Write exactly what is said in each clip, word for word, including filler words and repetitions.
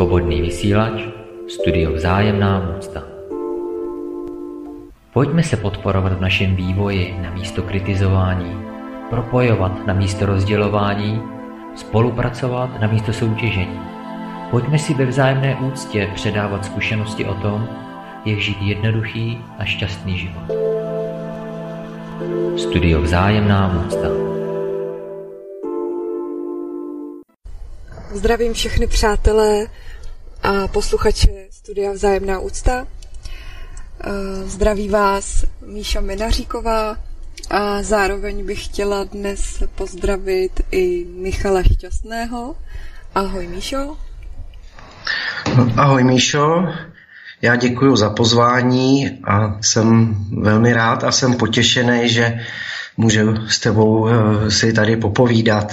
Svobodný vysílač, Studio Vzájemná úcta. Pojďme se podporovat v našem vývoji na místo kritizování, propojovat na místo rozdělování, spolupracovat na místo soutěžení. Pojďme si ve vzájemné úctě předávat zkušenosti o tom, jak žít jednoduchý a šťastný život. Studio Vzájemná úcta. Zdravím všechny přátelé a posluchače Studia Vzájemná úcta. Zdraví vás Míša Minaříková a zároveň bych chtěla dnes pozdravit i Michala Šťastného. Ahoj Míšo. Ahoj Míšo, já děkuji za pozvání a jsem velmi rád a jsem potěšený, že můžu s tebou si tady popovídat.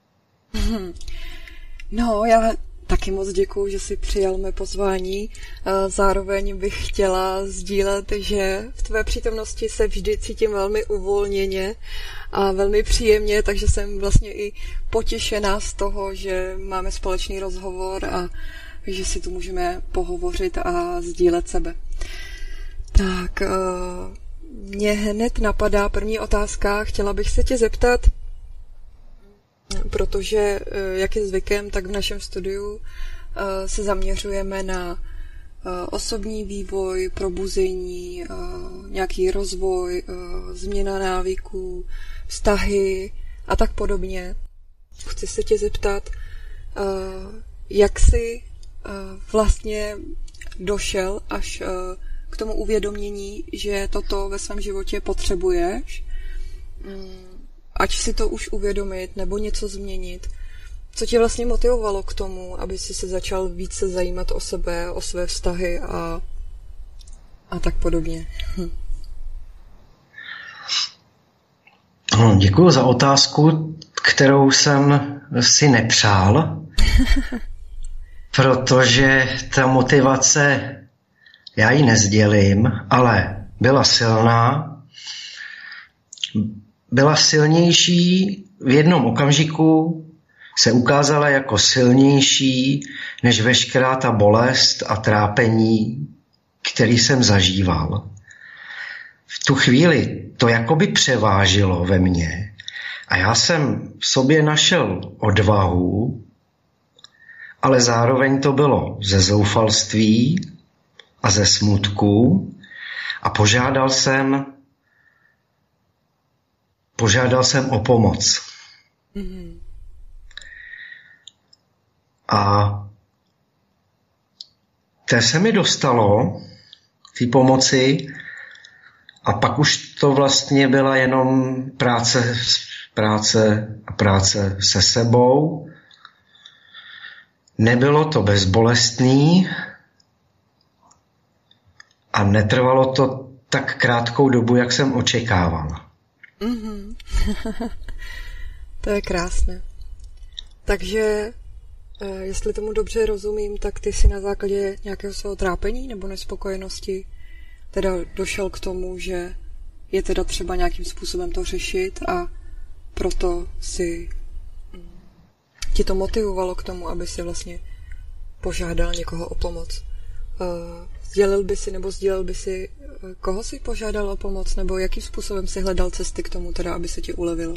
No, já taky moc děkuju, že jsi přijal mé pozvání. Zároveň bych chtěla sdílet, že v tvé přítomnosti se vždy cítím velmi uvolněně a velmi příjemně, takže jsem vlastně i potěšená z toho, že máme společný rozhovor a že si tu můžeme pohovořit a sdílet sebe. Tak, mě hned napadá první otázka. Chtěla bych se tě zeptat, protože, jak je zvykem, tak v našem studiu se zaměřujeme na osobní vývoj, probuzení, nějaký rozvoj, změna návyků, vztahy a tak podobně. Chci se tě zeptat, jak jsi vlastně došel až k tomu uvědomění, že toto ve svém životě potřebuješ, ať si to už uvědomit nebo něco změnit. Co tě vlastně motivovalo k tomu, aby si se začal více zajímat o sebe, o své vztahy a, a tak podobně? Hm. No, děkuji za otázku, kterou jsem si nepřál, protože ta motivace, já ji nezdělím, ale byla silná, byla silnější, v jednom okamžiku se ukázala jako silnější než veškerá ta bolest a trápení, který jsem zažíval. V tu chvíli to jakoby převážilo ve mně a já jsem v sobě našel odvahu, ale zároveň to bylo ze zoufalství a ze smutku a požádal jsem Požádal jsem o pomoc. Mm-hmm. A té se mi dostalo, té pomoci, a pak už to vlastně byla jenom práce, práce a práce se sebou. Nebylo to bezbolestný a netrvalo to tak krátkou dobu, jak jsem očekával. Mm-hmm. To je krásné. Takže, jestli tomu dobře rozumím, tak ty si na základě nějakého svého trápení nebo nespokojenosti teda došel k tomu, že je teda třeba nějakým způsobem to řešit a proto si ti to motivovalo k tomu, aby si vlastně požádal někoho o pomoc. Sdělil by si nebo sdělil by si, koho si požádal o pomoc, nebo jakým způsobem si hledal cesty k tomu, teda, aby se ti ulevilo?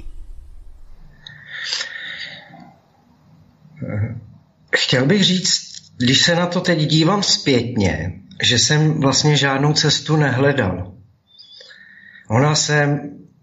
Chtěl bych říct, když se na to teď dívám zpětně, že jsem vlastně žádnou cestu nehledal. Ona se...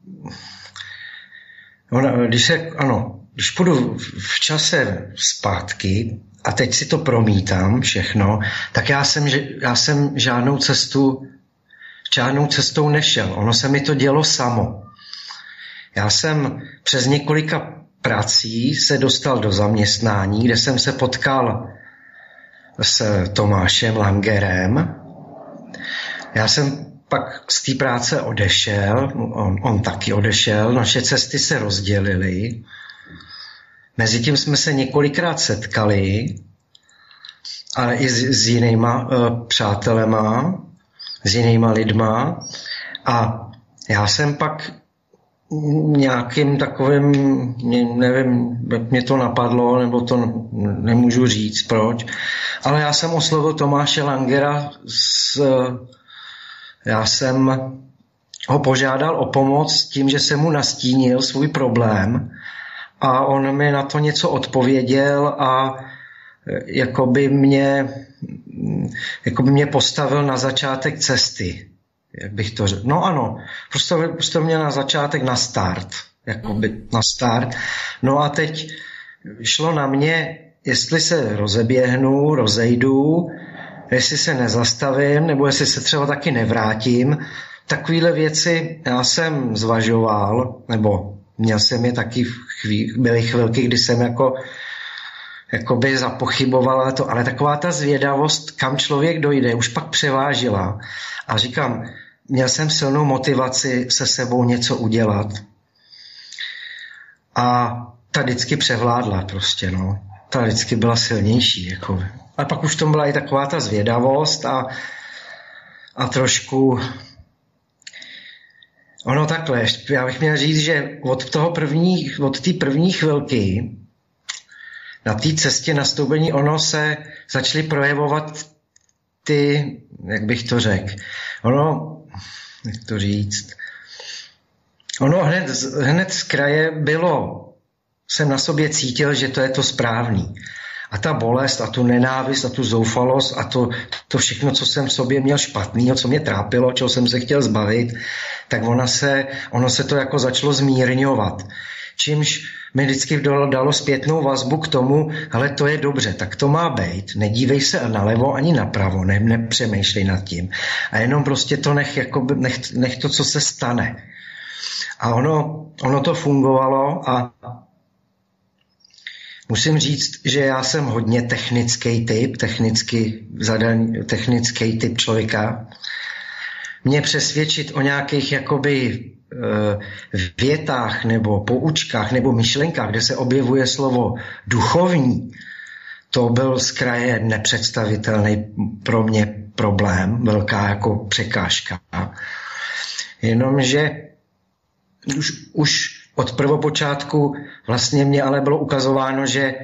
Ona, když se... Ano, když půjdu v čase zpátky, a teď si to promítám všechno, tak já jsem, já jsem žádnou cestu, žádnou cestou nešel. Ono se mi to dělo samo. Já jsem přes několika prací se dostal do zaměstnání, kde jsem se potkal s Tomášem Langerem. Já jsem pak z té práce odešel, on, on taky odešel, naše cesty se rozdělily. Mezitím jsme se několikrát setkali, ale i s, s jinýma uh, přátelema, s jinýma lidma. A já jsem pak nějakým takovým, nevím, jak mě to napadlo, nebo to nemůžu říct, proč, ale já jsem oslovil Tomáše Langera, s, já jsem ho požádal o pomoc tím, že jsem mu nastínil svůj problém a on mi na to něco odpověděl a jakoby mě, jakoby mě postavil na začátek cesty. Jak bych to řekl? No ano, prostě, prostě mě na začátek, na start. Jakoby mm. na start. No a teď šlo na mě, jestli se rozeběhnu, rozejdu, jestli se nezastavím, nebo jestli se třeba taky nevrátím. Takovýhle věci já jsem zvažoval, nebo měl jsem je taky, chví, byly chvilky, kdy jsem jako jakoby zapochyboval, ale, to, ale taková ta zvědavost, kam člověk dojde, už pak převážila. A říkám, měl jsem silnou motivaci se sebou něco udělat. A ta vždycky převládla prostě, no. Ta vždycky byla silnější, jako. A pak už tom byla i taková ta zvědavost a, a trošku... Ono takhle, já bych měl říct, že od toho první, od té první chvilky na té cestě nastoupení ono se začaly projevovat ty, jak bych to řekl, ono, jak to říct, ono hned, hned z kraje bylo, jsem na sobě cítil, že to je to správný. A ta bolest a tu nenávist a tu zoufalost a to, to všechno, co jsem v sobě měl špatného, co mě trápilo, čeho jsem se chtěl zbavit, tak ona se, ono se to jako začalo zmírňovat. Čímž mi vždycky dalo zpětnou vazbu k tomu, ale to je dobře, tak to má být. Nedívej se nalevo ani napravo, ne, nepřemýšlej nad tím. A jenom prostě to nech, jakoby, nech, nech to, co se stane. A ono, ono to fungovalo a musím říct, že já jsem hodně technický typ, technicky zadaný, technický typ člověka. Mě přesvědčit o nějakých jakoby větách nebo poučkách nebo myšlenkách, kde se objevuje slovo duchovní, to byl z kraje nepředstavitelný pro mě problém, velká jako překážka. Jenomže už, už od prvopočátku vlastně mě ale bylo ukazováno, že,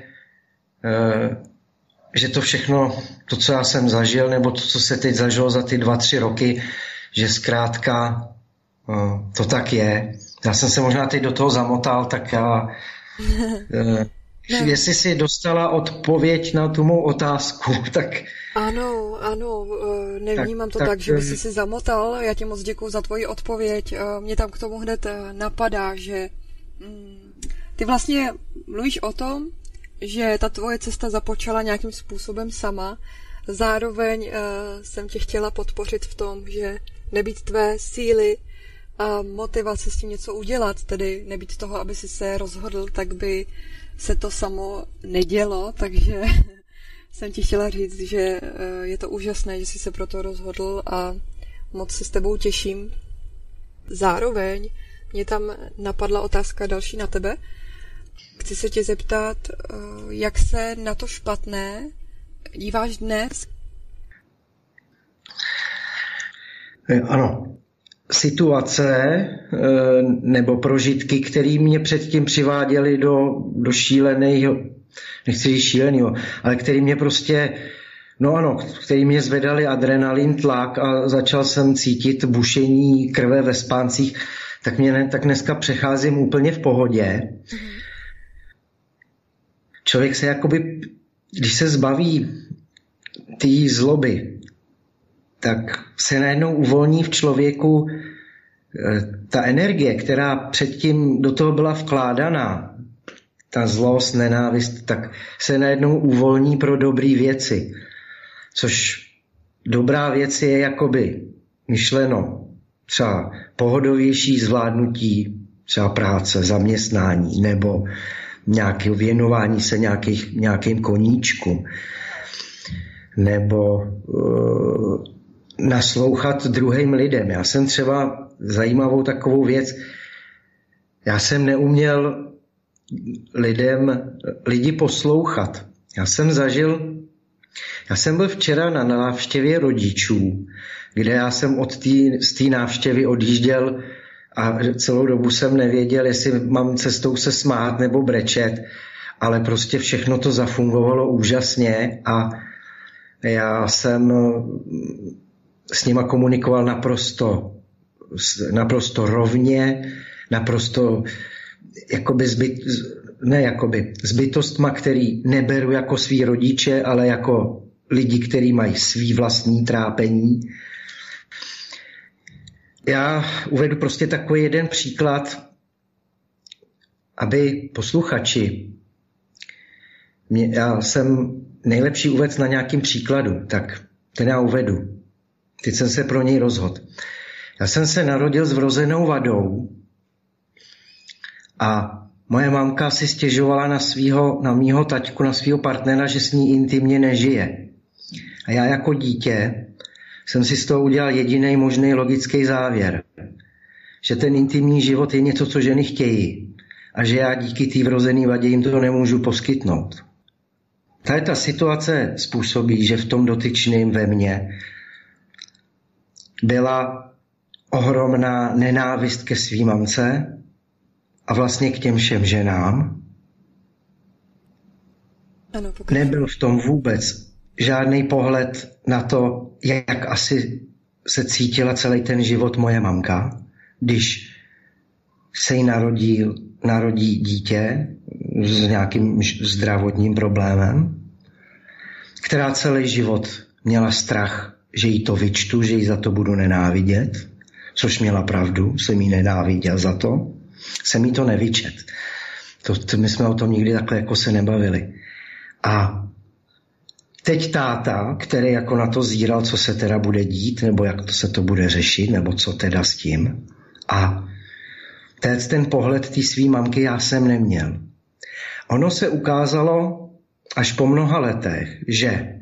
že to všechno, to, co já jsem zažil, nebo to, co se teď zažilo za ty dva, tři roky, že zkrátka to tak je. Já jsem se možná teď do toho zamotal, tak já... Jestli jsi dostala odpověď na tu mou otázku, tak... Ano, ano, nevnímám tak, to tak, tak, že by jsi si zamotal. Já ti moc děkuju za tvoji odpověď. Mě tam k tomu hned napadá, že ty vlastně mluvíš o tom, že ta tvoje cesta započala nějakým způsobem sama. Zároveň jsem tě chtěla podpořit v tom, že nebýt tvé síly a motivace s tím něco udělat, tedy nebýt toho, aby si se rozhodl, tak by se to samo nedělo, takže jsem ti chtěla říct, že je to úžasné, že jsi se pro to rozhodl a moc se s tebou těším. Zároveň mě tam napadla otázka další na tebe. Chci se tě zeptat, jak se na to špatné díváš dnes? Ano. Situace nebo prožitky, které mě předtím přiváděly do, do šíleného, nechci říct šíleného, ale který mě prostě, no ano, který mě zvedali adrenalin, tlak a začal jsem cítit bušení krve ve spáncích, tak, mě, tak dneska přecházím úplně v pohodě. Člověk se jakoby, když se zbaví té zloby, tak se najednou uvolní v člověku ta energie, která předtím do toho byla vkládaná, ta zlost, nenávist, tak se najednou uvolní pro dobré věci. Což dobrá věc je jakoby myšleno třeba pohodovější zvládnutí třeba práce, zaměstnání nebo nějaké věnování se nějakých, nějakým koníčkům nebo uh, naslouchat druhým lidem. Já jsem třeba zajímavou takovou věc, já jsem neuměl lidem, lidi poslouchat. Já jsem zažil, já jsem byl včera na návštěvě rodičů, kde já jsem od tý, z té návštěvy odjížděl a celou dobu jsem nevěděl, jestli mám cestou se smát nebo brečet, ale prostě všechno to zafungovalo úžasně a já jsem s nima komunikoval naprosto, naprosto rovně, naprosto jakoby zbyt, ne jakoby, s bytostma, který neberu jako svý rodiče, ale jako lidi, kteří mají svý vlastní trápení. Já uvedu prostě takový jeden příklad, aby posluchači, mě, já jsem nejlepší uvést na nějakým příkladu, tak ten já uvedu. Teď jsem se pro něj rozhodl. Já jsem se narodil s vrozenou vadou a moje mamka si stěžovala na, svýho, na mýho taťku, na svýho partnera, že s ní intimně nežije. A já jako dítě jsem si z toho udělal jediný možný logický závěr. Že ten intimní život je něco, co ženy chtějí. A že já díky té vrozené vadě jim to nemůžu poskytnout. Tady ta situace způsobí, že v tom dotyčném ve mně byla ohromná nenávist ke svý mamce a vlastně k těm všem ženám. Ano, nebyl v tom vůbec žádný pohled na to, jak asi se cítila celý ten život moje mamka, když se jí narodí, narodí dítě s nějakým zdravotním problémem, která celý život měla strach, že jí to vyčtu, že jí za to budu nenávidět, což měla pravdu, jsem jí nenáviděl za to, jsem jí to nevyčet. To, to, my jsme o tom nikdy takhle jako se nebavili. A teď táta, který jako na to zíral, co se teda bude dít, nebo jak to se to bude řešit, nebo co teda s tím. A teď ten pohled té svý mamky já jsem neměl. Ono se ukázalo až po mnoha letech, že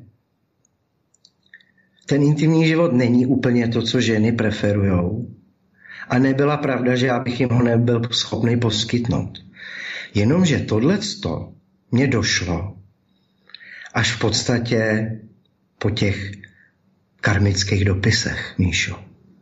ten intimní život není úplně to, co ženy preferujou. A nebyla pravda, že já bych jim ho nebyl schopný poskytnout. Jenomže tohleto mně došlo až v podstatě po těch karmických dopisech, Míšo.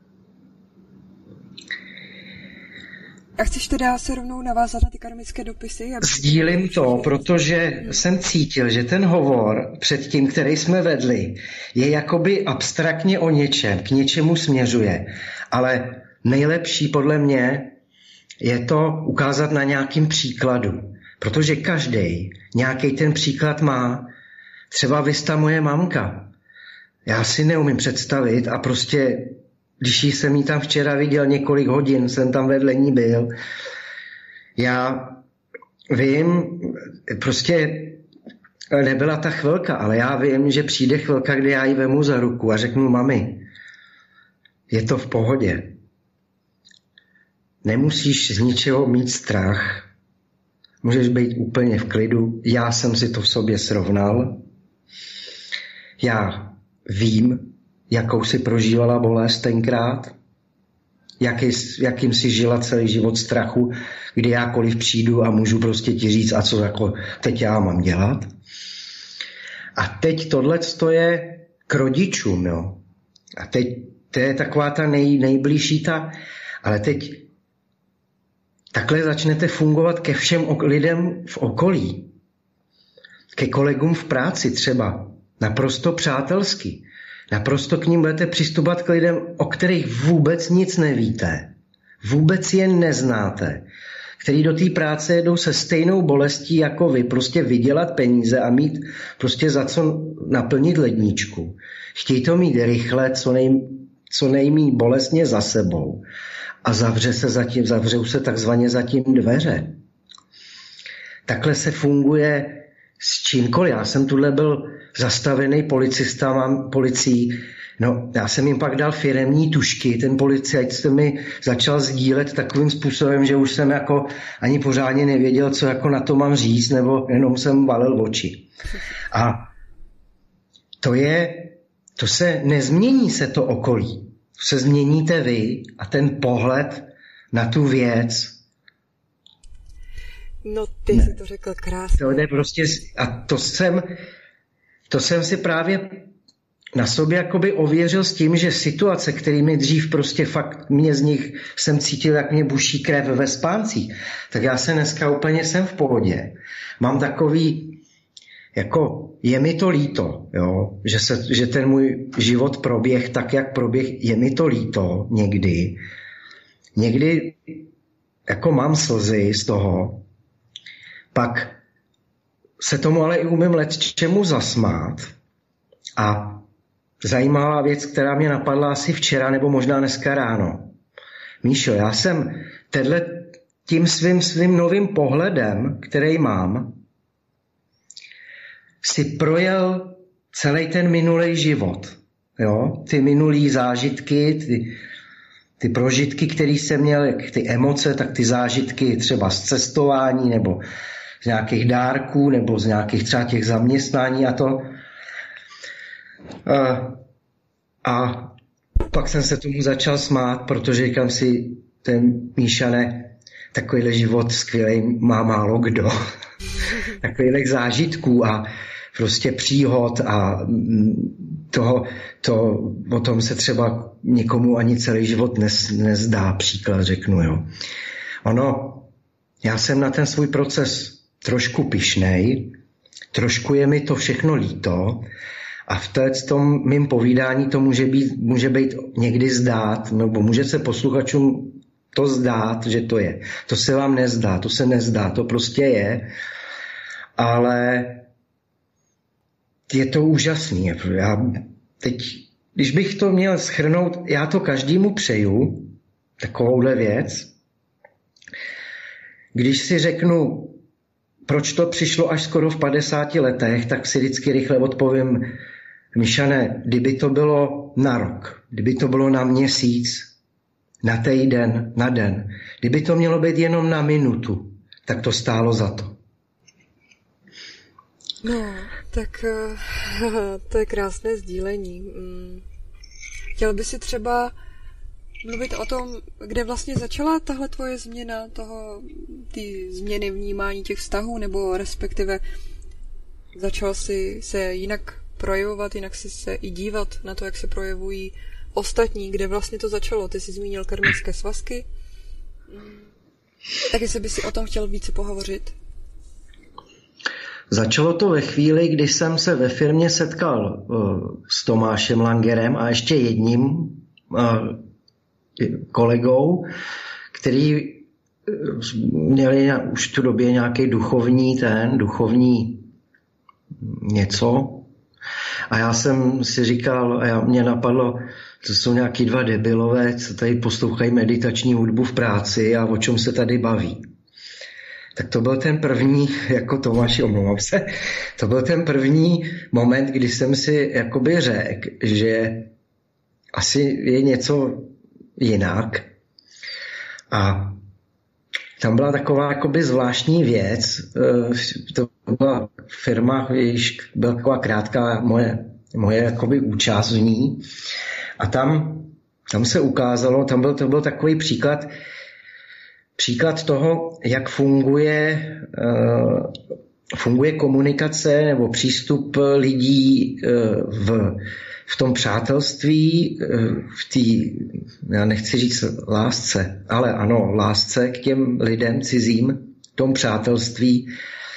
A chceš teda se rovnou navázat na ty karmické dopisy? Aby... Sdílím to, protože jsem cítil, že ten hovor předtím, který jsme vedli, je jakoby abstraktně o něčem, k něčemu směřuje. Ale nejlepší podle mě je to ukázat na nějakým příkladu. Protože každý nějaký ten příklad má. Třeba vy jste moje mamka. Já si neumím představit a prostě, když jsem jí tam včera viděl několik hodin, jsem tam vedle ní byl, já vím, prostě nebyla ta chvilka, ale já vím, že přijde chvilka, kdy já ji vemu za ruku a řeknu, mami, je to v pohodě. Nemusíš z ničeho mít strach. Můžeš být úplně v klidu. Já jsem si to v sobě srovnal. Já vím, jakou si prožívala bolest tenkrát, jaký, jakým si žila celý život strachu, kdy jákoliv přijdu a můžu prostě ti říct, a co jako teď já mám dělat. A teď tohleto je k rodičům, jo. A teď to je taková ta nej, nejbližší ta, ale teď takhle začnete fungovat ke všem lidem v okolí. Ke kolegům v práci třeba. Naprosto přátelsky. Naprosto k ním budete přistupovat k lidem, o kterých vůbec nic nevíte. Vůbec je neznáte. Který do té práce jedou se stejnou bolestí jako vy. Prostě vydělat peníze a mít prostě za co naplnit ledničku. Chtějí to mít rychle, co, nej, co nejmí bolestně za sebou. A zavře se zatím, zavřou se takzvaně zatím dveře. Takhle se funguje s čímkoliv. Já jsem tuhle byl zastavený policista, mám policií. No, já jsem jim pak dal firemní tušky. Ten policajt se mi začal sdílet takovým způsobem, že už jsem jako ani pořádně nevěděl, co jako na to mám říct, nebo jenom jsem valil oči. A to je, to se nezmění se to okolí. Se změníte vy a ten pohled na tu věc. No ty ne. Jsi to řekl krásně. To jde prostě, a to jsem, to jsem si právě na sobě jakoby ověřil s tím, že situace, které mi dřív prostě fakt, mě z nich jsem cítil, jak mě buší krev ve spáncích, tak já se dneska úplně jsem v pohodě. Mám takový, jako je mi to líto, jo? Že, se, že ten můj život proběh tak, jak proběh, je mi to líto někdy. Někdy jako mám slzy z toho, pak se tomu ale i umím let čemu zasmát. A zajímavá věc, která mě napadla asi včera nebo možná dneska ráno. Míšo, já jsem tenhle tím svým svým novým pohledem, který mám, si projel celý ten minulý život. Jo? Ty minulý zážitky, ty, ty prožitky, které jsem měl, jak ty emoce, tak ty zážitky třeba z cestování nebo z nějakých dárků nebo z nějakých třeba těch zaměstnání a to. A, a pak jsem se tomu začal smát, protože říkám si, ten Míšane, takovýhle život skvělý má málo kdo. Takových zážitků a prostě příhod a toho, to, o tom se třeba někomu ani celý život nez, nezdá, příklad řeknu. Jo. Ono, já jsem na ten svůj proces trošku pyšnej, trošku je mi to všechno líto a v tom mým povídání to může být, může být někdy zdát, nebo může se posluchačům to zdát, že to je. To se vám nezdá, to se nezdá, to prostě je. Ale je to úžasný. Já teď, když bych to měl shrnout, já to každému přeju, takovouhle věc. Když si řeknu, proč to přišlo až skoro v padesáti letech, tak si vždycky rychle odpovím, Míšane, kdyby to bylo na rok, kdyby to bylo na měsíc, na týden, na den, kdyby to mělo být jenom na minutu, tak to stálo za to. No, tak to je krásné sdílení. Chtěl by si třeba mluvit o tom, kde vlastně začala tahle tvoje změna, toho, ty změny vnímání těch vztahů, nebo respektive začal si se jinak projevovat, jinak si se i dívat na to, jak se projevují ostatní, kde vlastně to začalo. Ty jsi zmínil karmické svazky. Tak jestli by si o tom chtěl více pohovořit. Začalo to ve chvíli, kdy jsem se ve firmě setkal uh, s Tomášem Langerem a ještě jedním uh, kolegou, který uh, měli už v tu době nějaký duchovní ten, duchovní něco. A já jsem si říkal, a já, mě napadlo, to jsou nějaký dva debilové, co tady poslouchají meditační hudbu v práci a o čem se tady baví. Tak to byl ten první, jako Tomáši, omlouvám se, to byl ten první moment, kdy jsem si jakoby řekl, že asi je něco jinak. A tam byla taková jakoby zvláštní věc, to byla firma, jejíž byla taková krátká moje, moje jakoby účast v ní. A tam, tam se ukázalo, tam byl, to byl takový příklad, Příklad toho, jak funguje, uh, funguje komunikace nebo přístup lidí uh, v, v tom přátelství, uh, v té, já nechci říct lásce, ale ano, lásce k těm lidem cizím, v tom přátelství.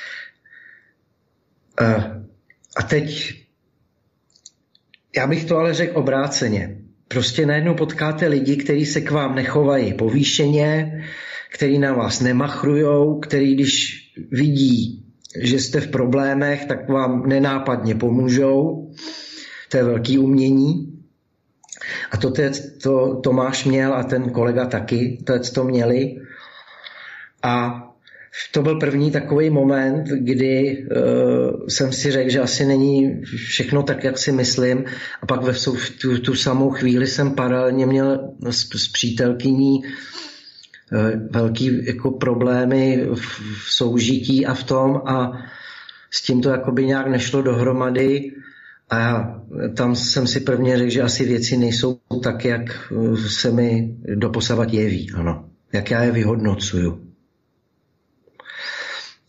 Uh, a teď, já bych to ale řekl obráceně. Prostě najednou potkáte lidi, kteří se k vám nechovají povýšeně, který na vás nemachrujou, který když vidí, že jste v problémech, tak vám nenápadně pomůžou. To je velký umění. A to, to Tomáš měl a ten kolega taky, to, to měli. A to byl první takový moment, kdy uh, jsem si řekl, že asi není všechno tak, jak si myslím. A pak ve, v tu, tu samou chvíli jsem paralelně měl s, s přítelkyní velký jako problémy v soužití a v tom a s tím to jakoby nějak nešlo dohromady a já, tam jsem si prvně řekl, že asi věci nejsou tak, jak se mi doposavat jeví, ano. Jak já je vyhodnocuju.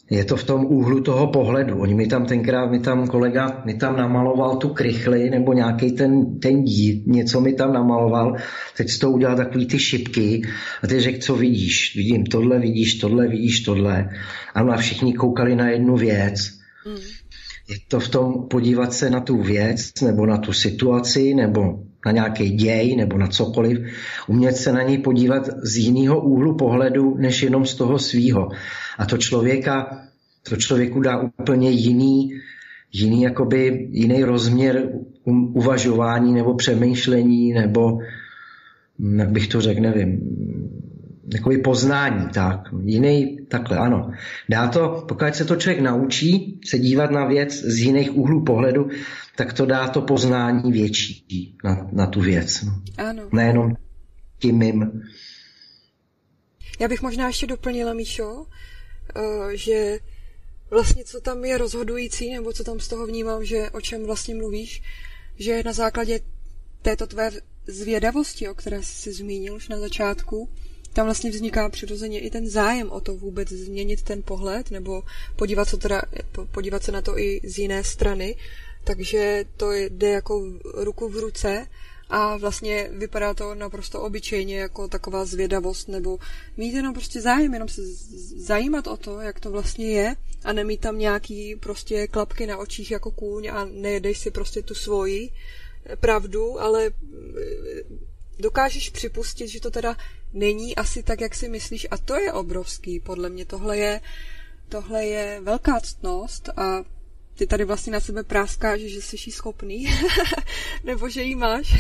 Je to v tom úhlu toho pohledu. Oni mi tam tenkrát, mi tam kolega, mi tam namaloval tu krychli, nebo nějaký ten, ten dít, něco mi tam namaloval. Teď to udělal takový ty šipky a ty řekl, co vidíš? Vidím tohle, vidíš tohle, vidíš tohle. A na všichni koukali na jednu věc. Mm. Je to v tom podívat se na tu věc, nebo na tu situaci, nebo na nějaký děj, nebo na cokoliv. Umět se na něj podívat z jiného úhlu pohledu, než jenom z toho svýho. A to člověka, to člověku dá úplně jiný, jiný jakoby, jiný rozměr uvažování nebo přemýšlení, nebo, jak bych to řekl, nevím, jakoby poznání, tak, jiný, takhle, ano. Dá to, pokud se to člověk naučí se dívat na věc z jiných úhlů pohledu, tak to dá to poznání větší na, na tu věc. No. Ano. Nejenom tím mým. Já bych možná ještě doplnila, Míšo, že vlastně co tam je rozhodující, nebo co tam z toho vnímám, že o čem vlastně mluvíš, že na základě této tvé zvědavosti, o které jsi si zmínil už na začátku, tam vlastně vzniká přirozeně i ten zájem o to vůbec změnit ten pohled, nebo podívat se, teda, podívat se na to i z jiné strany, takže to jde jako ruku v ruce a vlastně vypadá to naprosto obyčejně jako taková zvědavost, nebo mít jenom prostě zájem, jenom se zajímat o to, jak to vlastně je a nemít tam nějaký prostě klapky na očích jako kůň a nejedeš si prostě tu svoji pravdu, ale dokážeš připustit, že to teda není asi tak, jak si myslíš, a to je obrovský. Podle mě tohle je, tohle je velká ctnost a ty tady vlastně na sebe práskáš, že jsi jí schopný, nebo že jí máš.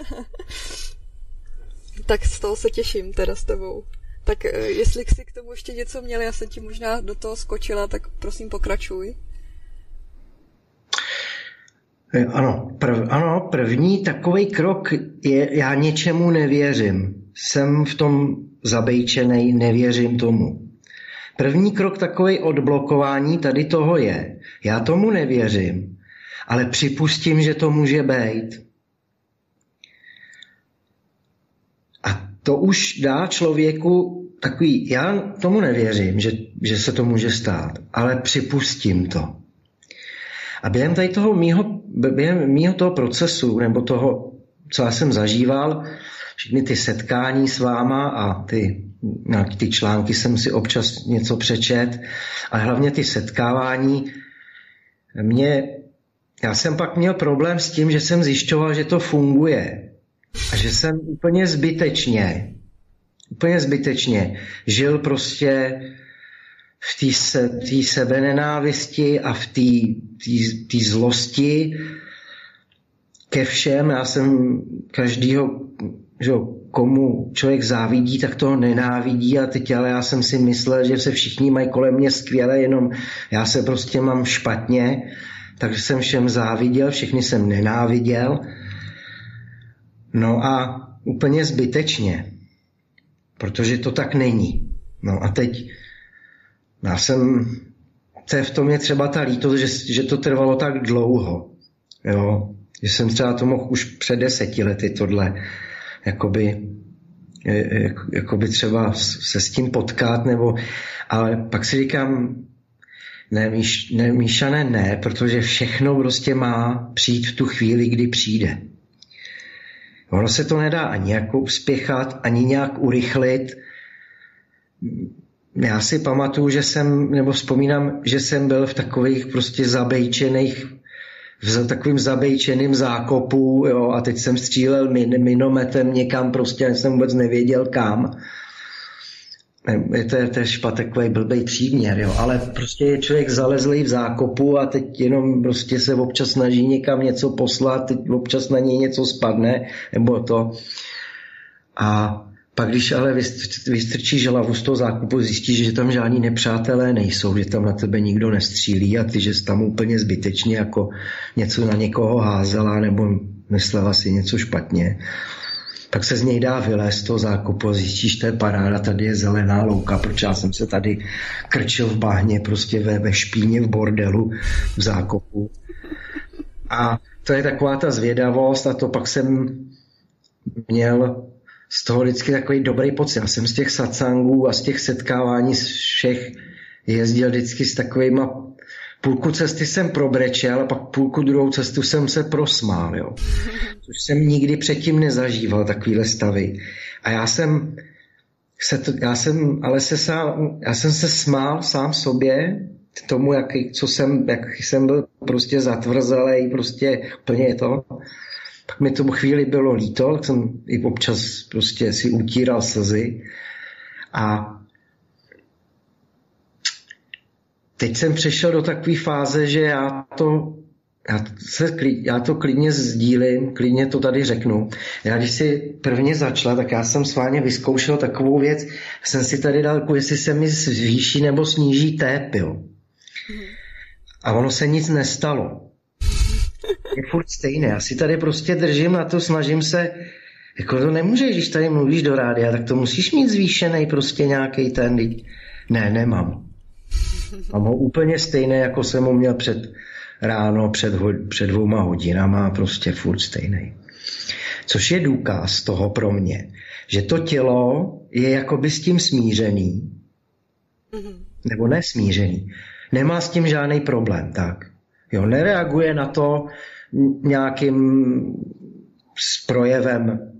Tak z toho se těším teda s tebou. Tak jestli jsi k tomu ještě něco měl, já jsem ti možná do toho skočila, tak prosím pokračuj. Ano, prv, ano, první takový krok je, já něčemu nevěřím. Jsem v tom zabejčenej, nevěřím tomu. První krok takový odblokování tady toho je. Já tomu nevěřím, ale připustím, že to může být. A to už dá člověku takový, já tomu nevěřím, že, že se to může stát, ale připustím to. A během tady toho mýho, během mýho toho procesu, nebo toho, co já jsem zažíval, všechny ty setkání s váma a ty, ty články jsem si občas něco přečet, a hlavně ty setkávání, mě, já jsem pak měl problém s tím, že jsem zjišťoval, že to funguje. A že jsem úplně zbytečně, úplně zbytečně žil prostě v té se, sebenenávisti a v té zlosti ke všem. Já jsem každýho, že komu člověk závidí, tak toho nenávidí, a teď ale já jsem si myslel, že se všichni mají kolem mě skvěle, jenom já se prostě mám špatně, takže jsem všem záviděl, všechny jsem nenáviděl. No a úplně zbytečně, protože to tak není. No a teď já jsem, to je v tom je třeba ta lítost, že, že to trvalo tak dlouho, jo, že jsem třeba to mohl už před deseti lety tohle, jakoby, jak, jakoby třeba se s tím potkat, nebo, ale pak si říkám, ne, Míš, ne, Míšane, ne, protože všechno prostě má přijít v tu chvíli, kdy přijde. Ono se to nedá ani jako uspěchat, ani nějak urychlit. Já si pamatuju, že jsem, nebo vzpomínám, že jsem byl v takových prostě zabejčených, v takovým zabejčeným zákopu, jo, a teď jsem střílel min, minometem někam prostě, jsem vůbec nevěděl kam. To je, to je špat, takový blbej příměr, jo, ale prostě je člověk zalezlý v zákopu a teď jenom prostě se občas snaží někam něco poslat, teď občas na něj něco spadne, nebo to. A pak když ale vystrčíš hlavu z toho zákupu, zjistíš, že tam žádní nepřátelé nejsou, že tam na tebe nikdo nestřílí a ty, že jsi tam úplně zbytečně jako něco na někoho házela nebo myslela si něco špatně. Tak se z něj dá vylézt z toho zákupu a zjistíš, to je paráda, tady je zelená louka, protože já jsem se tady krčil v bahně, prostě ve, ve špíně, v bordelu, v zákupu. A to je taková ta zvědavost, a to pak jsem měl z toho vždycky takový dobrý pocit. Já jsem z těch satsangů a z těch setkávání z všech jezdil vždycky s takovýma, půlku cesty jsem probrečel a pak půlku druhou cestu jsem se prosmál, jo. Což jsem nikdy předtím nezažíval, takovýhle stavy. A já jsem se to, já jsem, ale se sám, já jsem se smál sám sobě, tomu, jak, co jsem, jak jsem byl prostě zatvrzelej, prostě úplně to. Pak mi tomu chvíli bylo líto, tak jsem i občas prostě si utíral slzy. A teď jsem přešel do takové fáze, že já to, já, se, já to klidně sdílím, klidně to tady řeknu. Já když si prvně začala, tak já jsem s vámi vyzkoušel takovou věc, jsem si tady dal, jestli se mi zvýší nebo sníží tép, jo. A ono se nic nestalo. Je furt stejné. Já si tady prostě držím na to, snažím se, jako to nemůžeš, když tady mluvíš do rádia, tak to musíš mít zvýšený prostě nějaký ten. Ne, nemám. Mám ho úplně stejné, jako jsem ho měl před ráno, před, ho, před dvouma hodinama, prostě furt stejný. Což je důkaz toho pro mě, že to tělo je jakoby s tím smířený, nebo nesmířený. Nemá s tím žádný problém, tak. Jo, nereaguje na to nějakým projevem,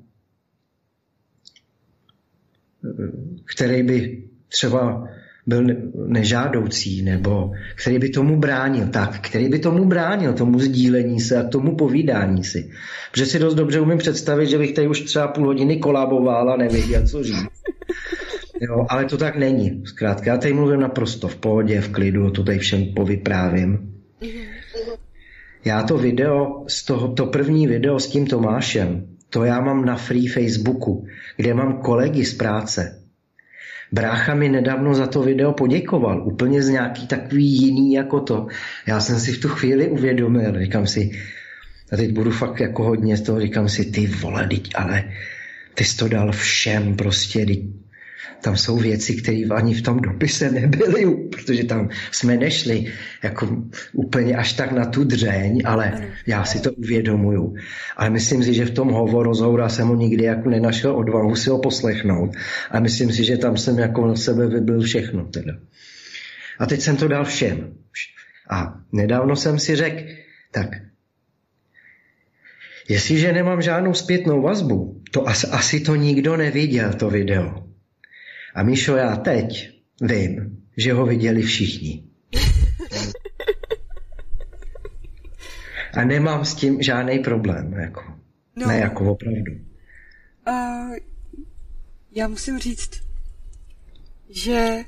který by třeba byl nežádoucí, nebo který by tomu bránil, tak, který by tomu bránil, tomu sdílení se a tomu povídání si. Protože si dost dobře umím představit, že bych tady už třeba půl hodiny kolaboval a nevěděl, co říct. Jo, ale to tak není. Zkrátka, já tady mluvím naprosto v pohodě, v klidu, to tady všem povyprávím. Já to video, z toho, to první video s tím Tomášem, to já mám na free Facebooku, kde mám kolegy z práce. Brácha mi nedávno za to video poděkoval, úplně z nějaký takový jiný jako to. Já jsem si v tu chvíli uvědomil, říkám si, a teď budu fakt jako hodně z toho, říkám si, ty vole, teď, ale ty jsi to dal všem prostě, teď, tam jsou věci, které ani v tom dopise nebyly, protože tam jsme nešli jako úplně až tak na tu dřeň, ale já si to uvědomuju. Ale myslím si, že v tom hovoru, rozhovoru jsem ho nikdy jako nenašel odvahu si ho poslechnout. A myslím si, že tam jsem jako na sebe vybil všechno. Teda. A teď jsem to dal všem. A nedávno jsem si řekl, tak jestliže nemám žádnou zpětnou vazbu, to asi, asi to nikdo neviděl, to video. A Míšo, já teď vím, že ho viděli všichni. A nemám s tím žádný problém, jako. No, ne, jako opravdu. Uh, já musím říct, že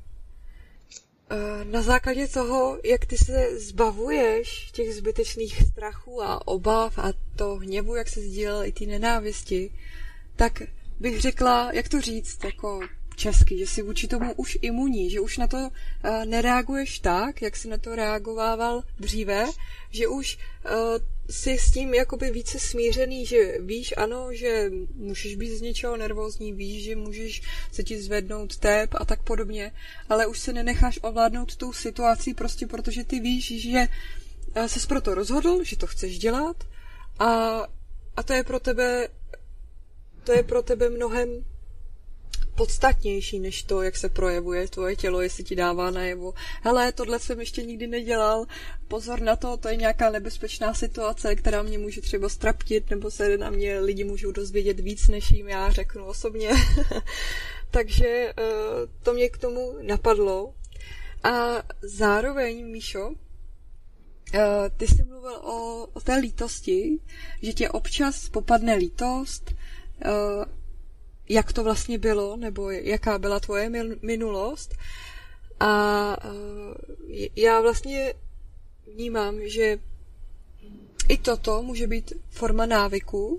uh, na základě toho, jak ty se zbavuješ těch zbytečných strachů a obav a to hněvu, jak se sdílel i ty nenávisti, tak bych řekla, jak to říct, jako česky, že si vůči tomu už imunní, že už na to uh, nereaguješ tak, jak jsi na to reagovával dříve, že už uh, jsi s tím jakoby více smířený, že víš, ano, že můžeš být z něčeho nervózní, víš, že můžeš se ti zvednout tép a tak podobně, ale už se nenecháš ovládnout tou situací prostě protože ty víš, že uh, ses proto rozhodl, že to chceš dělat a, a to je pro tebe to je pro tebe mnohem podstatnější než to, jak se projevuje tvoje tělo, jestli ti dává najevo. Hele, tohle jsem ještě nikdy nedělal, pozor na to, to je nějaká nebezpečná situace, která mě může třeba straptit, nebo se na mě lidi můžou dozvědět víc, než jim já řeknu osobně. Takže to mě k tomu napadlo. A zároveň, Míšo, ty jsi mluvil o, o té lítosti, že tě občas popadne lítost, jak to vlastně bylo, nebo jaká byla tvoje minulost. A já vlastně vnímám, že i toto může být forma návyku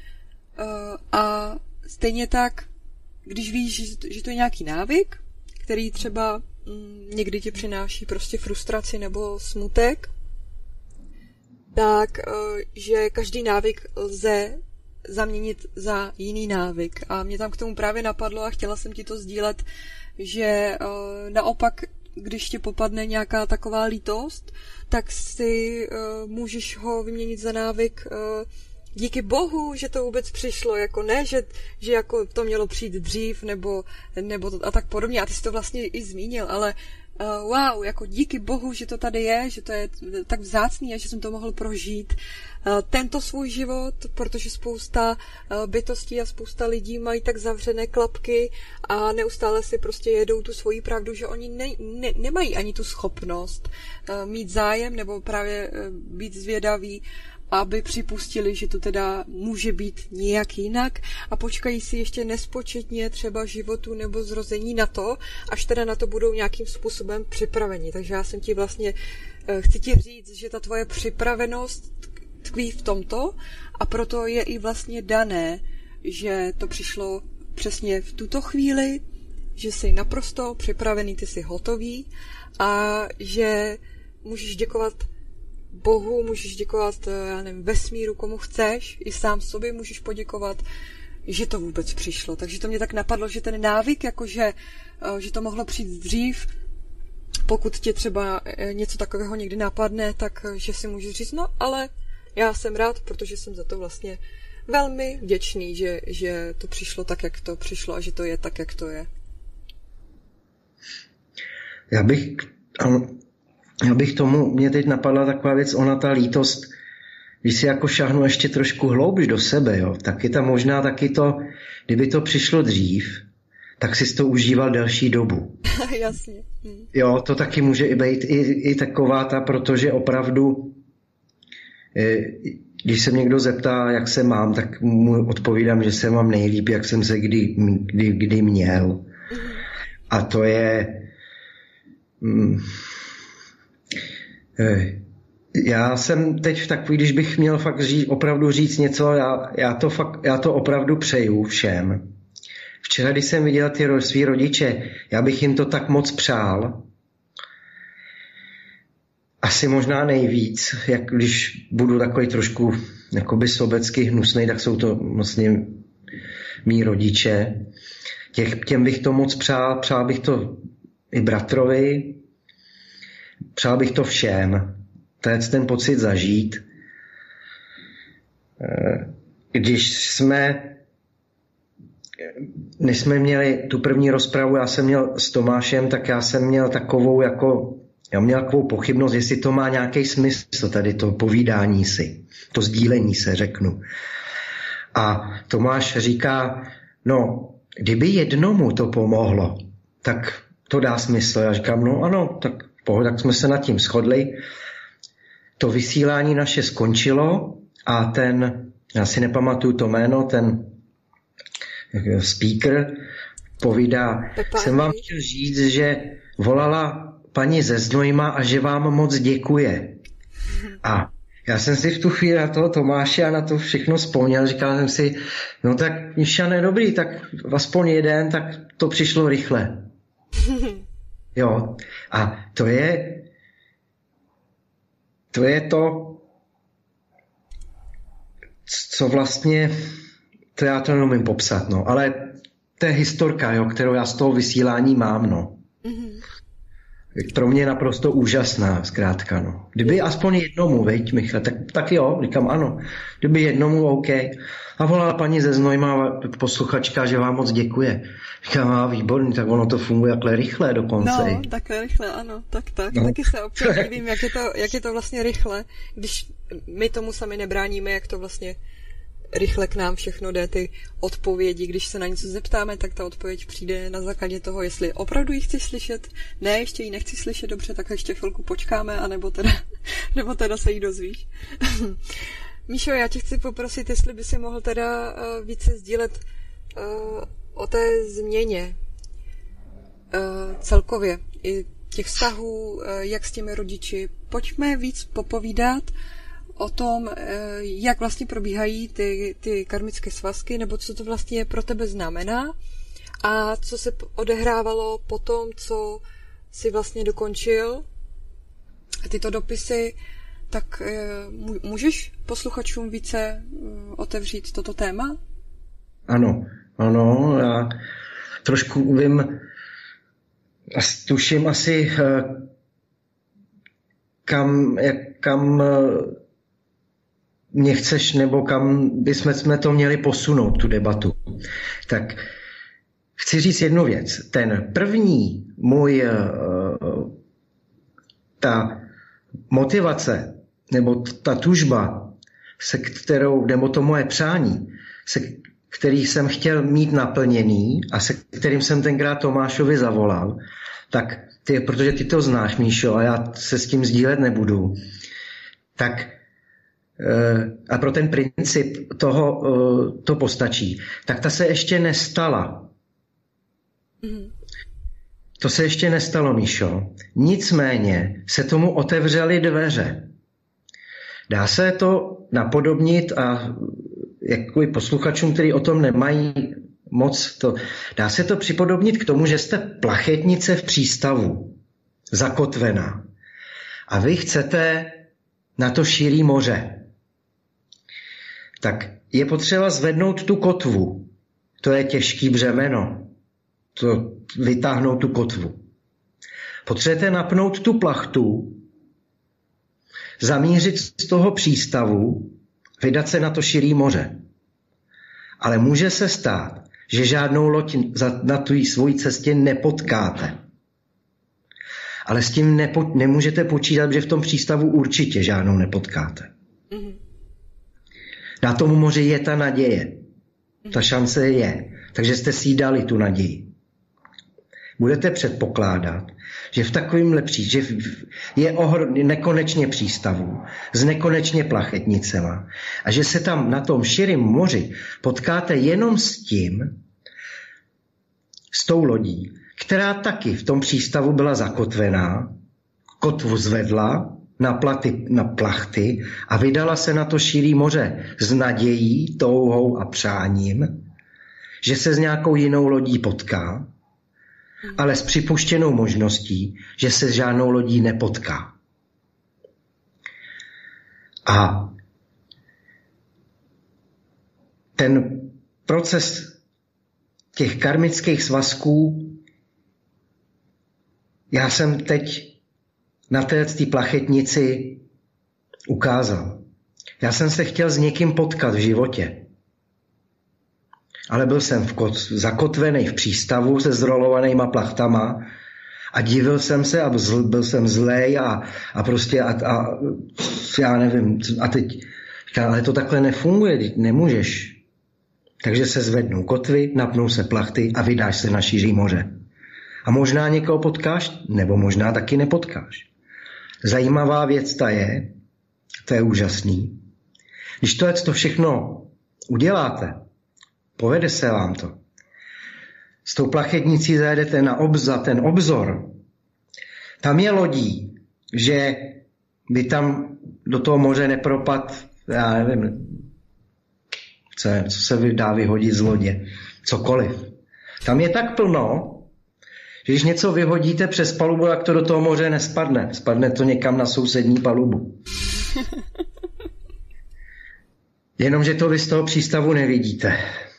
a stejně tak, když víš, že to je nějaký návyk, který třeba někdy ti přináší prostě frustraci nebo smutek, tak, že každý návyk lze zaměnit za jiný návyk. A mě tam k tomu právě napadlo a chtěla jsem ti to sdílet, že uh, naopak, když ti popadne nějaká taková lítost, tak si uh, můžeš ho vyměnit za návyk uh, díky bohu, že to vůbec přišlo, jako ne, že, že jako to mělo přijít dřív, nebo, nebo to, a tak podobně. A ty jsi to vlastně i zmínil, ale uh, wow, jako díky bohu, že to tady je, že to je tak vzácný a že jsem to mohl prožít uh, tento svůj život, protože spousta uh, bytostí a spousta lidí mají tak zavřené klapky a neustále si prostě jedou tu svoji pravdu, že oni ne, ne, nemají ani tu schopnost uh, mít zájem nebo právě uh, být zvědaví, aby připustili, že to teda může být nějak jinak a počkají si ještě nespočetně třeba životu nebo zrození na to, až teda na to budou nějakým způsobem připraveni. Takže já jsem ti vlastně, chci ti říct, že ta tvoje připravenost tkví v tomto a proto je i vlastně dané, že to přišlo přesně v tuto chvíli, že jsi naprosto připravený, ty jsi hotový a že můžeš děkovat Bohu, můžeš děkovat, já nevím, vesmíru, komu chceš, i sám sobě můžeš poděkovat, že to vůbec přišlo. Takže to mě tak napadlo, že ten návyk, jakože že to mohlo přijít dřív, pokud tě třeba něco takového někdy napadne, tak že si můžeš říct, no ale já jsem rád, protože jsem za to vlastně velmi vděčný, že, že to přišlo tak, jak to přišlo a že to je tak, jak to je. Já bych... Ano. Já bych tomu, mě teď napadla taková věc, ona ta lítost, když si jako šáhnu ještě trošku hloubš do sebe, jo, tak je tam možná taky to, kdyby to přišlo dřív, tak si to užíval delší dobu. Jasně. Hm. Jo, to taky může i být i, i taková ta, protože opravdu, když se někdo zeptá, jak se mám, tak mu odpovídám, že se mám nejlíp, jak jsem se kdy, kdy, kdy měl. Hm. A to je... Hm, Já jsem teď v takový, když bych měl fakt říct, opravdu říct něco, já, já, to fakt, já to opravdu přeju všem. Včera, když jsem viděl ty svý rodiče, já bych jim to tak moc přál. Asi možná nejvíc, jak když budu takový trošku jakoby sobecky hnusnej, tak jsou to vlastně mý rodiče. Těch, těm bych to moc přál, přál bych to i bratrovi, přál bych to všem. To je ten pocit zažít. Když jsme, než jsme měli tu první rozpravu, já jsem měl s Tomášem, tak já jsem měl takovou jako, já měl takovou pochybnost, jestli to má nějaký smysl, tady to povídání si, to sdílení se, řeknu. A Tomáš říká, no, kdyby jednomu to pomohlo, tak to dá smysl. Já říkám, no ano, tak pohodě, tak jsme se nad tím shodli. To vysílání naše skončilo a ten, já si nepamatuju to jméno, ten speaker povídá, Pepa, jsem vám chtěl říct, že volala paní ze Znojma a že vám moc děkuje. A já jsem si v tu chvíli na toho Tomáše a na to všechno vzpomněl, říkal jsem si, no tak Mišane, dobrý, tak aspoň jeden, tak to přišlo rychle. Jo, a to je to je to, co vlastně, to já to neumím popsat, no, ale to je historka, jo, kterou já z toho vysílání mám, no. Mm-hmm. Pro mě naprosto úžasná, zkrátka, no. Kdyby aspoň jednomu, veď, Michal, tak, tak jo, říkám ano, kdyby jednomu, OK. A volala paní ze Znojma, posluchačka, že vám moc děkuje. Říkám, a výborný, tak ono to funguje takhle rychle dokonce. No, takhle rychle, ano, tak, tak. No. Taky se občas divím, jak je, to, jak je to vlastně rychle, když my tomu sami nebráníme, jak to vlastně rychle k nám všechno jde, ty odpovědi. Když se na něco zeptáme, tak ta odpověď přijde na základě toho, jestli opravdu ji chci slyšet, ne, ještě ji nechci slyšet dobře, tak ještě chvilku počkáme, anebo teda, nebo teda se jí dozvíš. Míšo, já tě chci poprosit, jestli by si mohl teda uh, více sdílet uh, o té změně uh, celkově i těch vztahů, uh, jak s těmi rodiči. Pojďme víc popovídat o tom, uh, jak vlastně probíhají ty, ty karmické svazky, nebo co to vlastně pro tebe znamená a co se odehrávalo po tom, co si vlastně dokončil tyto dopisy. Tak můžeš posluchačům více otevřít toto téma? Ano, ano, já trošku vím, tuším asi, kam, jak, kam mě chceš, nebo kam bychom jsme to měli posunout, tu debatu. Tak chci říct jednu věc. Ten první můj ta motivace nebo ta tužba, se kterou, nebo to moje přání, se který jsem chtěl mít naplněný a se kterým jsem tenkrát Tomášovi zavolal, tak ty, protože ty to znáš, Míšo, a já se s tím sdílet nebudu, tak a pro ten princip toho to postačí, tak ta se ještě nestala. Mm. To se ještě nestalo, Míšo. Nicméně se tomu otevřely dveře. Dá se to napodobnit a jako posluchačům, kteří o tom nemají moc, to, dá se to připodobnit k tomu, že jste plachetnice v přístavu, zakotvená. A vy chcete na to širý moře. Tak je potřeba zvednout tu kotvu. To je těžký břemeno. To vytáhnout tu kotvu. Potřebujete napnout tu plachtu, zamířit z toho přístavu, vydat se na to širý moře. Ale může se stát, že žádnou loď na tu svojí cestě nepotkáte. Ale s tím nepo, nemůžete počítat, že v tom přístavu určitě žádnou nepotkáte. Mm-hmm. Na tomu moři je ta naděje. Ta šance je. Takže jste si dali tu naději. Budete předpokládat, že v takovým lepší, že je ohr- nekonečně přístavů, s nekonečně plachetnicema a že se tam na tom širém moři potkáte jenom s tím, s tou lodí, která taky v tom přístavu byla zakotvená, kotvu zvedla na, platy, na plachty a vydala se na to širý moře s nadějí, touhou a přáním, že se s nějakou jinou lodí potká, ale s připuštěnou možností, že se s žádnou lodí nepotká. A ten proces těch karmických svazků já jsem teď na té plachetnici ukázal. Já jsem se chtěl s někým potkat v životě. Ale byl jsem v kot, zakotvený v přístavu se zrolovanýma plachtama a divil jsem se a byl, byl jsem zlej a, a prostě a, a já nevím, a teď říkám, ale to takhle nefunguje, teď nemůžeš. Takže se zvednou kotvy, napnou se plachty a vydáš se na šíří moře. A možná někoho potkáš, nebo možná taky nepotkáš. Zajímavá věc ta je, to je úžasný. Když tohle to všechno uděláte, povede se vám to. S tou plachetnicí zajedete na obza, ten obzor. Tam je lodí, že by tam do toho moře nepropad, já nevím, co, je, co se dá vyhodit z lodě. Cokoliv. Tam je tak plno, že když něco vyhodíte přes palubu, tak to do toho moře nespadne. Spadne to někam na sousední palubu. Jenomže to vy z toho přístavu nevidíte.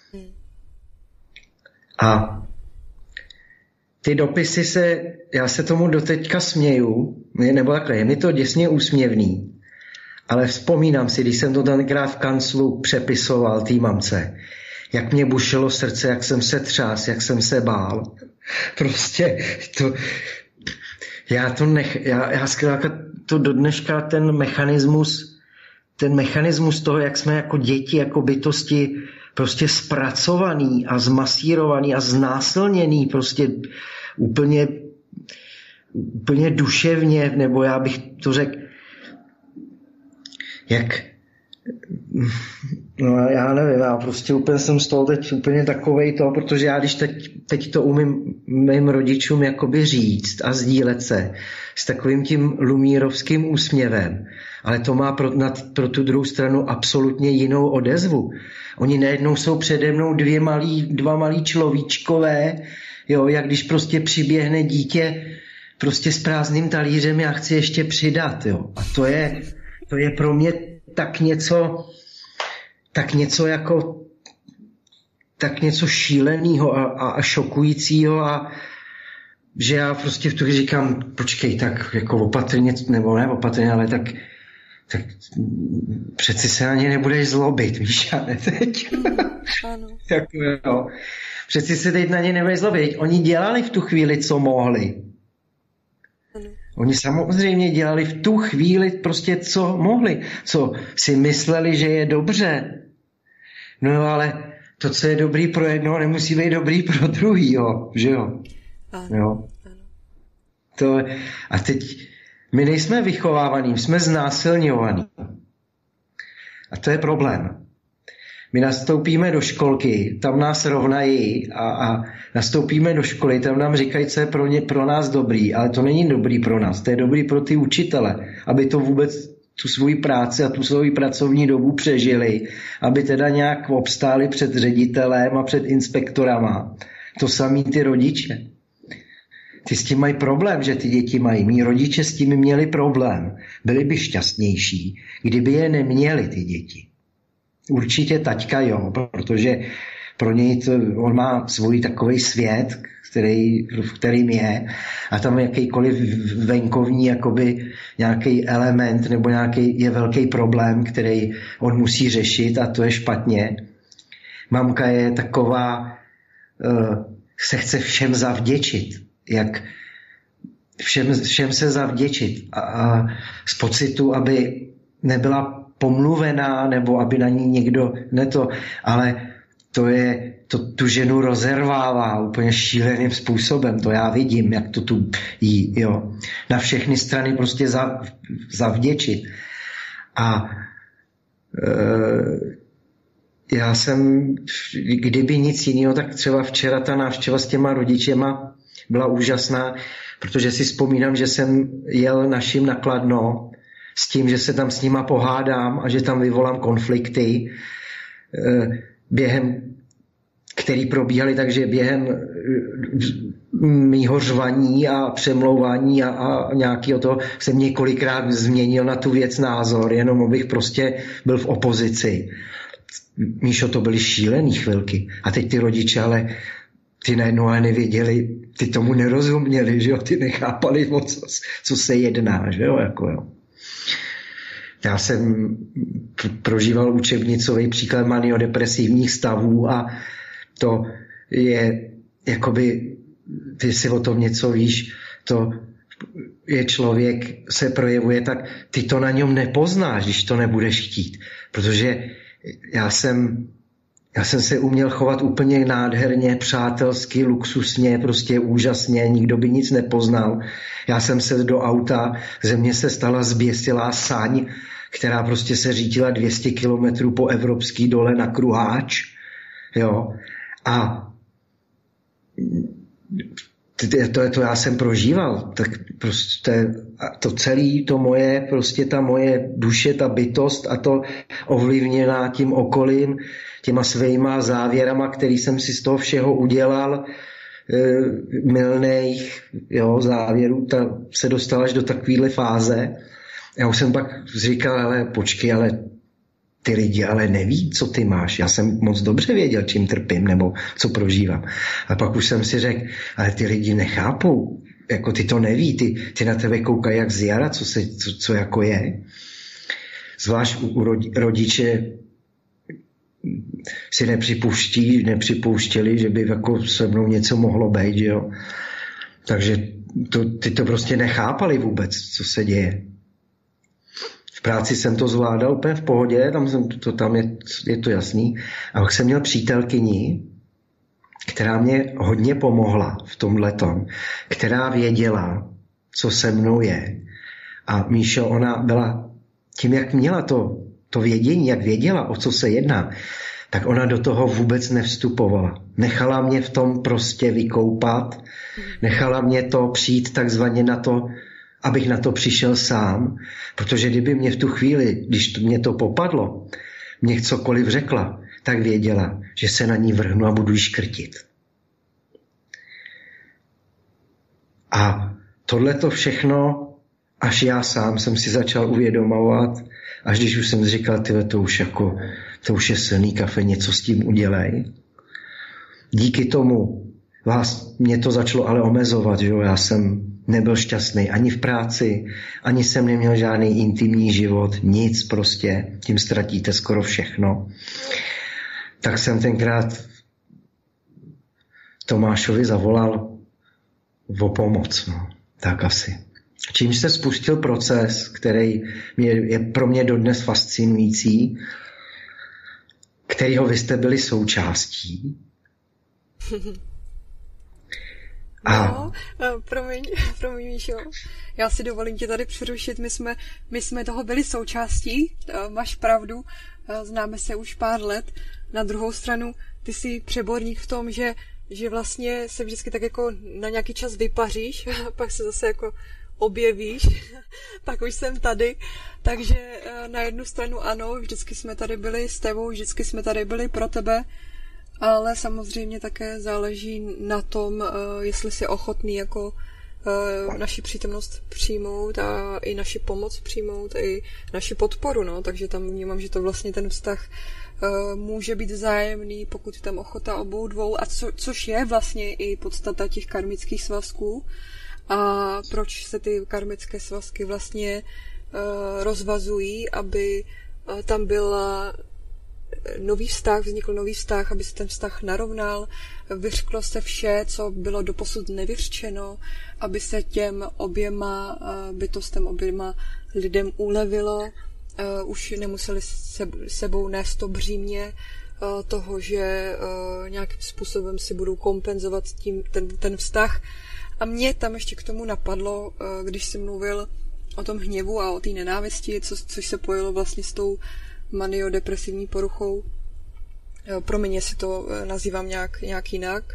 A ty dopisy se, já se tomu doteďka směju, nebo takhle, je mi to děsně úsměvný, ale vzpomínám si, když jsem to tenkrát v kanclu přepisoval té mamce, jak mě bušilo srdce, jak jsem se třás, jak jsem se bál. Prostě to, já to nech, já, já zkrátka to do dneška ten mechanismus, ten mechanismus toho, jak jsme jako děti, jako bytosti prostě zpracovaný a zmasírovaný a znásilněný prostě úplně, úplně duševně, nebo já bych to řekl, jak, no já nevím, já prostě úplně jsem z toho teď úplně takovej to, protože já když teď, teď to umím mým rodičům jakoby říct a sdílet se s takovým tím lumírovským úsměvem, ale to má pro, na, pro tu druhou stranu absolutně jinou odezvu. Oni najednou jsou přede mnou dvě malí, dva malí človíčkové, jo, jak když prostě přiběhne dítě prostě s prázdným talířem, já chci ještě přidat, jo. A to je, to je pro mě tak něco, tak něco jako, tak něco šílenýho a, a, a šokujícího a že já prostě v tu říkám, počkej, tak jako opatrně, nebo ne opatrně, ale tak tak přeci se na ně nebudeš zlobit, víš, a ne teď. Mm, ano. Tak, no. Přeci se teď na ně nebudeš zlobit. Oni dělali v tu chvíli, co mohli. Oni samozřejmě dělali v tu chvíli prostě, co mohli, co si mysleli, že je dobře. No ale to, co je dobrý pro jednoho, nemusí být dobrý pro druhýho, že jo? Ano. Jo. To, a teď my nejsme vychovávaní, jsme znásilňovaní. A to je problém. My nastoupíme do školky, tam nás rovnají a, a nastoupíme do školy, tam nám říkají, co je pro, ně, pro nás dobrý, ale to není dobrý pro nás, to je dobrý pro ty učitele, aby to vůbec tu svoji práci a tu svoji pracovní dobu přežili, aby teda nějak obstáli před ředitelem a před inspektorama. To samý ty rodiče. Ty s tím mají problém, že ty děti mají. Mí rodiče s tím měli problém. Byli by šťastnější, kdyby je neměli ty děti. Určitě taťka jo, protože pro něj to, on má svůj takový svět, který, v kterým je, a tam jakýkoliv venkovní jakoby nějaký element nebo nějaký je velký problém, který on musí řešit, a to je špatně. Mamka je taková, uh, se chce všem zavděčit, jak všem, všem se zavděčit a, a z pocitu, aby nebyla pomluvená, nebo aby na ní někdo, ne to, ale to je, to tu ženu rozervává úplně šíleným způsobem, to já vidím, jak to tu jí, jo. Na všechny strany prostě za, zavděčit. A e, já jsem, kdyby nic jiného, tak třeba včera ta návštěva s těma rodičema byla úžasná, protože si vzpomínám, že jsem jel našim na Kladno s tím, že se tam s nima pohádám a že tam vyvolám konflikty, během, který probíhaly, takže během mýho řvaní a přemlouvání a, a nějakého toho jsem několikrát změnil na tu věc názor, jenom abych prostě byl v opozici. Míšo, to byly šílený chvilky. A teď ty rodiče, ale ty najednou ale nevěděli, ty tomu nerozuměli, že jo, ty nechápali moc, co se jedná, že jo, jako jo. Já jsem prožíval učebnicový příklad maniodepresivních stavů a to je, jakoby, ty si o tom něco víš, to je člověk, se projevuje tak, ty to na něm nepoznáš, když to nebudeš chtít, protože já jsem Já jsem se uměl chovat úplně nádherně, přátelsky, luxusně, prostě úžasně, nikdo by nic nepoznal. Já jsem se do auta, ze mě se stala zběsilá saň, která prostě se řítila dvě stě kilometrů po evropský dole na kruháč. Jo. A to, to já jsem prožíval, tak prostě to celé, to moje, prostě ta moje duše, ta bytost a to ovlivněná tím okolím, těma svýma závěrama, který jsem si z toho všeho udělal, e, mylných jo, závěrů, ta se dostala až do takovéhle fáze. Já už jsem pak říkal, ale počkej, ale ty lidi ale neví, co ty máš. Já jsem moc dobře věděl, čím trpím nebo co prožívám. A pak už jsem si řekl, ale ty lidi nechápou, jako ty to neví, ty, ty na tebe koukají jak z jara, co, se, co, co jako je. Zvlášť u, u rodiče si nepřipouští, nepřipouštěli, že by jako se mnou něco mohlo být, že jo. Takže to, ty to prostě nechápali vůbec, co se děje. V práci jsem to zvládal úplně v pohodě, tam, jsem, to, tam je, je to jasný. A pak jsem měl přítelkyni, která mě hodně pomohla v tomhletom, která věděla, co se mnou je. A Míšo, ona byla tím, jak měla to to vědění, jak věděla, o co se jedná, tak ona do toho vůbec nevstupovala. Nechala mě v tom prostě vykoupat, nechala mě to přijít takzvaně na to, abych na to přišel sám, protože kdyby mě v tu chvíli, když mě to popadlo, mě cokoliv řekla, tak věděla, že se na ní vrhnu a budu jí škrtit. A tohleto všechno, až já sám jsem si začal uvědomovat, až když už jsem říkal, tyhle, to už jako, to už je silný kafe, něco s tím udělej. Díky tomu vás, mě to začalo ale omezovat, že jo? Já jsem nebyl šťastný ani v práci, ani jsem neměl žádný intimní život, nic prostě, tím ztratíte skoro všechno. Tak jsem tenkrát Tomášovi zavolal o pomoc, no, tak asi. čímž se spustil proces, který je, je pro mě dodnes fascinující, kterýho vy jste byli součástí. A... No, promiň, promiň, Míšo. Já si dovolím tě tady přerušit. My jsme, my jsme toho byli součástí, máš pravdu, známe se už pár let. Na druhou stranu, ty jsi přeborník v tom, že, že vlastně se vždycky tak jako na nějaký čas vypaříš, pak se zase jako objevíš, tak už jsem tady. Takže na jednu stranu ano, vždycky jsme tady byli s tebou, vždycky jsme tady byli pro tebe, ale samozřejmě také záleží na tom, jestli jsi ochotný jako naši přítomnost přijmout a i naši pomoc přijmout, i naši podporu, no, takže tam vnímám, že to vlastně ten vztah může být vzájemný, pokud je tam ochota obou dvou, a co, což je vlastně i podstata těch karmických svazků a proč se ty karmické svazky vlastně uh, rozvazují, aby uh, tam byla nový vztah, vznikl nový vztah, aby se ten vztah narovnal, vyřklo se vše, co bylo doposud nevyřčeno, aby se těm oběma uh, bytostem, oběma lidem ulevilo, uh, už nemuseli se, sebou nést to břímě uh, toho, že uh, nějakým způsobem si budou kompenzovat tím, ten, ten vztah. A mě tam ještě k tomu napadlo, uh, když jsi mluvil o tom hněvu a o té nenávisti, co, což se pojilo vlastně s tou maniodepresivní poruchou. Uh, promiň, jestli to uh, nazývám nějak, nějak jinak.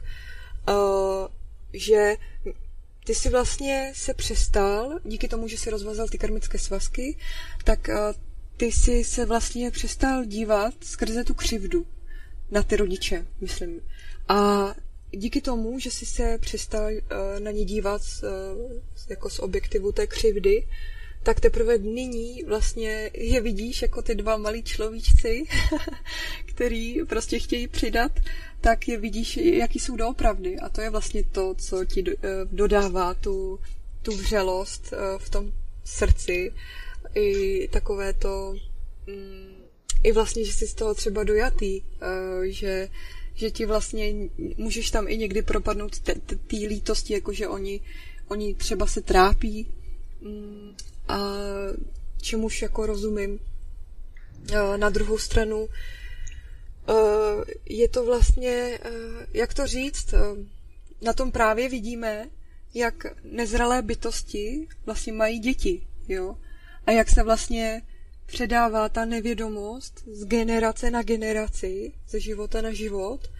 Uh, že ty jsi vlastně se přestal, díky tomu, že jsi rozvazal ty karmické svazky, tak uh, ty jsi se vlastně přestal dívat skrze tu křivdu na ty rodiče, myslím. A díky tomu, že jsi se přestal uh, na ně dívat uh, jako z objektivu té křivdy, tak teprve nyní vlastně je vidíš jako ty dva malí človíčci, který prostě chtějí přidat, tak je vidíš, jaký jsou doopravdy. A to je vlastně to, co ti dodává tu, tu vřelost v tom srdci. I takové to, i vlastně, že jsi z toho třeba dojatý, že, že ti vlastně můžeš tam i někdy propadnout té lítosti, jakože oni, oni třeba se trápí, a čemuž jako rozumím. Na druhou stranu je to vlastně, jak to říct, na tom právě vidíme, jak nezralé bytosti vlastně mají děti, jo? A jak se vlastně předává ta nevědomost z generace na generaci, ze života na život,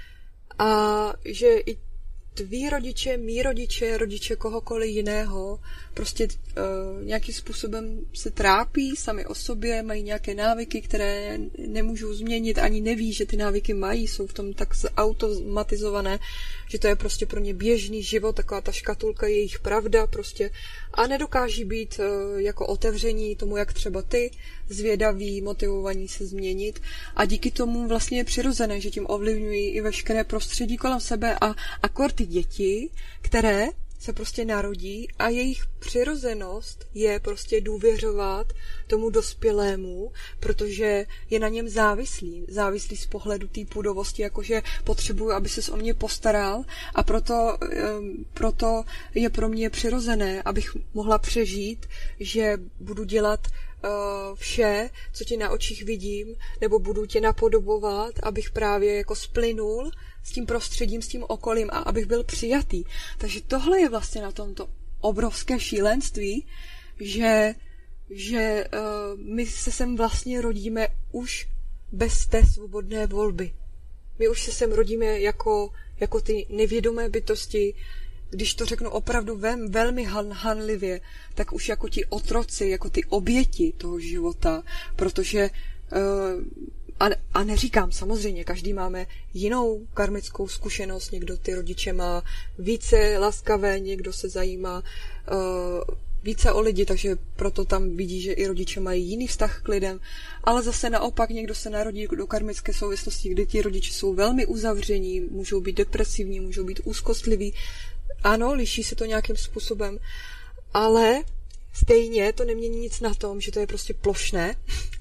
a že i tví rodiče, mý rodiče, rodiče kohokoliv jiného, prostě uh, nějakým způsobem se trápí sami o sobě, mají nějaké návyky, které nemůžou změnit, ani neví, že ty návyky mají, jsou v tom tak automatizované, že to je prostě pro ně běžný život, taková ta škatulka je jejich pravda prostě a nedokáží být uh, jako otevření tomu, jak třeba ty, zvědaví, motivovaní se změnit a díky tomu vlastně je přirozené, že tím ovlivňují i veškeré prostředí kolem sebe a akor ty děti, které se prostě narodí a jejich přirozenost je prostě důvěřovat tomu dospělému, protože je na něm závislý. Závislý z pohledu té půdovosti, jakože potřebuju, aby ses o mě postaral a proto, proto je pro mě přirozené, abych mohla přežít, že budu dělat vše, co ti na očích vidím, nebo budu tě napodobovat, abych právě jako splynul s tím prostředím, s tím okolím a abych byl přijatý. Takže tohle je vlastně na tomto obrovské šílenství, že, že uh, my se sem vlastně rodíme už bez té svobodné volby. My už se sem rodíme jako, jako ty nevědomé bytosti, když to řeknu opravdu vel, velmi han, hanlivě, tak už jako ti otroci, jako ty oběti toho života, protože uh, a, a neříkám, samozřejmě, každý máme jinou karmickou zkušenost, někdo ty rodiče má více laskavé, někdo se zajímá uh, více o lidi, takže proto tam vidí, že i rodiče mají jiný vztah k lidem, ale zase naopak někdo se narodí do karmické souvislosti, kdy ti rodiče jsou velmi uzavření, můžou být depresivní, můžou být úzkostliví. Ano, liší se to nějakým způsobem, ale stejně to nemění nic na tom, že to je prostě plošné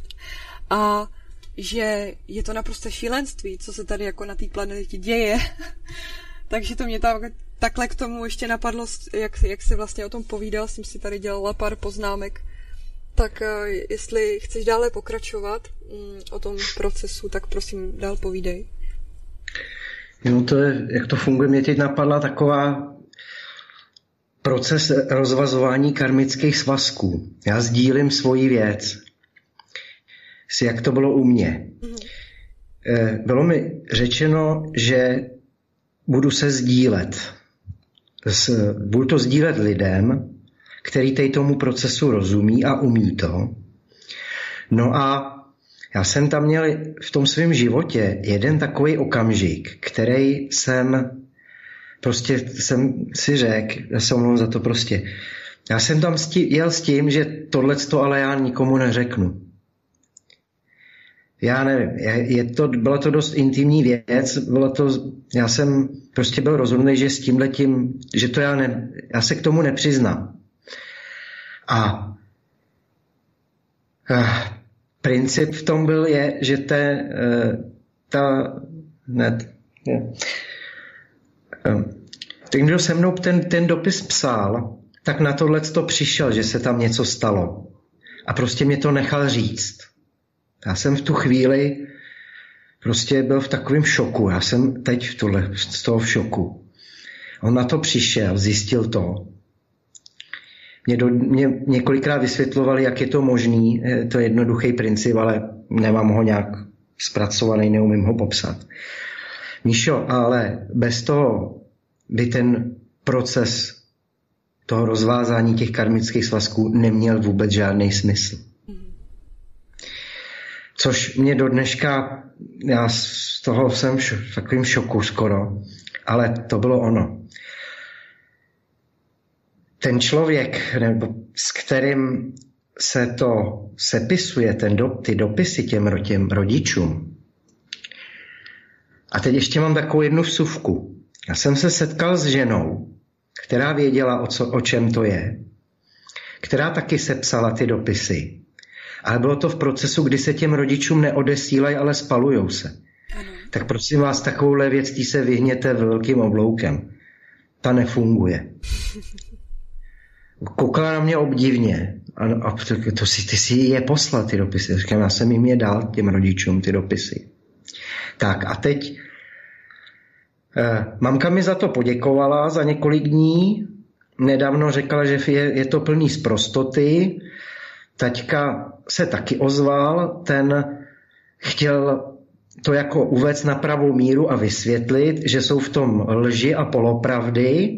a že je to naprosto šílenství, co se tady jako na té planetě děje. Takže to mě tak, takhle k tomu ještě napadlo, jak, jak jsi vlastně o tom povídal, jsem si tady dělala pár poznámek. Tak jestli chceš dále pokračovat o tom procesu, tak prosím dál povídej. No to je, jak to funguje, mě teď napadla taková proces rozvazování karmických svazků. Já sdílím svoji věc. Jak to bylo u mě. Mm-hmm. Bylo mi řečeno, že budu se sdílet. Budu to sdílet lidem, který tej tomu procesu rozumí a umí to. No a já jsem tam měl v tom svém životě jeden takový okamžik, který jsem prostě jsem si řekl, já se omlouvám za to prostě, já jsem tam jel s tím, že tohleto ale já nikomu neřeknu. Já nevím, je, je to, byla to dost intimní věc, bylo to, já jsem prostě byl rozhodný, že s tímhletím, že to já ne, já se k tomu nepřiznám. A uh, princip v tom byl je, že te, uh, ta, ne, je, uh, ten, kdo se mnou ten, ten dopis psal, tak na tohleto přišel, že se tam něco stalo. A prostě mě to nechal říct. Já jsem v tu chvíli prostě byl v takovém šoku. Já jsem teď v tohle, z toho v šoku. On na to přišel, zjistil to. Mě, do, mě několikrát vysvětlovali, jak je to možný. Je to jednoduchý princip, ale nemám ho nějak zpracovaný, neumím ho popsat. Míšo, ale bez toho by ten proces toho rozvázání těch karmických svazků neměl vůbec žádný smysl. Což mě do dneška, já z toho jsem v takovým šoku skoro, ale to bylo ono. Ten člověk, nebo s kterým se to sepisuje, ten do, ty dopisy těm, těm rodičům. A teď ještě mám takovou jednu vsuvku. Já jsem se setkal s ženou, která věděla, o, co, o čem to je, která taky sepsala ty dopisy. Ale bylo to v procesu, kdy se těm rodičům neodesílají, ale spalujou se. Ano. Tak prosím vás, takovouhle věc, tý se vyhněte velkým obloukem. Ta nefunguje. Koukala na mě obdivně. A, a to, to si, ty si je poslal ty dopisy. Říkám, já jsem jim je dal těm rodičům ty dopisy. Tak a teď eh, mamka mi za to poděkovala za několik dní. Nedávno řekla, že je, je to plný sprostoty. Taťka se taky ozval, ten chtěl to jako uvést na pravou míru a vysvětlit, že jsou v tom lži a polopravdy,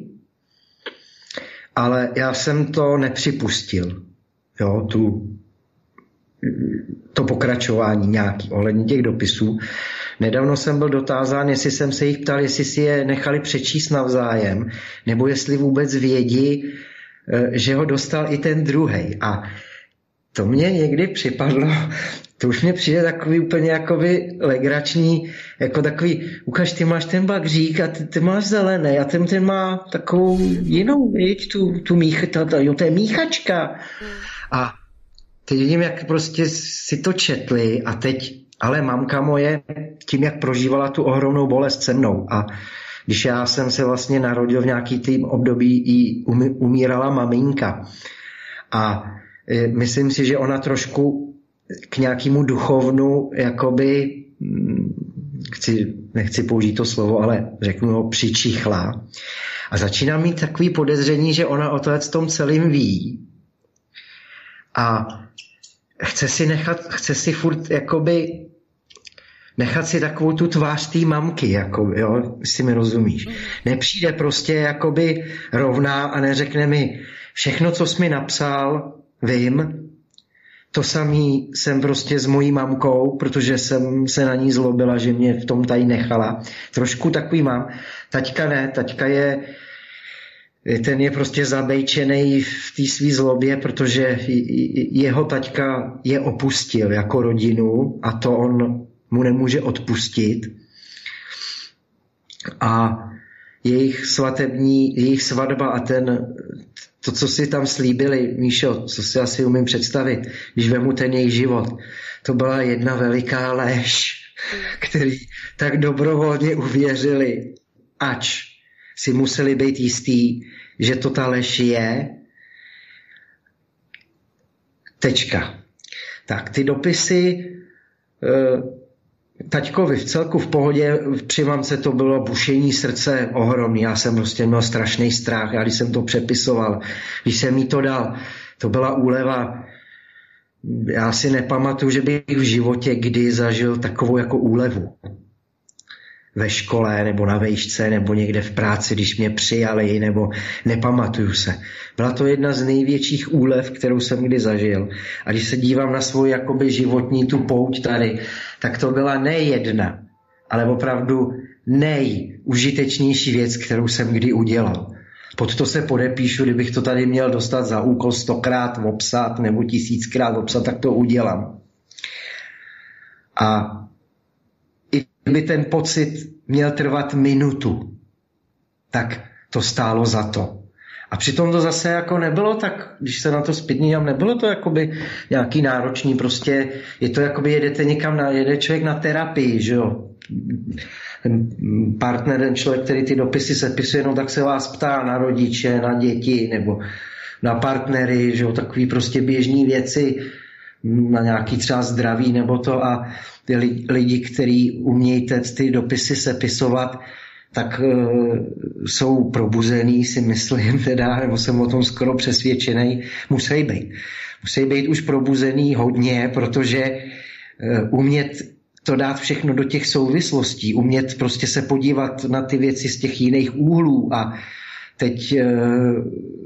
ale já jsem to nepřipustil. Jo, tu, to pokračování nějaký ohledně těch dopisů. Nedávno jsem byl dotázán, jestli jsem se jich ptal, jestli si je nechali přečíst navzájem, nebo jestli vůbec vědí, že ho dostal i ten druhej. A to mě někdy připadlo, to už mě přijde takový úplně jakoby legrační, jako takový, ukaž, ty máš ten bagřík a ty, ty máš zelený a ten, ten má takovou jinou, viď, tu, tu mých, ta, ta, jo, to je míchačka. A teď vidím, jak prostě si to četli a teď, ale mamka moje, tím, jak prožívala tu ohromnou bolest se mnou a když já jsem se vlastně narodil v nějaký tým období, i umírala maminka. A myslím si, že ona trošku k nějakému duchovnu, jakoby, chci, nechci použít to slovo, ale řeknu ho, přičichla. A začíná mít takový podezření, že ona o tom celým ví. A chce si nechat, chce si furt, jakoby, nechat si takovou tu tvář té mamky, jako, jo, jestli mi rozumíš. Nepřijde prostě jakoby rovná a neřekne mi všechno, co jsi mi napsal, vím, to samý jsem prostě s mojí mamkou, protože jsem se na ní zlobila, že mě v tom tady nechala. Trošku takový mám. Taťka ne, taťka je, ten je prostě zabejčený v té svý zlobě, protože jeho taťka je opustil jako rodinu a to on mu nemůže odpustit. A jejich svatební, jejich svatba a ten, to, co si tam slíbili, Míšo, co si asi umím představit, když vemu ten jejich život, to byla jedna veliká lež, který tak dobrovolně uvěřili, ač si museli být jistý, že to ta lež je. Tečka. Tak, ty dopisy taťkovi v celku v pohodě, při mamce to bylo bušení srdce ohromný, já jsem prostě měl strašný strach, já když jsem to přepisoval, když jsem jí to dal, to byla úleva, já si nepamatuju, že bych v životě kdy zažil takovou jako úlevu. Ve škole, nebo na vejšce, nebo někde v práci, když mě přijali, nebo nepamatuju se. Byla to jedna z největších úlev, kterou jsem kdy zažil. A když se dívám na svou jakoby životní tu pouť tady, tak to byla ne jedna, ale opravdu nejužitečnější věc, kterou jsem kdy udělal. Pod to se podepíšu, kdybych to tady měl dostat za úkol stokrát obsat, nebo tisíckrát obsat, tak to udělám. A kdyby ten pocit měl trvat minutu, tak to stálo za to. A přitom to zase jako nebylo tak, když se na to zpětně dívám, nebylo to jakoby nějaký náročný, prostě je to jakoby jedete někam, na, jede člověk na terapii, že jo. Ten partner, ten člověk, který ty dopisy sepisuje, no tak se vás ptá na rodiče, na děti, nebo na partnery, že jo, takový prostě běžný věci, na nějaký třeba zdraví nebo to a ty lidi, kteří umějí ty dopisy sepisovat, tak uh, jsou probuzený, si myslím teda, nebo jsem o tom skoro přesvědčený, musí být. Musí být už probuzený hodně, protože uh, umět to dát všechno do těch souvislostí, umět prostě se podívat na ty věci z těch jiných úhlů a teď uh,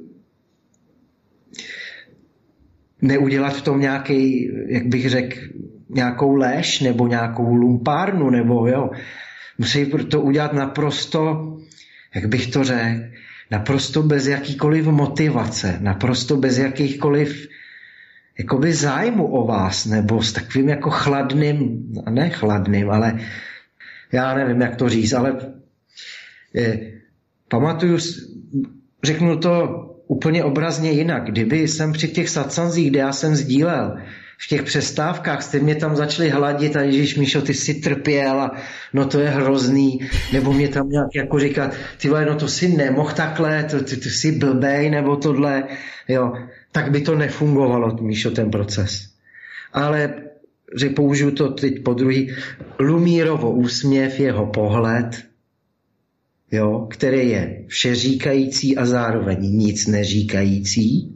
neudělat v tom nějaký, jak bych řekl, nějakou lež nebo nějakou lumpárnu, nebo jo. Musí to udělat naprosto, jak bych to řekl, naprosto bez jakýkoliv motivace, naprosto bez jakýchkoliv jakoby zájmu o vás, nebo s takovým jako chladným, ne chladným, ale já nevím, jak to říct, ale je, pamatuju, řeknu to úplně obrazně jinak. Kdyby jsem při těch satsanzích, kde já jsem sdílel, v těch přestávkách jste mě tam začali hladit a Ježíš Míšo, ty jsi trpěl a no to je hrozný, nebo mě tam nějak jako říkat, ty vole, no to si nemohl takhle, to, ty, ty jsi blbej, nebo tohle, jo, tak by to nefungovalo, Míšo, ten proces. Ale, že použiju to teď po druhý, Lumírovo úsměv, jeho pohled, jo, který je všeříkající a zároveň nic neříkající.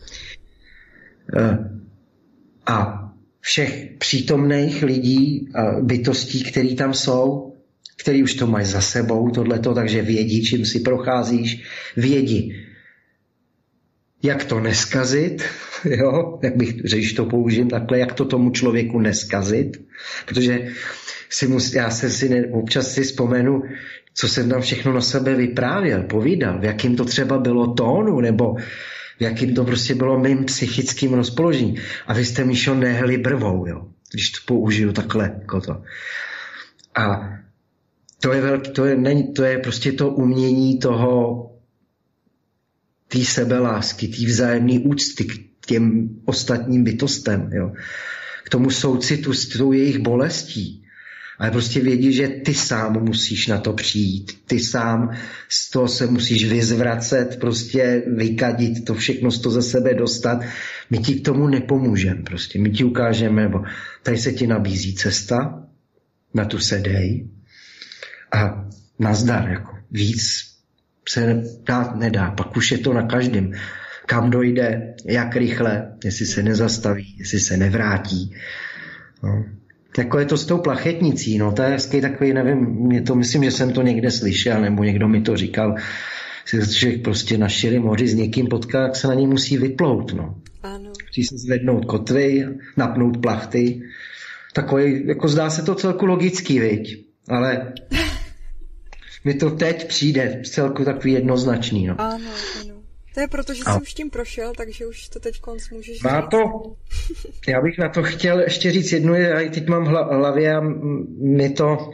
A všech přítomných lidí a bytostí, který tam jsou, který už to mají za sebou, tohleto, takže vědí, čím si procházíš, vědí, jak to neskazit, jo, jak bych, když to použijem takhle, jak to tomu člověku neskazit, protože si mus, já se si ne, občas si vzpomenu, co jsem tam všechno na sebe vyprávěl, povídal, v jakým to třeba bylo tónu, nebo v jakým to prostě bylo mým psychickým rozpoložení. A vy jste, Míšo, nehli brvou, jo, když to použiju takhle, jako to. A to je velký, to je, není, to je prostě to umění toho, té sebelásky, té vzájemné úcty k těm ostatním bytostem, jo. K tomu soucitu s tou jejich bolestí. Ale prostě vědí, že ty sám musíš na to přijít. Ty sám z toho se musíš vyzvracet, prostě vykadit to všechno, z toho ze sebe dostat. My ti k tomu nepomůžeme prostě. My ti ukážeme, nebo tady se ti nabízí cesta, na tu se dej a nazdar, jako víc se dát nedá. Pak už je to na každém. Kam dojde, jak rychle, jestli se nezastaví, jestli se nevrátí. No. Jako je to s tou plachetnicí, no to je hezký takový, nevím, mě to, myslím, že jsem to někde slyšel, nebo někdo mi to říkal, že člověk prostě na širém moři s někým potká, jak se na něj musí vyplout, no. Ano. Musí se zvednout kotvy, napnout plachty, takový, jako zdá se to celku logický, viď, ale mi to teď přijde celku takový jednoznačný, no. Ano, ano. To je proto, že jsi už tím prošel, takže už to teď konc můžeš Má říct. to, já bych na to chtěl ještě říct jednu, já teď mám v hlavě a mi to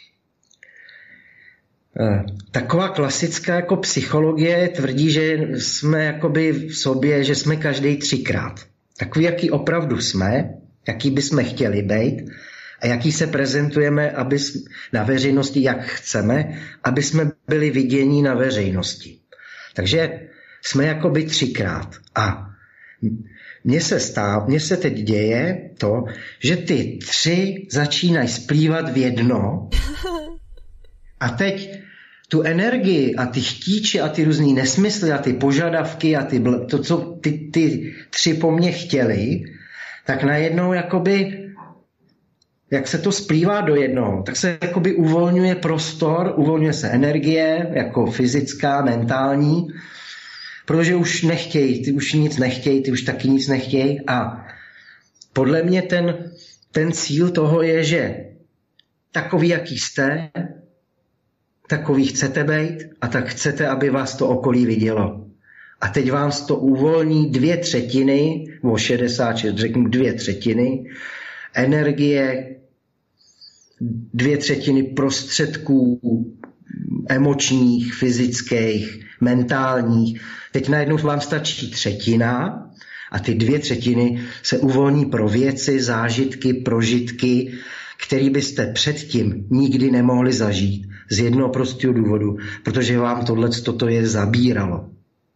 taková klasická jako psychologie tvrdí, že jsme jakoby v sobě, že jsme každý třikrát. Takový, jaký opravdu jsme, jaký bychom chtěli být a jaký se prezentujeme aby na veřejnosti, jak chceme, aby jsme byli vidění na veřejnosti. Takže jsme jakoby třikrát. A mně se stá, mně se teď děje to, že ty tři začínají splývat v jedno a teď tu energii a ty chtíče a ty různý nesmysly a ty požadavky a ty, to, co ty, ty tři po mně chtěli, tak najednou jakoby, jak se to splývá do jednoho, tak se jakoby uvolňuje prostor, uvolňuje se energie, jako fyzická, mentální, protože už nechtějí, ty už nic nechtějí, ty už taky nic nechtějí a podle mě ten, ten cíl toho je, že takový, jaký jste, takový chcete být a tak chcete, aby vás to okolí vidělo. A teď vám to uvolní dvě třetiny, o šedesát šest, řeknu dvě třetiny, energie, dvě třetiny prostředků emočních, fyzických, mentálních. Teď najednou vám stačí třetina a ty dvě třetiny se uvolní pro věci, zážitky, prožitky, který byste předtím nikdy nemohli zažít. Z jednoho prostého důvodu, protože vám tohle toto je zabíralo.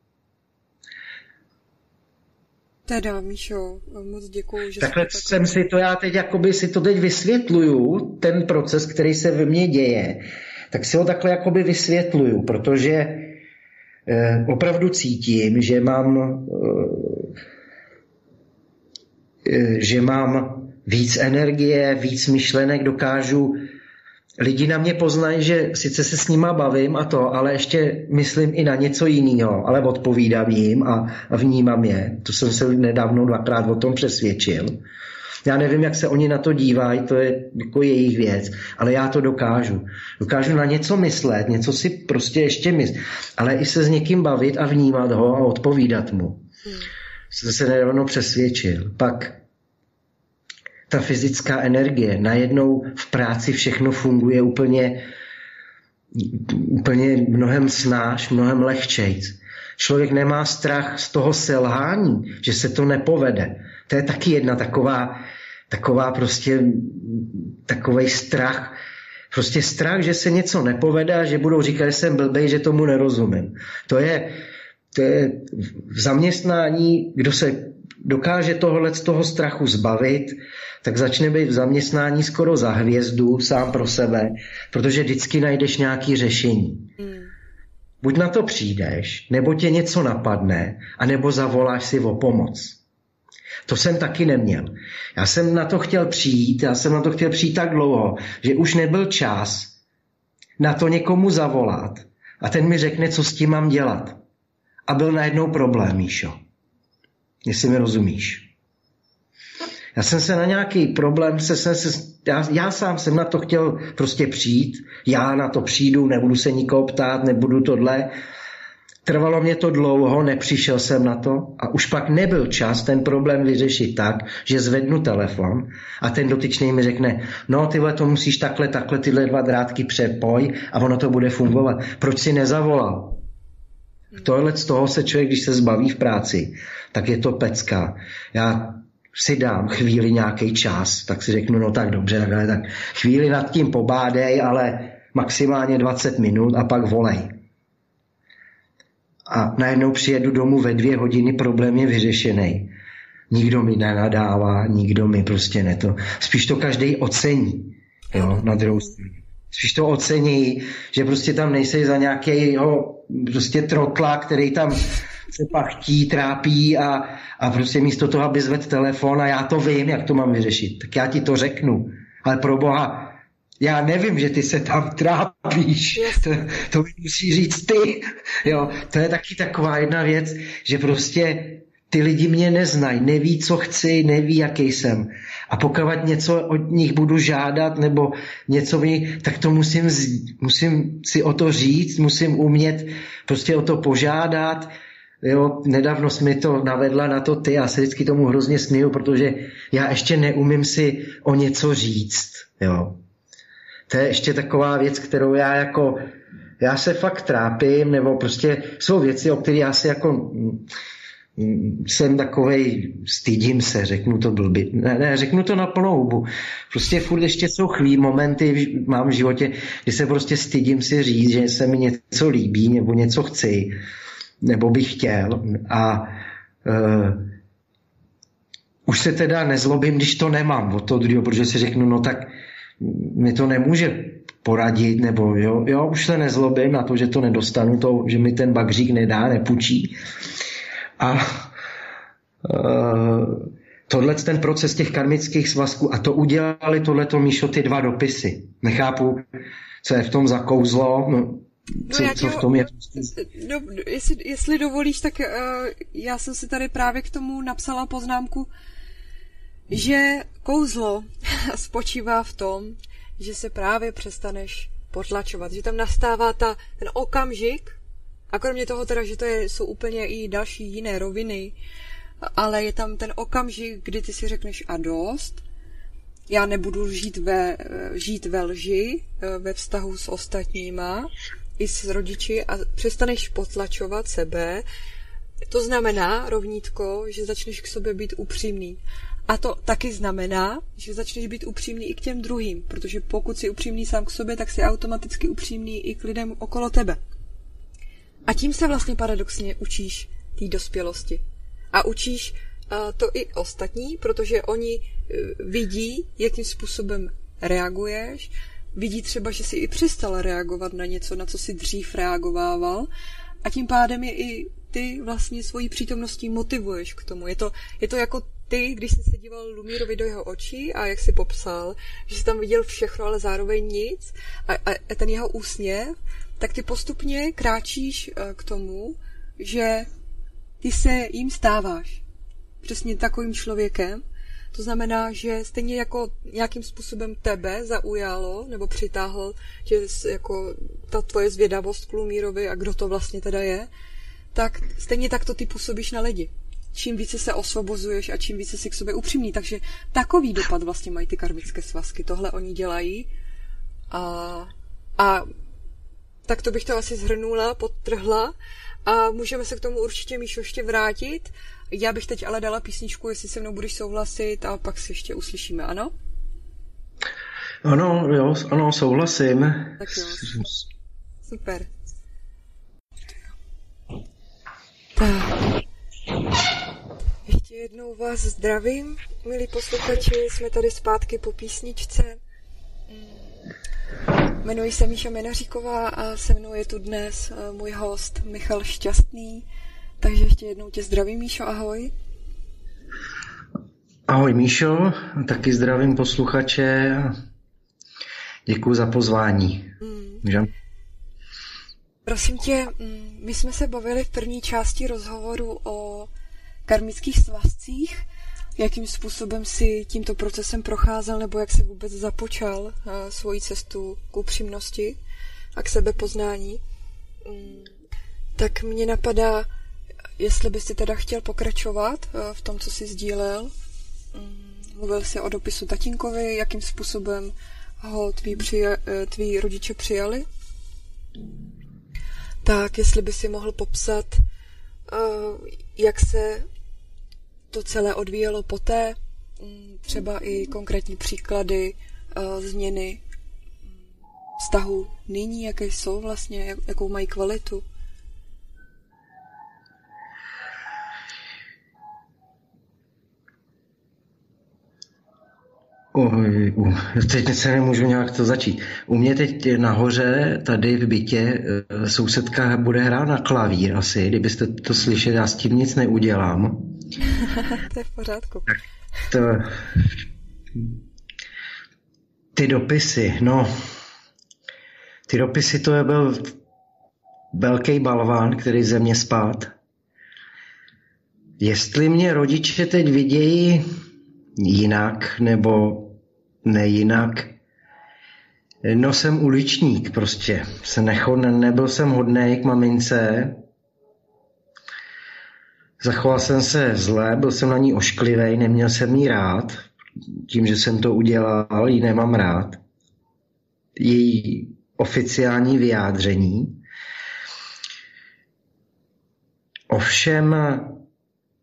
Teda, Míšo, moc děkuju, že Takhle jste jsem si to, já teď jakoby si to teď vysvětluju, ten proces, který se ve mně děje, tak si ho takhle jakoby vysvětluju, protože eh, opravdu cítím, že mám eh, že mám víc energie, víc myšlenek, dokážu. Lidi na mě poznají, že sice se s nima bavím a to, ale ještě myslím i na něco jiného, ale odpovídám jim a, a vnímám je. To jsem se nedávno dvakrát o tom přesvědčil. Já nevím, jak se oni na to dívají, to je jako jejich věc, ale já to dokážu. Dokážu na něco myslet, něco si prostě ještě myslet, ale i se s někým bavit a vnímat ho a odpovídat mu. Hmm. Jsem se nedávno přesvědčil. Pak ta fyzická energie, najednou v práci všechno funguje úplně, úplně mnohem snáš, mnohem lehčejc. Člověk nemá strach z toho selhání, že se to nepovede. To je taky jedna taková, taková prostě, takovej strach, prostě strach, že se něco nepovede a že budou říkat, že jsem blbej, že tomu nerozumím. To je, to je v zaměstnání, kdo se dokáže tohle z toho strachu zbavit, tak začne být v zaměstnání skoro za hvězdu sám pro sebe, protože vždycky najdeš nějaké řešení. Mm. Buď na to přijdeš, nebo tě něco napadne, anebo zavoláš si o pomoc. To jsem taky neměl. Já jsem na to chtěl přijít, já jsem na to chtěl přijít tak dlouho, že už nebyl čas na to někomu zavolat a ten mi řekne, co s tím mám dělat. A byl najednou problém, Míšo. Jestli mi rozumíš. Já jsem se na nějaký problém, se, se, se, já, já sám jsem na to chtěl prostě přijít, já na to přijdu, nebudu se nikoho ptát, nebudu tohle. Trvalo mě to dlouho, nepřišel jsem na to a už pak nebyl čas ten problém vyřešit tak, že zvednu telefon a ten dotyčný mi řekne, no tyhle to musíš takhle, takhle tyhle dva drátky přepoj a ono to bude fungovat. Proč si nezavolal? Tohle z toho se člověk, když se zbaví v práci, tak je to pecka. Já si dám chvíli nějaký čas, tak si řeknu, no tak dobře, tak, tak chvíli nad tím pobádej, ale maximálně dvacet minut a pak volej. A najednou přijedu domů ve dvě hodiny, problém je vyřešený. Nikdo mi nenadává, nikdo mi prostě neto. Spíš to každý ocení, jo, na druhou stranu. Spíš to ocení, že prostě tam nejseš za nějakého prostě trotla, který tam se pachtí, trápí a, a prostě místo toho, aby zvedl telefon a já to vím, jak to mám vyřešit, tak já ti to řeknu. Ale pro Boha, já nevím, že ty se tam trápíš. To, to mi musí říct ty. Jo, to je taky taková jedna věc, že prostě ty lidi mě neznají, neví, co chci, neví, jaký jsem. A pokud něco od nich budu žádat nebo něco mi, tak to musím, musím si o to říct, musím umět prostě o to požádat. Jo, nedávno jsi mi to navedla na to ty, já se vždycky tomu hrozně směju, protože já ještě neumím si o něco říct. Jo. To je ještě taková věc, kterou já jako, já se fakt trápím, nebo prostě jsou věci, o které já si jako jsem takovej, stydím se, řeknu to blbě, ne, ne, řeknu to na plnou hubu. Prostě furt ještě jsou chvíli, momenty mám v životě, kdy se prostě stydím si říct, že se mi něco líbí, nebo něco chci, nebo bych chtěl a uh, už se teda nezlobím, když to nemám od toho druhého, protože si řeknu, no tak mi to nemůže poradit, nebo jo, jo, už se nezlobím na to, že to nedostanu, to, že mi ten bagřík nedá, nepůjčí. A uh, tohle ten proces těch karmických svazků, a to udělali tohleto, Míšo, ty dva dopisy. Nechápu, co je v tom za kouzlo, no, co, no co v tom je. Do, jestli, jestli dovolíš, tak uh, já jsem si tady právě k tomu napsala poznámku, že kouzlo spočívá v tom, že se právě přestaneš potlačovat, že tam nastává ta, ten okamžik, a kromě toho teda, že to je, jsou úplně i další jiné roviny, ale je tam ten okamžik, kdy ty si řekneš a dost, já nebudu žít ve, žít ve lži, ve vztahu s ostatníma, i s rodiči a přestaneš potlačovat sebe. To znamená, rovnítko, že začneš k sobě být upřímný. A to taky znamená, že začneš být upřímný i k těm druhým, protože pokud jsi upřímný sám k sobě, tak jsi automaticky upřímný i k lidem okolo tebe. A tím se vlastně paradoxně učíš té dospělosti. A učíš uh, to i ostatní, protože oni uh, vidí, jakým způsobem reaguješ, vidí třeba, že jsi i přestal reagovat na něco, na co jsi dřív reagovával a tím pádem je i ty vlastně svojí přítomností motivuješ k tomu. Je to, je to jako ty, když jsi se díval Lumírovi do jeho očí a jak jsi popsal, že jsi tam viděl všechno, ale zároveň nic a, a, a ten jeho úsměv, tak ty postupně kráčíš k tomu, že ty se jim stáváš přesně takovým člověkem. To znamená, že stejně jako nějakým způsobem tebe zaujalo nebo přitáhl, že jako ta tvoje zvědavost k Lumírovi a kdo to vlastně teda je, tak stejně takto ty působíš na lidi. Čím více se osvobozuješ a čím více si k sobě upřímný. Takže takový dopad vlastně mají ty karmické svazky. Tohle oni dělají. A, a tak to bych to asi zhrnula, podtrhla. A můžeme se k tomu určitě, Míšo, ještě vrátit. Já bych teď ale dala písničku, jestli se mnou budeš souhlasit a pak si ještě uslyšíme, ano? Ano, jo, ano, souhlasím. Tak jo, super. Tak. Ještě jednou vás zdravím, milí posluchači, jsme tady zpátky po písničce. Jmenuji se Míša Menaříková a se mnou je tu dnes můj host Michal Šťastný. Takže ještě jednou tě zdravím, Míšo, ahoj. Ahoj, Míšo, taky zdravím posluchače. Děkuji za pozvání. Mm. Prosím tě, my jsme se bavili v první části rozhovoru o karmických svazcích, jakým způsobem si tímto procesem procházel, nebo jak se vůbec započal uh, svoji cestu k upřímnosti a k sebepoznání. Um, tak mě napadá, jestli bys si teda chtěl pokračovat uh, v tom, co jsi sdílel. Um, mluvil jsi o dopisu tatínkovi, jakým způsobem ho tví, přija- tví rodiče přijali. Tak jestli by si mohl popsat, uh, jak se to celé odvíjelo poté, třeba i konkrétní příklady uh, změny vztahu nyní, jaké jsou vlastně, jak, jakou mají kvalitu. Oj, uh, teď se nemůžu nějak to začít. U mě teď nahoře, tady v bytě, sousedka bude hrát na klavír asi, kdybyste to slyšeli, já s tím nic neudělám. To je v pořádku. To, ty dopisy, no, ty dopisy to je byl velký balván, který ze mě spát. Jestli mě rodiče teď vidějí jinak nebo nejinak, no jsem uličník prostě. Se nechod, nebyl jsem hodnej k mamince, zachoval jsem se zle, byl jsem na ní ošklivej, neměl jsem jí rád, tím, že jsem to udělal, jí nemám rád. Její oficiální vyjádření. Ovšem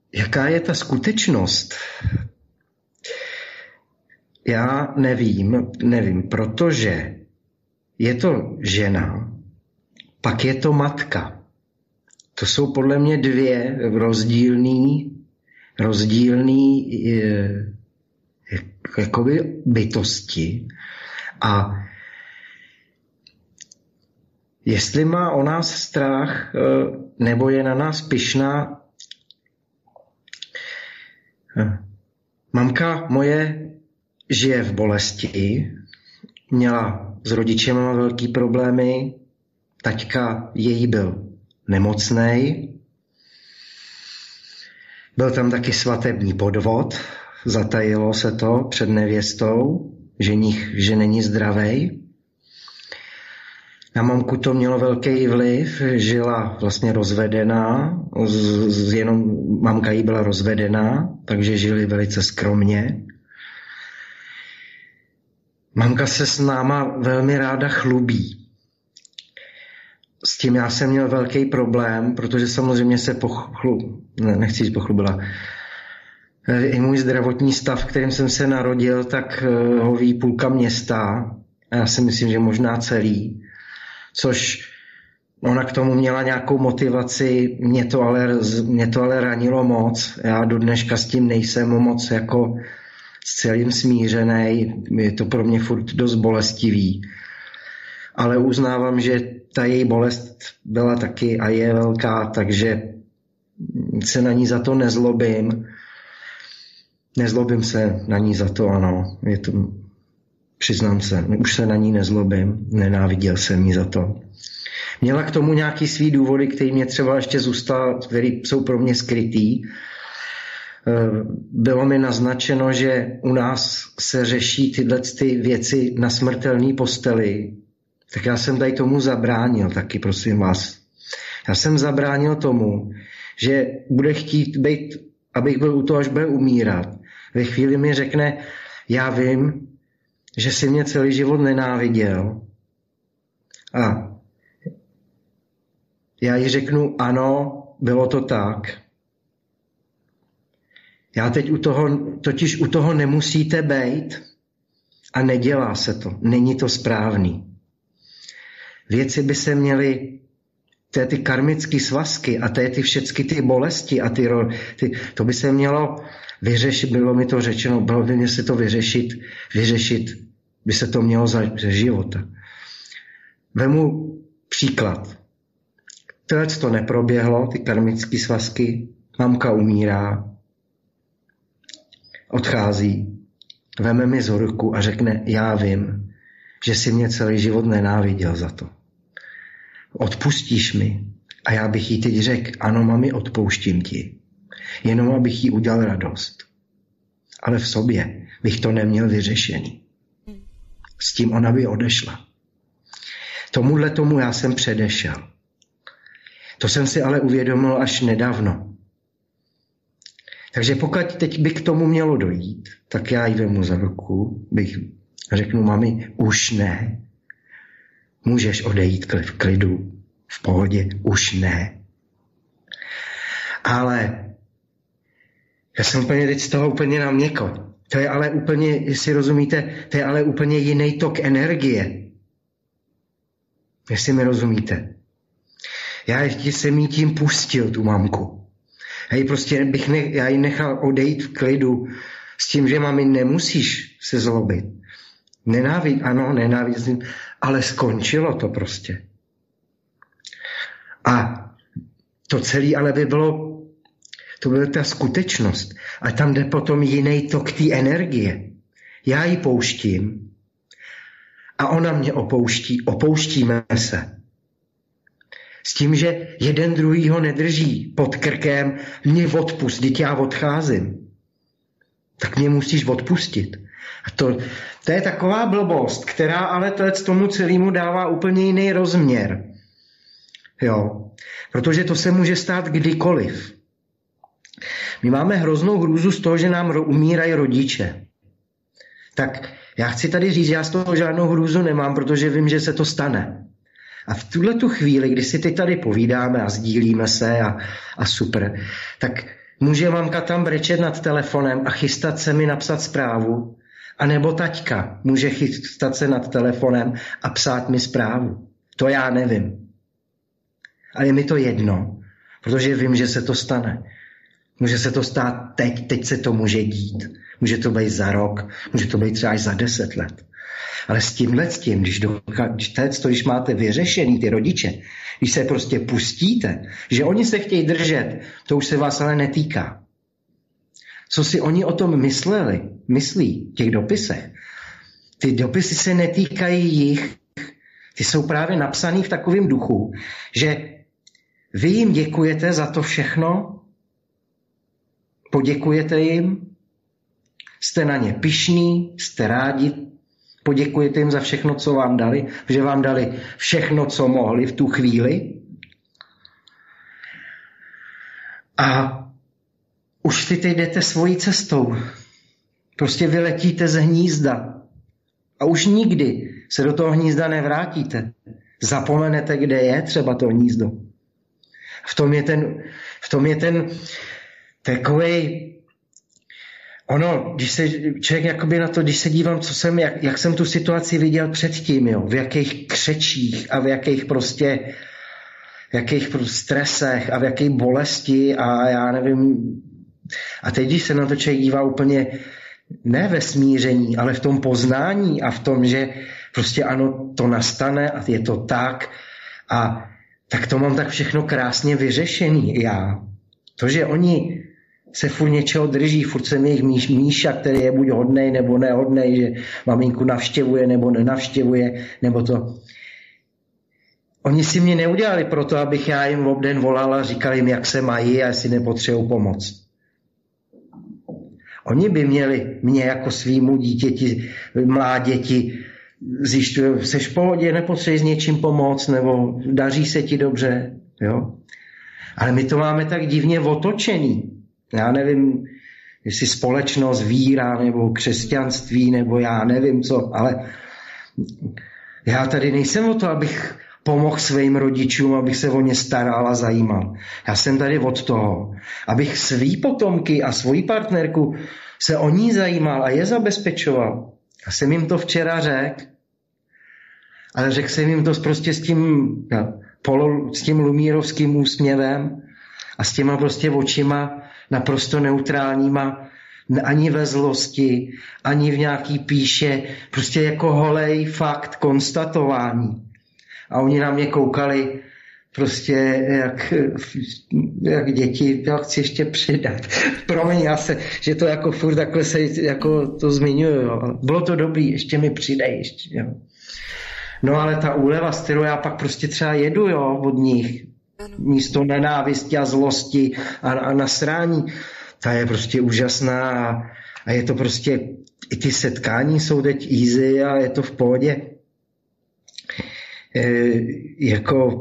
jaká je ta skutečnost? Já nevím, nevím, protože je to žena, pak je to matka. To jsou podle mě dvě rozdílný, rozdílný jakoby bytosti. A jestli má o nás strach, nebo je na nás pyšná, mamka moje žije v bolesti, měla s rodičema velký problémy, taťka její byl nemocnej, byl tam taky svatební podvod, zatajilo se to před nevěstou, ženich, že není zdravej. Na mamku to mělo velký vliv, žila vlastně rozvedená, z, z, jenom mamka jí byla rozvedená, takže žili velice skromně. Mamka se s náma velmi ráda chlubí. S tím já jsem měl velký problém, protože samozřejmě se pochlu, ne, nechci říct pochlubila. I můj zdravotní stav, v kterém jsem se narodil, tak ho ví půlka města. A já si myslím, že možná celý. Což ona k tomu měla nějakou motivaci, mě to ale, mě to ale ranilo moc. Já do dneška s tím nejsem moc jako s celým smířenej. Je to pro mě furt dost bolestivý. Ale uznávám, že ta její bolest byla taky a je velká, takže se na ní za to nezlobím. Nezlobím se na ní za to, ano. Je to, přiznám se, už se na ní nezlobím. Nenáviděl jsem jí za to. Měla k tomu nějaký svý důvody, které mě třeba ještě zůstaly, které jsou pro mě skrytý. Bylo mi naznačeno, že u nás se řeší tyhle ty věci na smrtelné posteli. Tak já jsem tady tomu zabránil taky, prosím vás. Já jsem zabránil tomu, že bude chtít být, abych byl u toho, až bude umírat. Ve chvíli mi řekne, já vím, že jsi mě celý život nenáviděl. A já jí řeknu, ano, bylo to tak. Já teď u toho, totiž u toho nemusíte bejt a nedělá se to. Není to správný. Věci by se měly, to je ty karmické svazky a to je ty všechny ty bolesti a ty, ty, to by se mělo vyřešit, bylo mi to řečeno, bylo by mě se to vyřešit, vyřešit by se to mělo za, za života. Vemu příklad. Tohle to neproběhlo, ty karmické svazky, mamka umírá, odchází, veme mi z ruku a řekne, já vím, že jsi mě celý život nenáviděl za to. Odpustíš mi? A já bych jí teď řekl, ano, mami, odpouštím ti. Jenom abych jí udělal radost. Ale v sobě bych to neměl vyřešený. S tím ona by odešla. Tomuhle tomu já jsem předešel. To jsem si ale uvědomil až nedávno. Takže pokud teď by k tomu mělo dojít, tak já jí vemu za ruku, bych řeknu, mami, už ne. Můžeš odejít v klidu, v pohodě, už ne. Ale já jsem úplně teď z toho úplně na měko. To je ale úplně, jestli rozumíte, to je ale úplně jiný tok energie. Jestli mi rozumíte. Já jsem jí tím pustil, tu mamku. Já ji prostě bych ne, já ji nechal odejít v klidu s tím, že mami, nemusíš se zlobit. Nenávid, ano, nenávidím, ale skončilo to prostě. A to celé ale by bylo, to byla ta skutečnost. A tam jde potom jiný tok té energie. Já ji pouštím a ona mě opouští. Opouštíme se. S tím, že jeden druhýho nedrží pod krkem, mě odpust, teď já odcházím. Tak mě musíš odpustit. A to, to je taková blbost, která ale tomu celému dává úplně jiný rozměr. Jo. Protože to se může stát kdykoliv. My máme hroznou hrůzu z toho, že nám umírají rodiče. Tak já chci tady říct, já z toho žádnou hrůzu nemám, protože vím, že se to stane. A v tuhle tu chvíli, kdy si teď tady povídáme a sdílíme se a, a super, tak Může mamka tam brečet nad telefonem a chystat se mi napsat zprávu, anebo taťka může chystat se nad telefonem a psát mi zprávu. To já nevím. Ale je mi to jedno, protože vím, že se to stane. Může se to stát teď, teď se to může dít. Může to být za rok, může to být třeba až za deset let. Ale s tímhle s tím, když, do, když, teď, když máte vyřešený ty rodiče, když se prostě pustíte, že oni se chtějí držet, to už se vás ale netýká. Co si oni o tom mysleli, myslí v těch dopisech, ty dopisy se netýkají jich, ty jsou právě napsaný v takovém duchu, že vy jim děkujete za to všechno, poděkujete jim, jste na ně pyšní, jste rádi, poděkujete jim za všechno, co vám dali, že vám dali všechno, co mohli v tu chvíli. A už si teď jdete svojí cestou. Prostě vyletíte z hnízda. A už nikdy se do toho hnízda nevrátíte. Zapomenete, kde je třeba to hnízdo. V tom je ten, v tom je ten takovej, ono, když se člověk jakoby na to, když se dívám, co jsem, jak, jak jsem tu situaci viděl předtím, jo, v jakých křečích a v jakých prostě, v jakých prostě stresech a v jakých bolesti a já nevím. A teď, když se na to člověk dívá úplně ne ve smíření, ale v tom poznání a v tom, že prostě ano, to nastane a je to tak a tak to mám tak všechno krásně vyřešený já. To, že oni se furt něčeho drží, furt jsem jejich míš, Míša, který je buď hodnej nebo nehodnej, že maminku navštěvuje nebo nenavštěvuje, nebo to. Oni si mě neudělali proto, abych já jim obden volal a říkal jim, jak se mají a jestli nepotřebují pomoc. Oni by měli mě jako svýmu dítěti, mláděti, zjišťují, seš v pohodě, nepotřebuješ s něčím pomoct, nebo daří se ti dobře, jo. Ale my to máme tak divně otočený. Já nevím, jestli společnost, víra, nebo křesťanství, nebo já nevím co, ale já tady nejsem o to, abych pomohl svým rodičům, abych se o ně staral a zajímal. Já jsem tady od toho, abych svý potomky a svoji partnerku se o ní zajímal a je zabezpečoval. Já jsem jim to včera řekl, ale řekl jsem jim to prostě s tím, polo, s tím lumírovským úsměvem a s těma prostě očima naprosto neutrálníma, ani ve zlosti, ani v nějaký píše, prostě jako holej fakt konstatování. A oni na mě koukali prostě jak, jak děti, já chci ještě přidat. Promiň, já se, že to jako furt takhle se jako to zmiňuju. Jo. Bylo to dobrý, ještě mi přidej. Ještě, jo. No ale ta úleva, z kterou já pak prostě třeba jedu jo, od nich, místo nenávisti a zlosti a, a nasrání, ta je prostě úžasná a, a je to prostě, i ty setkání jsou teď easy a je to v pohodě. E, jako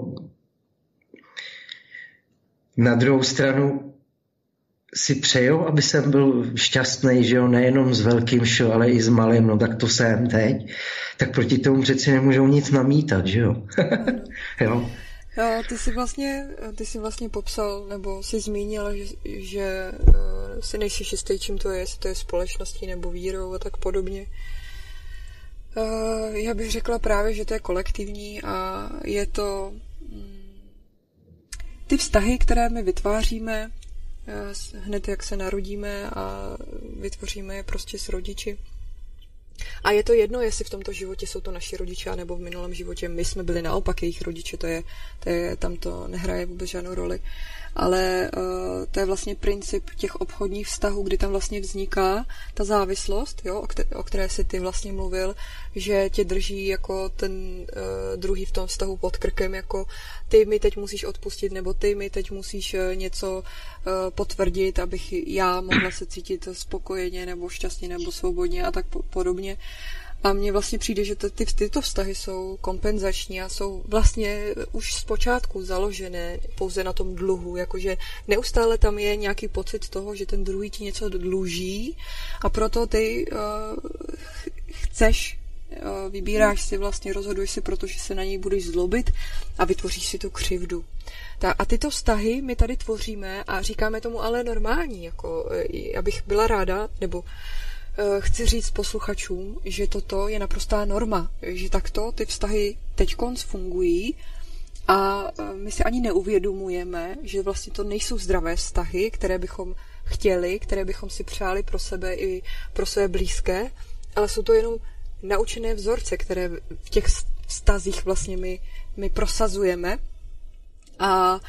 na druhou stranu si přejou, aby jsem byl šťastný, že jo, nejenom s velkým šo, ale i s malým, no tak to jsem teď, tak proti tomu přeci nemůžou nic namítat, že jo. Jo. Jo, ty jsi vlastně, ty jsi vlastně popsal, nebo jsi zmínil, že, že si nejsi jistý, čím to je, jestli to je společností nebo vírou a tak podobně. Já bych řekla právě, že to je kolektivní a je to ty vztahy, které my vytváříme hned, jak se narodíme a vytvoříme je prostě s rodiči. A je to jedno, jestli v tomto životě jsou to naši rodiče, nebo v minulém životě my jsme byli naopak jejich rodiče, to je, to je, tam to nehraje vůbec žádnou roli. Ale uh, to je vlastně princip těch obchodních vztahů, kdy tam vlastně vzniká ta závislost, jo, o, které, o které si ty vlastně mluvil, že tě drží jako ten uh, druhý v tom vztahu pod krkem, jako ty mi teď musíš odpustit, nebo ty mi teď musíš uh, něco uh, potvrdit, abych já mohla se cítit spokojeně, nebo šťastně, nebo svobodně a tak po- podobně. A mně vlastně přijde, že ty, tyto vztahy jsou kompenzační a jsou vlastně už zpočátku založené pouze na tom dluhu, jakože neustále tam je nějaký pocit toho, že ten druhý ti něco dluží a proto ty uh, chceš vybíráš si vlastně, rozhoduješ si, protože se na něj budeš zlobit a vytvoříš si tu křivdu. Ta, a tyto vztahy my tady tvoříme a říkáme tomu ale normální, jako abych byla ráda, nebo chci říct posluchačům, že toto je naprostá norma, že takto ty vztahy teďkonc fungují a my si ani neuvědomujeme, že vlastně to nejsou zdravé vztahy, které bychom chtěli, které bychom si přáli pro sebe i pro své blízké, ale jsou to jenom naučené vzorce, které v těch vztazích vlastně my, my prosazujeme. A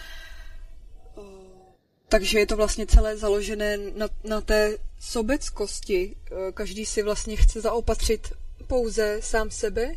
takže je to vlastně celé založené na, na té sobeckosti. Každý si vlastně chce zaopatřit pouze sám sebe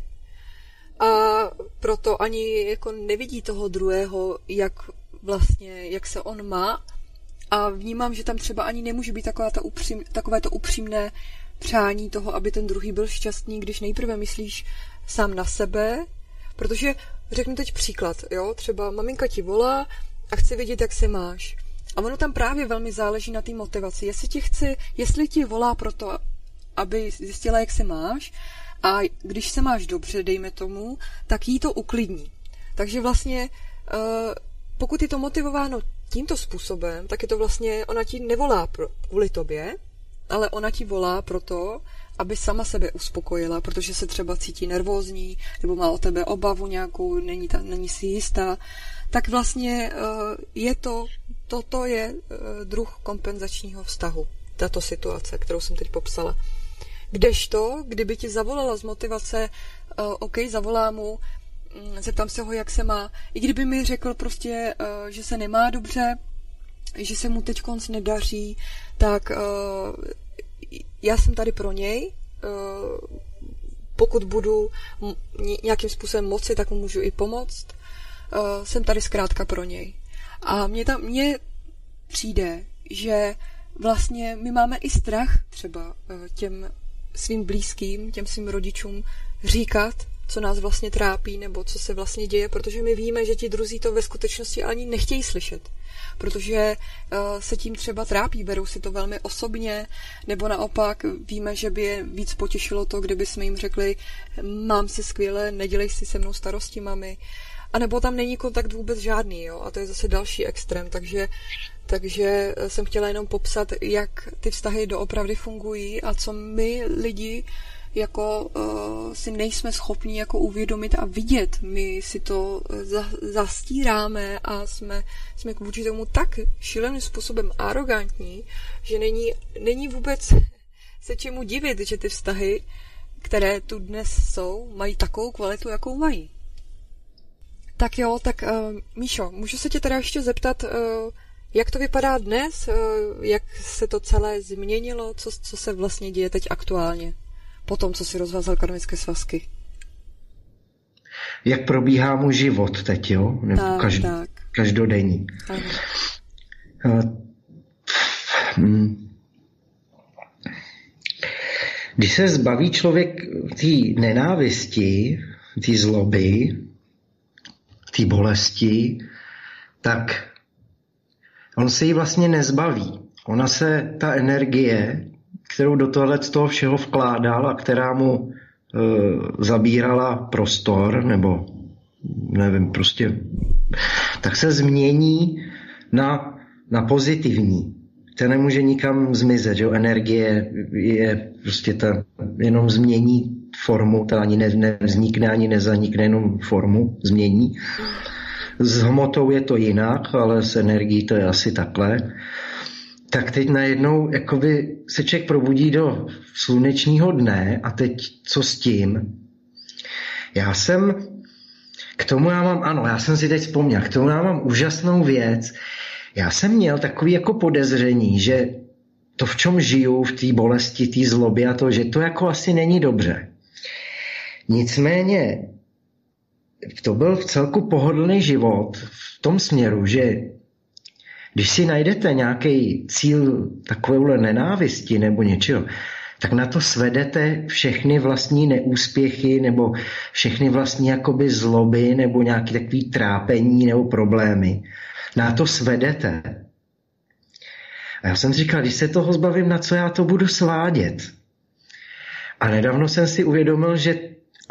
a proto ani jako nevidí toho druhého, jak vlastně, jak se on má. A vnímám, že tam třeba ani nemůže být taková ta upřím, takové to upřímné přání toho, aby ten druhý byl šťastný, když nejprve myslíš sám na sebe, protože řeknu teď příklad, jo, třeba maminka ti volá a chce vědět, jak se máš. A ono tam právě velmi záleží na té motivaci. Jestli ti chci, jestli ti volá proto, aby zjistila, jak se máš, a když se máš dobře, dejme tomu, tak jí to uklidní. Takže vlastně, pokud je to motivováno tímto způsobem, tak je to vlastně, ona ti nevolá kvůli tobě, ale ona ti volá proto, aby sama sebe uspokojila, protože se třeba cítí nervózní, nebo má o tebe obavu nějakou, není, ta, není si jistá, tak vlastně je to, toto je druh kompenzačního vztahu, tato situace, kterou jsem teď popsala. Kdežto, kdyby ti zavolala z motivace, OK, zavolá mu, zeptám se ho, jak se má, i kdyby mi řekl prostě, že se nemá dobře, že se mu teď konc nedaří, tak já jsem tady pro něj, pokud budu nějakým způsobem moci, tak mu můžu i pomoct, jsem tady zkrátka pro něj. A mně tam, mně přijde, že vlastně my máme i strach třeba těm svým blízkým, těm svým rodičům říkat, co nás vlastně trápí, nebo co se vlastně děje, protože my víme, že ti druzí to ve skutečnosti ani nechtějí slyšet, protože uh, se tím třeba trápí, berou si to velmi osobně, nebo naopak víme, že by je víc potěšilo to, kdyby jsme jim řekli, mám se skvěle, nedělej si se mnou starosti, mami, a nebo tam není kontakt vůbec žádný, jo, a to je zase další extrém, takže takže jsem chtěla jenom popsat, jak ty vztahy doopravdy fungují a co my lidi jako uh, si nejsme schopni jako uvědomit a vidět. My si to za, zastíráme a jsme, jsme vůči tomu tak šíleným způsobem arrogantní, že není, není vůbec se čemu divit, že ty vztahy, které tu dnes jsou, mají takovou kvalitu, jakou mají. Tak jo, tak uh, Míšo, můžu se tě teda ještě zeptat, uh, jak to vypadá dnes, uh, jak se to celé změnilo, co, co se vlastně děje teď aktuálně? Po tom, co si rozvázal karmické svazky. Jak probíhá můj život teď, jo? Nebo tak, každ- tak. každodenní. Ano. Když se zbaví člověk té nenávisti, té zloby, té bolesti, tak on se jí vlastně nezbaví. Ona se, ta energie, kterou do tohle z toho všeho vkládal a která mu e, zabírala prostor, nebo nevím, prostě, tak se změní na, na pozitivní. To nemůže nikam zmizet, že jo? Energie je prostě ta, jenom změní formu, ta ani ne, nevznikne, ani nezanikne, jenom formu změní. S hmotou je to jinak, ale s energií to je asi takhle. Tak teď najednou jakoby se člověk probudí do slunečního dne a teď co s tím? Já jsem, k tomu já mám, ano, já jsem si teď vzpomněl, k tomu já mám úžasnou věc. Já jsem měl takový jako podezření, že to, v čem žiju, v té bolesti, té zlobě a to, že to jako asi není dobře. Nicméně to byl v celku pohodlný život v tom směru, že když si najdete nějaký cíl takovéhle nenávisti nebo něčeho, tak na to svedete všechny vlastní neúspěchy nebo všechny vlastní jakoby zloby nebo nějaké takové trápení nebo problémy. Na to svedete. A já jsem říkal, když se toho zbavím, na co já to budu svádět. A nedávno jsem si uvědomil, že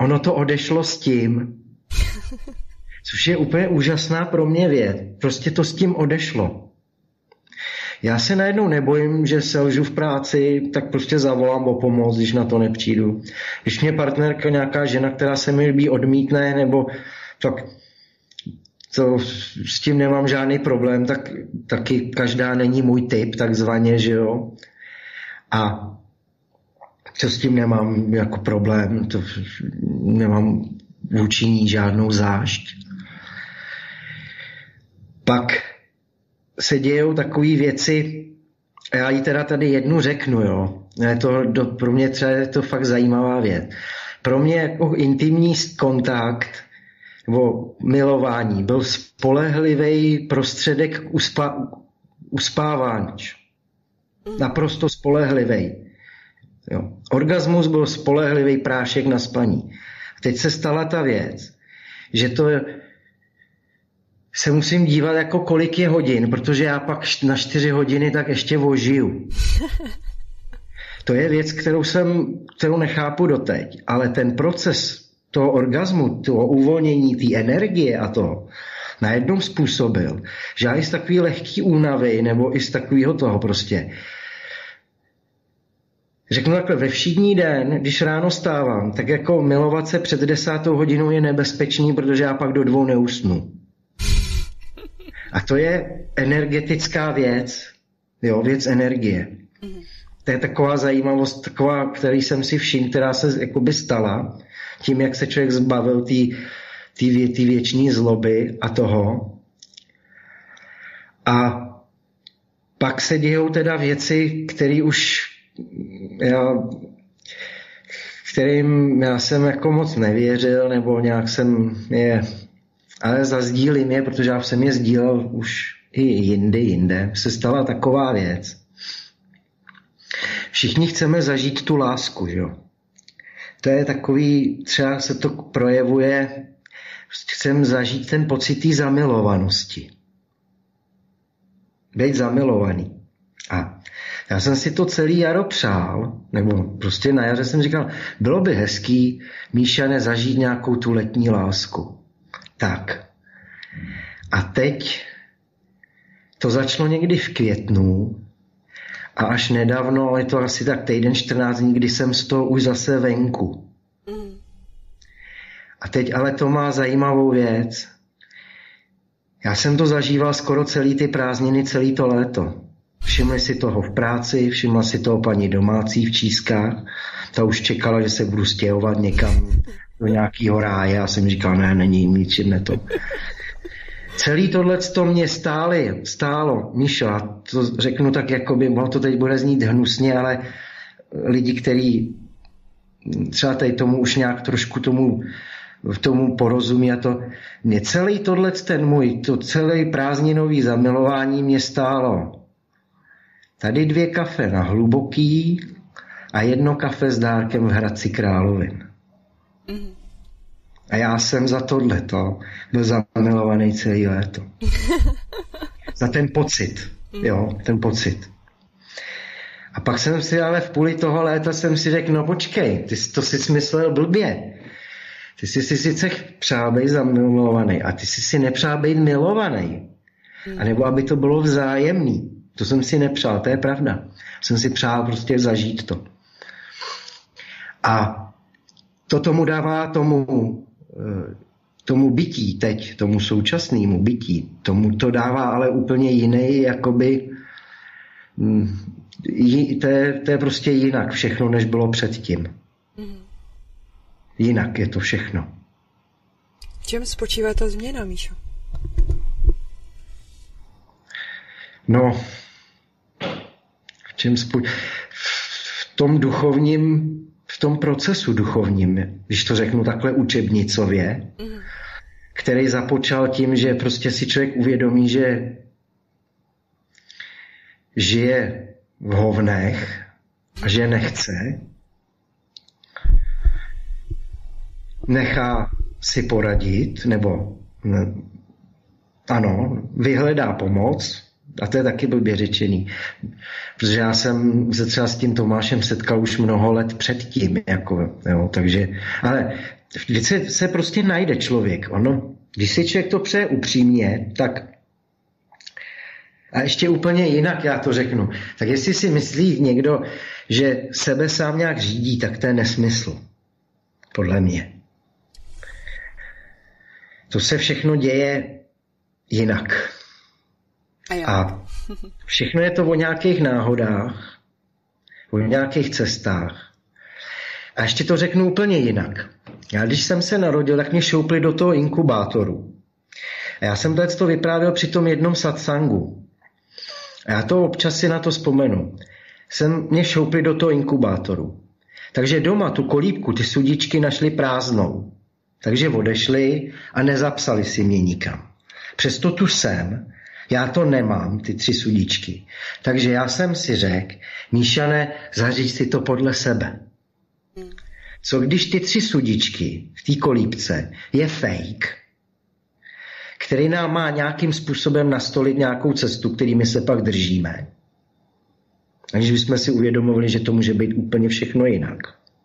ono to odešlo s tím, což je úplně úžasná pro mě věc. Prostě to s tím odešlo. Já se najednou nebojím, že selžu v práci, tak prostě zavolám o pomoc, když na to nepřijdu. Když mě partnerka, nějaká žena, která se mi líbí, odmítne, nebo tak to, s tím nemám žádný problém, tak taky každá není můj typ, takzvaně, že jo. A co s tím nemám jako problém, to nemám vůči ní žádnou zášť. Pak se dějou takové věci, já jí teda tady jednu řeknu, jo. Je to, do, pro mě třeba je to fakt zajímavá věc. Pro mě jako intimní kontakt nebo milování byl spolehlivý prostředek k uspa, uspávání. Naprosto spolehlivý. Jo. Orgasmus byl spolehlivý prášek na spaní. Teď se stala ta věc, že to se musím dívat, jako kolik je hodin, protože já pak na čtyři hodiny tak ještě ožiju. To je věc, kterou jsem, kterou nechápu doteď, ale ten proces toho orgasmu, toho uvolnění, té energie a toho najednou způsobil, že já i z takový lehký únavy, nebo i z takového toho prostě, řeknu takhle, ve všední den, když ráno stávám, tak jako milovat se před desátou hodinou je nebezpečný, protože já pak do dvou neusnu. A to je energetická věc, jo, věc energie. To je taková zajímavost, taková, který jsem si všiml, která se jakoby stala, tím, jak se člověk zbavil té vě, věčné zloby a toho. A pak se dějou teda věci, které už já, kterým já jsem jako moc nevěřil, nebo nějak jsem je, ale zazdílím je, protože já jsem je sdílel už i jindy, jinde. Se stala taková věc. Všichni chceme zažít tu lásku, jo. To je takový, třeba se to projevuje, chcem zažít ten pocit té zamilovanosti. Být zamilovaný. A já jsem si to celý jaro přál, nebo prostě na jaře jsem říkal, bylo by hezký, Míšane, zažít nějakou tu letní lásku. Tak. A teď to začalo někdy v květnu a až nedávno, je to asi tak týden čtrnáct dní, kdy jsem z toho už zase venku. Mm. A teď ale to má zajímavou věc. Já jsem to zažíval skoro celý ty prázdniny, celý to léto. Všimli si toho v práci, všimla si toho paní domácí v Čískách. Ta už čekala, že se budu stěhovat někam do nějakého ráje. Já jsem říkal, ne, není ničím, ne to. Celý tohleto mě stály, stálo, Míšo, to řeknu tak, jakoby, mohlo to teď bude znít hnusně, ale lidi, kteří třeba tady tomu už nějak trošku tomu, tomu porozumí a to, mě celý tohle, ten můj, to celé prázdninový zamilování mě stálo. Tady dvě kafe na Hluboký a jedno kafe s dárkem v Hradci Královin. Mm. A já jsem za tohleto byl zamilovaný celý léto. Za ten pocit, jo, ten pocit. A pak jsem si ale v půli toho léta jsem si řekl, no počkej, ty jsi to si smyslel blbě. Ty jsi si sice přál být zamilovaný a ty jsi si nepřál být milovaný. A nebo aby to bylo vzájemný. To jsem si nepřál, to je pravda. Jsem si přál prostě zažít to. A to tomu dává tomu, tomu bytí teď, tomu současnému bytí, tomu to dává ale úplně jiný, jakoby, to je, to je prostě jinak všechno, než bylo předtím. Jinak je to všechno. V čem spočívá ta změna, Míšo? No, v čem spoč... v tom duchovním, v tom procesu duchovním, když to řeknu takhle učebnicově, mm. který započal tím, že prostě si člověk uvědomí, že žije v hovnech a že nechce, nechá si poradit, nebo ne, ano, vyhledá pomoc. A to je taky blbě řečený. Protože já jsem se třeba s tím Tomášem setkal už mnoho let předtím. Jako, jo, takže, ale vždycky se prostě najde člověk. Ono, když si člověk to přeje upřímně, tak a ještě úplně jinak já to řeknu. Tak jestli si myslí někdo, že sebe sám nějak řídí, tak to je nesmysl. Podle mě. To se všechno děje jinak. A, a všechno je to o nějakých náhodách, o nějakých cestách. A ještě to řeknu úplně jinak. Já když jsem se narodil, tak mě šoupli do toho inkubátoru. A já jsem to vyprávěl při tom jednom satsangu. A já to občas si na to vzpomenu. Jsem mě šoupli do toho inkubátoru. Takže doma tu kolíbku, ty sudičky našli prázdnou. Takže odešli a nezapsali si mě nikam. Přesto tu jsem, já to nemám, ty tři sudičky. Takže já jsem si řekl, Míšane, zaříď si to podle sebe. Co když ty tři sudičky v té kolíbce je fake, který nám má nějakým způsobem nastolit nějakou cestu, kterými se pak držíme. Aniž bychom si uvědomovali, že to může být úplně všechno jinak.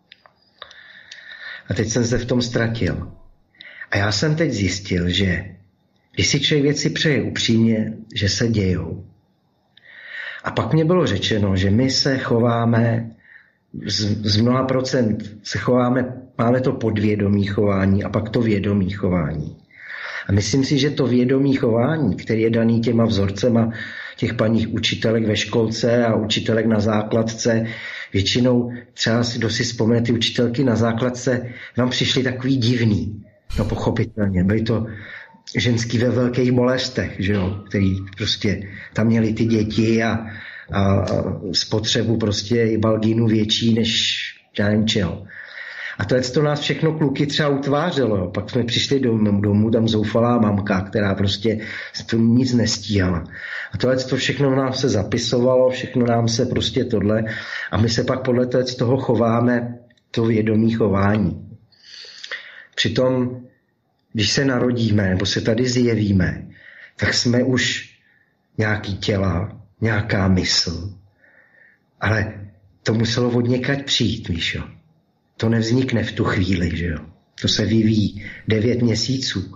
A teď jsem se v tom ztratil. A já jsem teď zjistil, že když si člověk věci přeje upřímně, že se dějou. A pak mě bylo řečeno, že my se chováme z, z mnoha procent, se chováme, máme to podvědomí chování a pak to vědomí chování. A myslím si, že to vědomí chování, který je daný těma vzorcema těch paních učitelek ve školce a učitelek na základce, většinou třeba si, kdo si vzpomene, ty učitelky na základce vám přišly takový divný. No pochopitelně, byly to ženský ve velkých bolestech, že jo, který prostě tam měli ty děti a, a, a spotřebu prostě i balgínu větší než já nevím čeho. A to je, to nás všechno kluky třeba utvářelo. Pak jsme přišli domů, domů tam zoufalá mamka, která prostě nic nestíhala. A tohle to všechno nám se zapisovalo, všechno nám se prostě tohle. A my se pak podle toho chováme, to vědomí chování. Přitom, když se narodíme, nebo se tady zjevíme, tak jsme už nějaký těla, nějaká mysl. Ale to muselo od někať přijít, Míšo. To nevznikne v tu chvíli, že jo. To se vyvíjí devět měsíců.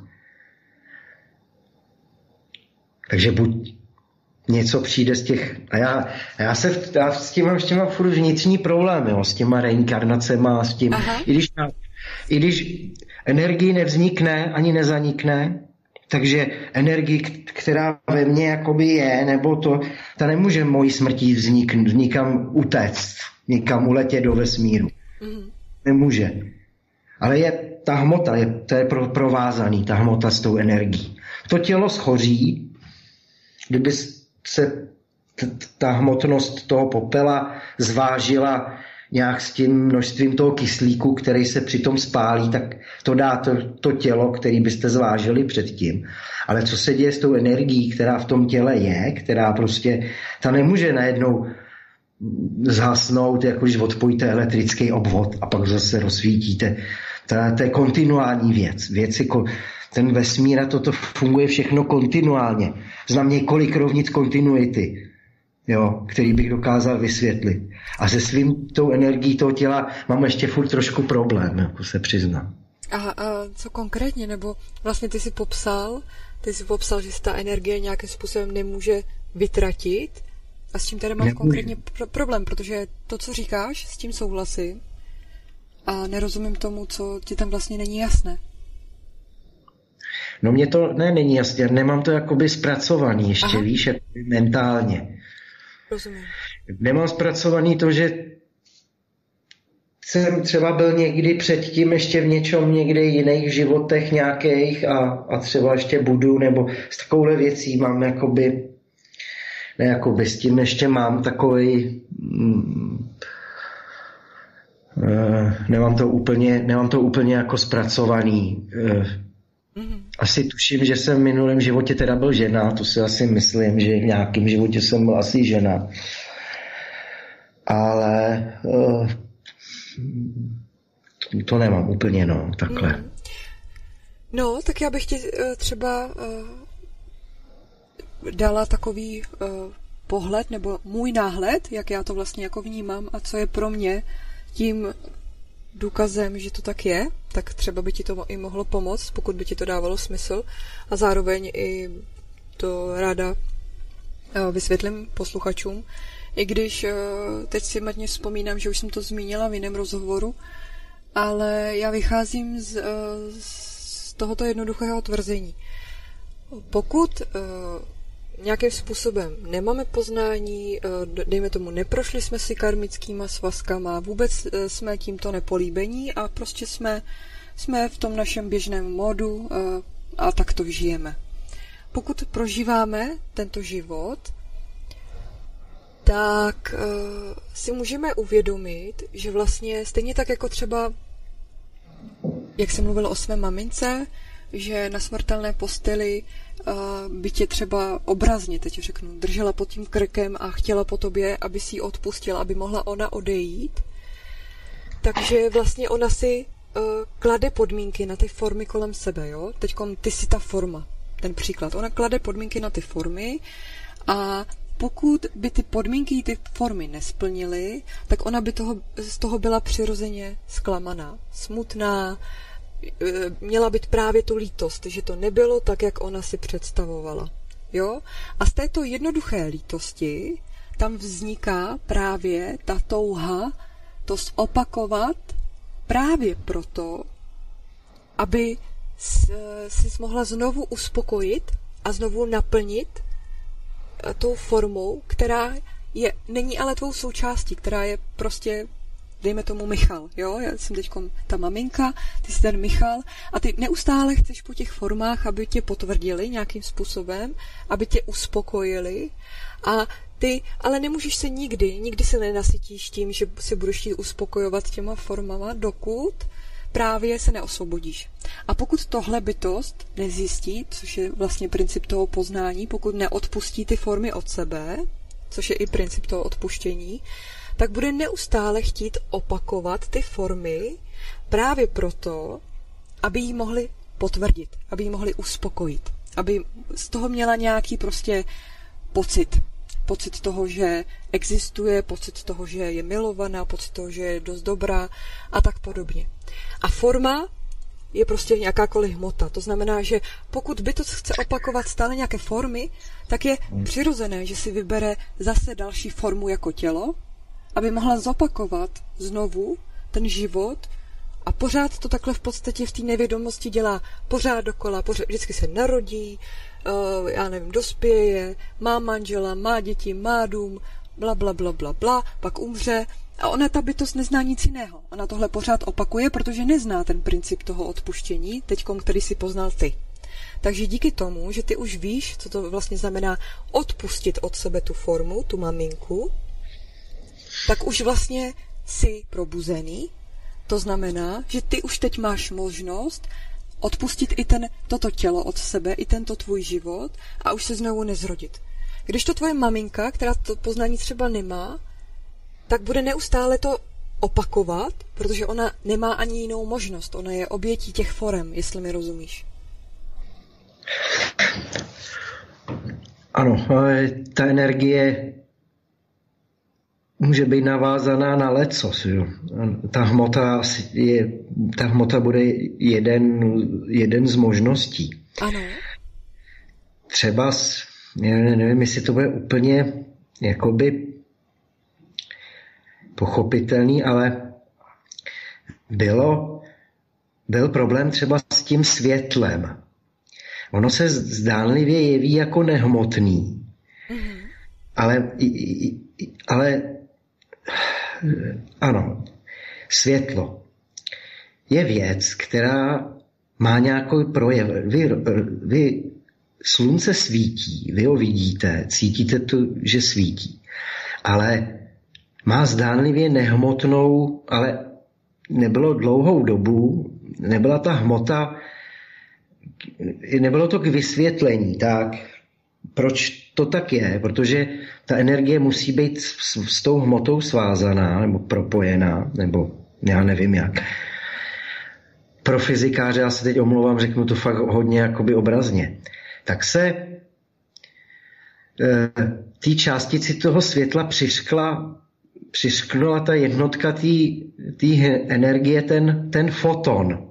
Takže buď něco přijde z těch... A já, já, se, já s tím mám, s tím mám furt vnitřní problém, jo, s těma reinkarnacema, s tím... I když, I když energii nevznikne, ani nezanikne, takže energii, která ve mně jakoby je, nebo to, ta nemůže mojí smrtí vzniknout, nikam utéct, nikam uletět do vesmíru. Mm. Nemůže. Ale je ta hmota, je, to je pro, provázaný, ta hmota s tou energií. To tělo schoří, kdyby se t, ta hmotnost toho popela zvážila nějak s tím množstvím toho kyslíku, který se přitom spálí, tak to dá to, to tělo, který byste zvážili předtím. Ale co se děje s tou energií, která v tom těle je, která prostě, ta nemůže najednou zhasnout, jako když odpojíte elektrický obvod a pak zase rozsvítíte. To, to je kontinuální věc. Věci, ten vesmír a toto funguje všechno kontinuálně. Znám několik rovnic kontinuity, jo, který bych dokázal vysvětlit. A se svým tou energií toho těla mám ještě furt trošku problém, jako se přiznám. A, a co konkrétně? Nebo vlastně ty jsi popsal, ty jsi popsal, že se ta energie nějakým způsobem nemůže vytratit. A s tím tady mám Nemůže. konkrétně pro- problém, protože to, co říkáš, s tím souhlasím a nerozumím tomu, co ti tam vlastně není jasné. No mně to ne, není jasné, nemám to jakoby zpracovaný ještě, Aha. víš, jakoby mentálně. Rozumím. Nemám zpracovaný to, že jsem třeba byl někdy předtím ještě v něčem někde jiných životech nějakých a, a třeba ještě budu, nebo s takovouhle věcí mám jakoby ne, jakoby s tím ještě mám takový mm, uh, nemám to úplně, nemám to úplně jako zpracovaný. Uh, mm-hmm. Asi tuším, že jsem v minulém životě teda byl žena, to si asi myslím, že v nějakém životě jsem byl asi žena. Ale uh, to nemám úplně, no, takhle. Mm. No, tak já bych ti uh, třeba uh, dala takový uh, pohled, nebo můj náhled, jak já to vlastně jako vnímám a co je pro mě tím důkazem, že to tak je, tak třeba by ti to i mohlo pomoct, pokud by ti to dávalo smysl. A zároveň i to ráda vysvětlím posluchačům, i když teď si matně vzpomínám, že už jsem to zmínila v jiném rozhovoru, ale já vycházím z, z tohoto jednoduchého tvrzení. Pokud nějakým způsobem nemáme poznání, dejme tomu, neprošli jsme si karmickýma svazkama, vůbec jsme tímto nepolíbení a prostě jsme, jsme v tom našem běžném módu a tak to žijeme. Pokud prožíváme tento život, tak uh, si můžeme uvědomit, že vlastně stejně tak jako třeba, jak jsem mluvila o své mamince, že na smrtelné posteli uh, by tě třeba obrazně, teď řeknu, držela pod tím krkem a chtěla po tobě, aby si ji odpustila, aby mohla ona odejít. Takže vlastně ona si uh, klade podmínky na ty formy kolem sebe, jo? Teďkom ty jsi ta forma, ten příklad. Ona klade podmínky na ty formy a pokud by ty podmínky, ty formy nesplnily, tak ona by toho, z toho byla přirozeně zklamaná, smutná, měla být právě tu lítost, že to nebylo tak, jak ona si představovala. Jo? A z této jednoduché lítosti tam vzniká právě ta touha to zopakovat právě proto, aby si mohla znovu uspokojit a znovu naplnit tou formou, která je, není ale tvou součástí, která je prostě, dejme tomu Michal, jo, já jsem teď ta maminka, ty jsi ten Michal a ty neustále chceš po těch formách, aby tě potvrdili nějakým způsobem, aby tě uspokojili a ty, ale nemůžeš se nikdy, nikdy se nenasytíš tím, že si budeš chtít uspokojovat těma formama, dokud právě se neosvobodíš. A pokud tohle bytost nezjistí, což je vlastně princip toho poznání, pokud neodpustí ty formy od sebe, což je i princip toho odpuštění, tak bude neustále chtít opakovat ty formy právě proto, aby jí mohli potvrdit, aby jí mohli uspokojit, aby z toho měla nějaký prostě pocit. Pocit toho, že existuje, pocit toho, že je milovaná, pocit toho, že je dost dobrá a tak podobně. A forma je prostě jakákoliv hmota. To znamená, že pokud bytost chce opakovat stále nějaké formy, tak je přirozené, že si vybere zase další formu jako tělo, aby mohla zopakovat znovu ten život a pořád to takhle v podstatě v té nevědomosti dělá pořád dokola, pořád, vždycky se narodí, uh, já nevím, dospěje, má manžela, má děti, má dům, bla, bla, bla, bla, bla, pak umře a ona ta bytost nezná nic jiného. Ona tohle pořád opakuje, protože nezná ten princip toho odpuštění, teďkom, který si poznal ty. Takže díky tomu, že ty už víš, co to vlastně znamená odpustit od sebe tu formu, tu maminku, tak už vlastně jsi probuzený. To znamená, že ty už teď máš možnost odpustit i ten, toto tělo od sebe, i tento tvůj život a už se znovu nezrodit. Když to tvoje maminka, která to poznání třeba nemá, tak bude neustále to opakovat, protože ona nemá ani jinou možnost. Ona je obětí těch forem, jestli mi rozumíš. Ano, ta energie může být navázaná na lecos. Jo. Ta hmota je, ta hmota bude jeden, jeden z možností. Ano. Třeba, já nevím, jestli to bude úplně jakoby pochopitelný, ale bylo, byl problém třeba s tím světlem. Ono se zdánlivě jeví jako nehmotný, mm-hmm. ale, ale ano, světlo je věc, která má nějaký projev. Vy, vy slunce svítí, vy ho vidíte, cítíte to, že svítí, ale má zdánlivě nehmotnou, ale nebylo dlouhou dobu, nebyla ta hmota, nebylo to k vysvětlení, tak proč to tak je? Protože ta energie musí být s, s tou hmotou svázaná nebo propojená, nebo já nevím jak. Pro fyzikáře, já se teď omlouvám, řeknu to fakt hodně jakoby obrazně. Tak se e, té částici toho světla přiškla přišknula ta jednotka té energie, ten, ten foton.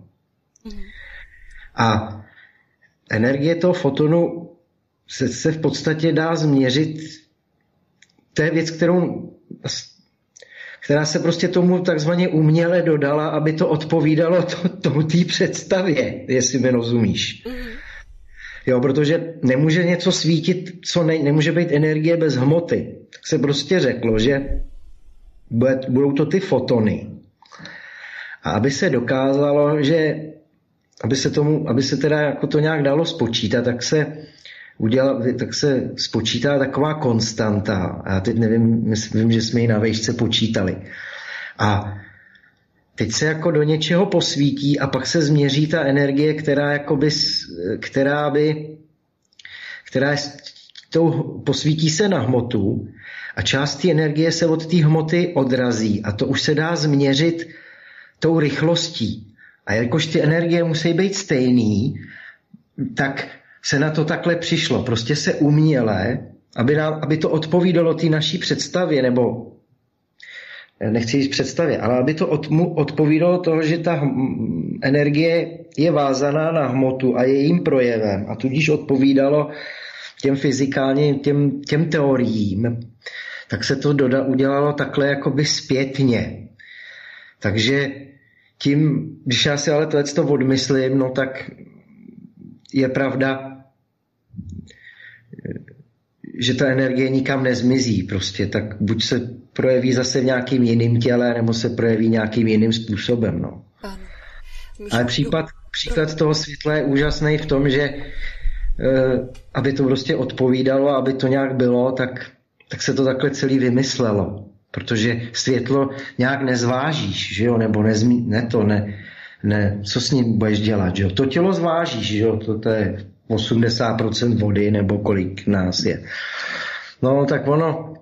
A energie toho fotonu se, se v podstatě dá změřit. To je věc, kterou, která se prostě tomu takzvaně uměle dodala, aby to odpovídalo tomu té představě, jestli mi rozumíš. Jo, protože nemůže něco svítit, co ne, nemůže být energie bez hmoty. Tak se prostě řeklo, že bude, budou to ty fotony. A aby se dokázalo, že aby se tomu, aby se teda jako to nějak dalo spočítat, tak se udělá, tak se spočítá taková konstanta. Já teď nevím, myslím, že jsme ji na vejšce počítali. A teď se jako do něčeho posvítí a pak se změří ta energie, která jakoby, která by, která je, tou, posvítí se na hmotu a část té energie se od té hmoty odrazí a to už se dá změřit tou rychlostí. A jakož ty energie musí být stejný, tak se na to takhle přišlo. Prostě se uměle, aby, nám, aby to odpovídalo té naší představě, nebo nechci říct představě, ale aby to od, mu odpovídalo toho, že ta energie je vázaná na hmotu a je jejím projevem a tudíž odpovídalo těm fyzikálním, těm, těm teoriím, tak se to doda, udělalo takhle jakoby zpětně. Takže tím, když já si ale to odmyslím, no tak je pravda, že ta energie nikam nezmizí prostě, tak buď se projeví zase v nějakým jiným těle, nebo se projeví nějakým jiným způsobem, no. Ano. Ale případ, příklad toho světla je úžasný v tom, že aby to prostě odpovídalo, aby to nějak bylo, tak, tak se to takhle celý vymyslelo. Protože světlo nějak nezvážíš, že jo, nebo nezmí, ne to, ne, ne, co s ním budeš dělat, že jo. To tělo zvážíš, že jo, to, to je osmdesát procent vody, nebo kolik nás je. No, tak ono,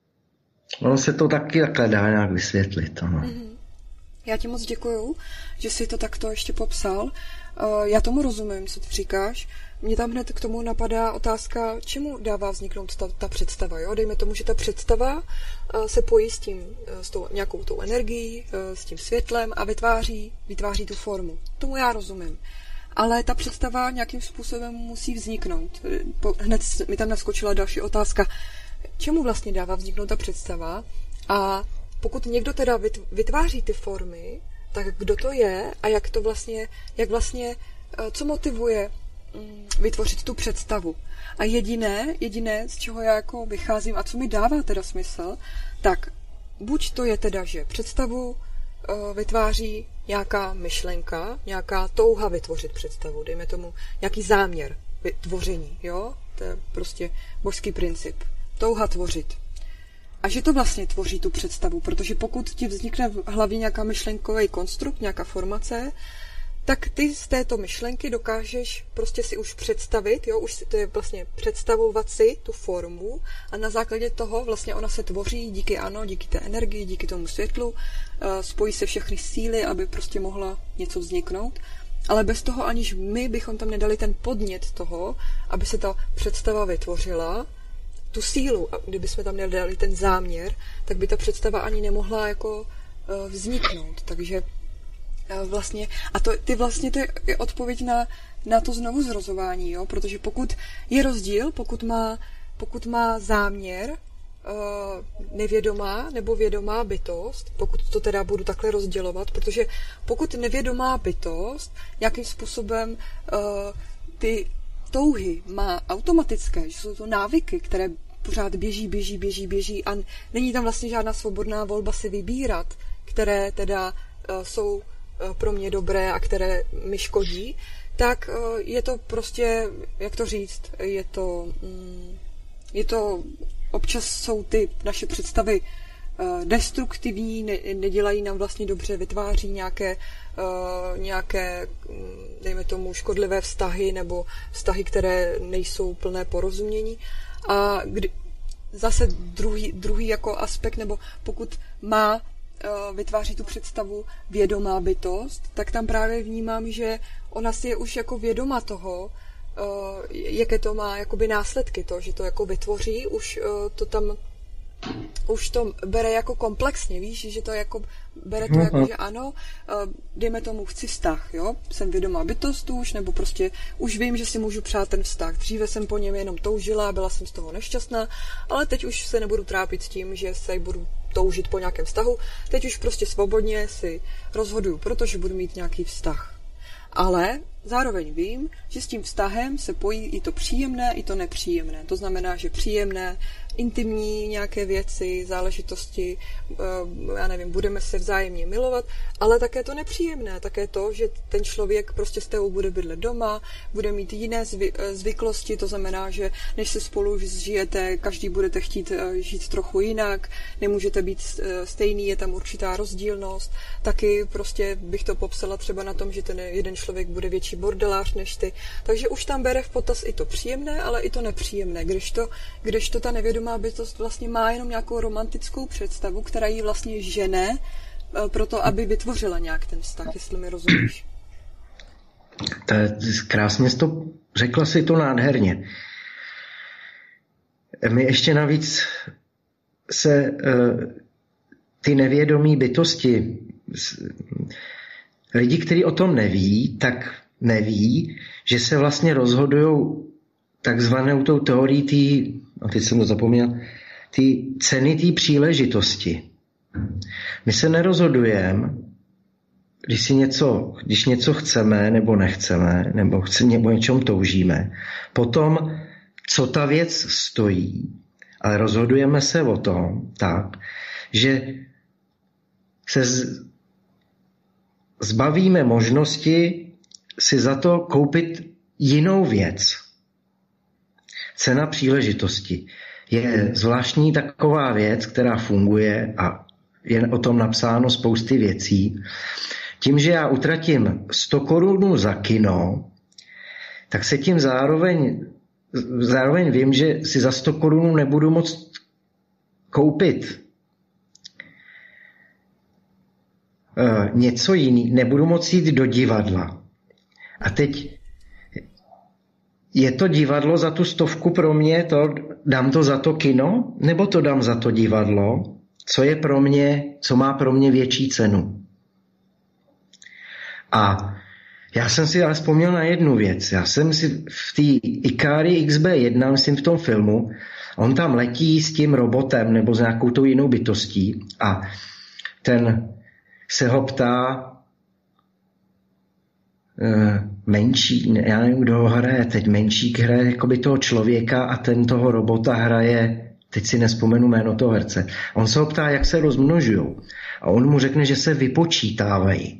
ono se to taky takhle dá nějak vysvětlit, no. Mm-hmm. Já ti moc děkuju, že jsi to takto ještě popsal. Uh, já tomu rozumím, co ty říkáš. Mně tam hned k tomu napadá otázka, čemu dává vzniknout ta, ta představa. Jo? Dejme tomu, že ta představa uh, se pojí s tím, uh, s tou, nějakou tou energií, uh, s tím světlem a vytváří, vytváří tu formu. Tomu já rozumím. Ale ta představa nějakým způsobem musí vzniknout. Po, hned mi tam naskočila další otázka. Čemu vlastně dává vzniknout ta představa? A pokud někdo teda vytváří ty formy, tak kdo to je a jak to vlastně, jak vlastně, co motivuje vytvořit tu představu. A jediné, jediné, z čeho já jako vycházím a co mi dává teda smysl, tak buď to je teda, že představu vytváří nějaká myšlenka, nějaká touha vytvořit představu, dejme tomu nějaký záměr vytvoření, jo? To je prostě božský princip. Touha tvořit. A že to vlastně tvoří tu představu, protože pokud ti vznikne v hlavě nějaká myšlenkový konstrukt, nějaká formace, tak ty z této myšlenky dokážeš prostě si už představit, jo, už to je vlastně představovat si tu formu a na základě toho vlastně ona se tvoří díky ano, díky té energii, díky tomu světlu, spojí se všechny síly, aby prostě mohla něco vzniknout, ale bez toho, aniž my bychom tam nedali ten podnět toho, aby se ta představa vytvořila, tu sílu, a kdybychom tam nedali ten záměr, tak by ta představa ani nemohla jako vzniknout, takže vlastně, a to, ty vlastně to je odpověď na, na to znovu zrozování, jo? Protože pokud je rozdíl, pokud má, pokud má záměr uh, nevědomá nebo vědomá bytost, pokud to teda budu takhle rozdělovat, protože pokud nevědomá bytost nějakým způsobem uh, ty touhy má automatické, že jsou to návyky, které pořád běží, běží, běží, běží a není tam vlastně žádná svobodná volba si vybírat, které teda uh, jsou pro mě dobré a které mi škodí, tak je to prostě, jak to říct, je to, je to, občas jsou ty naše představy destruktivní, ne, nedělají nám vlastně dobře, vytváří nějaké, nějaké, dejme tomu, škodlivé vztahy nebo vztahy, které nejsou plné porozumění. A kdy, zase druhý, druhý jako aspekt, nebo pokud má vytváří tu představu vědomá bytost, tak tam právě vnímám, že ona si je už jako vědoma toho, jaké to má jakoby následky, to, že to jako vytvoří, už to tam už to bere jako komplexně, víš, že to jako bere to jako, že ano, dejme tomu chci vztah, jo, jsem vědomá bytost už, nebo prostě už vím, že si můžu přát ten vztah. Dříve jsem po něm jenom toužila, byla jsem z toho nešťastná, ale teď už se nebudu trápit s tím, že se budu toužit po nějakém vztahu, teď už prostě svobodně si rozhoduju, protože budu mít nějaký vztah. Ale zároveň vím, že s tím vztahem se pojí i to příjemné, i to nepříjemné. To znamená, že příjemné, intimní nějaké věci, záležitosti, já nevím, budeme se vzájemně milovat, ale také to nepříjemné, také to, že ten člověk prostě s tebou bude bydlet doma, bude mít jiné zvy, zvyklosti, to znamená, že než se spolu žijete, každý budete chtít žít trochu jinak, nemůžete být stejný, je tam určitá rozdílnost. Taky prostě bych to popsala třeba na tom, že ten jeden člověk bude větší bordelář než ty. Takže už tam bere v potaz i to příjemné, ale i to nepříjemné, když to, když to ta nevědomá bytost vlastně má jenom nějakou romantickou představu, která jí vlastně žene pro to, aby vytvořila nějak ten vztah, jestli mi rozumíš. To je krásně to, řekla si to nádherně. My ještě navíc se ty nevědomí bytosti, lidi, kteří o tom neví, tak neví, že se vlastně rozhodujou takzvanou tou teorií té, a teď jsem to zapomněl, ty ceny té příležitosti. My se nerozhodujeme, když si něco, když něco chceme nebo nechceme, nebo chceme, nebo něčem toužíme, potom, co ta věc stojí, ale rozhodujeme se o tom tak, že se z, zbavíme možnosti si za to koupit jinou věc. Cena příležitosti je zvláštní taková věc, která funguje a je o tom napsáno spousty věcí. Tím, že já utratím sto korun za kino, tak se tím zároveň, zároveň vím, že si za sto korun nebudu moct koupit uh, něco jiný, nebudu moct jít do divadla. A teď je to divadlo za tu stovku pro mě, to, dám to za to kino, nebo to dám za to divadlo, co je pro mě, co má pro mě větší cenu. A já jsem si ale vzpomněl na jednu věc. Já jsem si v té Ikari X B jedna, myslím v tom filmu, on tam letí s tím robotem nebo s nějakou tou jinou bytostí a ten se ho ptá, menší, já nevím, kdo ho hraje teď, menšík hraje jakoby toho člověka a ten toho robota hraje, teď si nespomenu jméno toho herce. On se ho ptá, jak se rozmnožujou. A on mu řekne, že se vypočítávají.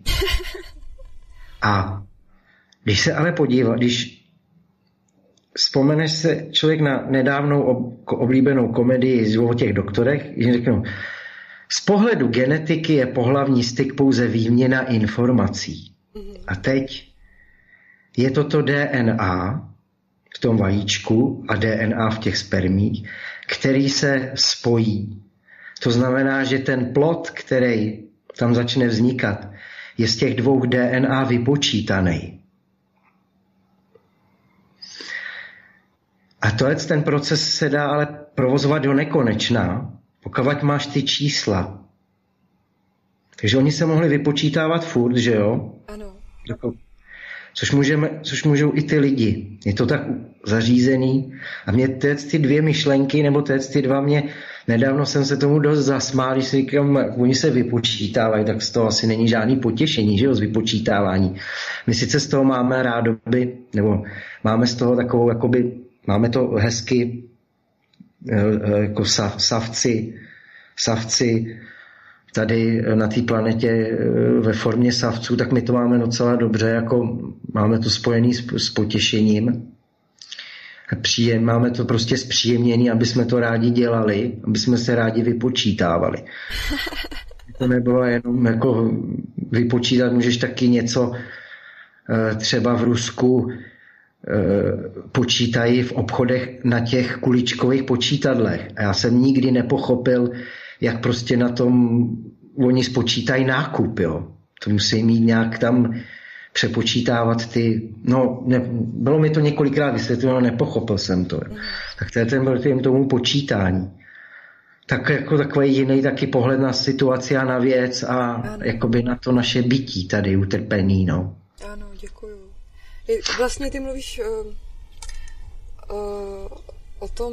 A když se ale podívá, když vzpomeneš se člověk na nedávnou ob, oblíbenou komedii o těch doktorech, že řeknou, z pohledu genetiky je pohlavní styk pouze výměna informací. A teď je toto D N A v tom vajíčku a D N A v těch spermích, který se spojí. To znamená, že ten plod, který tam začne vznikat, je z těch dvou D N A vypočítaný. A tohle ten proces se dá ale provozovat do nekonečna, pokud máš ty čísla. Takže oni se mohli vypočítávat furt, že jo? Ano. Což, můžeme, což můžou i ty lidi. Je to tak zařízený. A mě teď ty dvě myšlenky, nebo teď ty dva mě, nedávno jsem se tomu dost zasmál, když si říkám, oni se vypočítávají, tak z toho asi není žádný potěšení, že jo, z vypočítávání. My sice z toho máme rádoby, nebo máme z toho takovou, jakoby, máme to hezky, jako sav, savci, savci, tady na té planetě ve formě savců, tak my to máme docela dobře, jako máme to spojené s, s potěšením. Příjem, máme to prostě zpříjemnění, aby jsme to rádi dělali, aby jsme se rádi vypočítávali. To nebylo jenom jako vypočítat, můžeš taky něco třeba v Rusku počítají v obchodech na těch kuličkových počítadlech. A já jsem nikdy nepochopil, jak prostě na tom oni spočítají nákup, jo. To musí mít nějak tam přepočítávat ty, no, ne, bylo mi to několikrát vysvětleno, nepochopil jsem to. Jo. Tak to je ten tím tomu počítání. tak jako takový jiný taky pohled na situaci a na věc a ano. Jakoby na to naše bytí tady utrpení, no. Ano, děkuju. Vlastně ty mluvíš uh, uh, o tom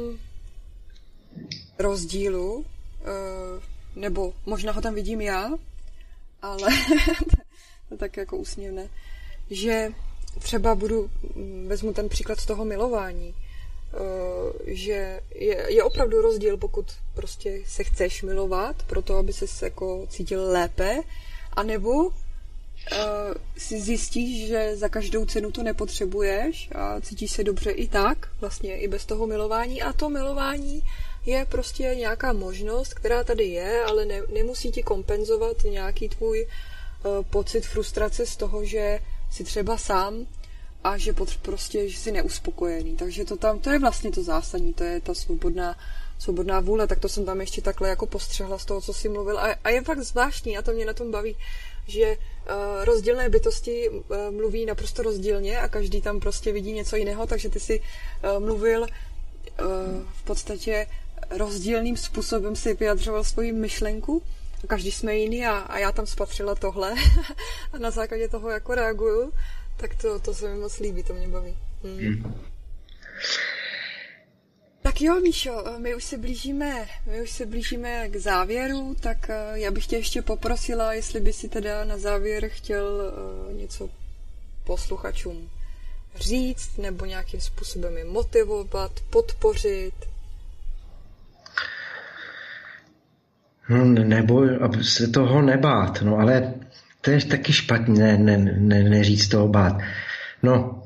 rozdílu, uh, nebo možná ho tam vidím já, ale to je tak jako úsměvné, že třeba budu, vezmu ten příklad z toho milování, že je, je opravdu rozdíl, pokud prostě se chceš milovat, proto aby ses jako cítil lépe, anebo uh, si zjistíš, že za každou cenu to nepotřebuješ a cítíš se dobře i tak, vlastně i bez toho milování, a to milování je prostě nějaká možnost, která tady je, ale ne, nemusí ti kompenzovat nějaký tvůj uh, pocit frustrace z toho, že jsi třeba sám a že pot, prostě že jsi neuspokojený. Takže to tam, to je vlastně to zásadní, to je ta svobodná, svobodná vůle, tak to jsem tam ještě takhle jako postřehla z toho, co jsi mluvil. A, a je fakt zvláštní, a to mě na tom baví, že uh, rozdílné bytosti uh, mluví naprosto rozdílně a každý tam prostě vidí něco jiného, takže ty jsi uh, mluvil uh, v podstatě rozdílným způsobem, si vyjadřoval svoji myšlenku. Každý jsme jiný a, a já tam spatřila tohle a na základě toho jako reaguju. Tak to, to se mi moc líbí, to mě baví. Hmm. Hmm. Tak jo, Míšo, my už se blížíme, my už se blížíme k závěru, tak já bych tě ještě poprosila, jestli by si teda na závěr chtěl něco posluchačům říct, nebo nějakým způsobem je motivovat, podpořit. No, nebo aby se toho nebát, no ale to je taky špatně, ne, ne, ne, neříct toho bát. No,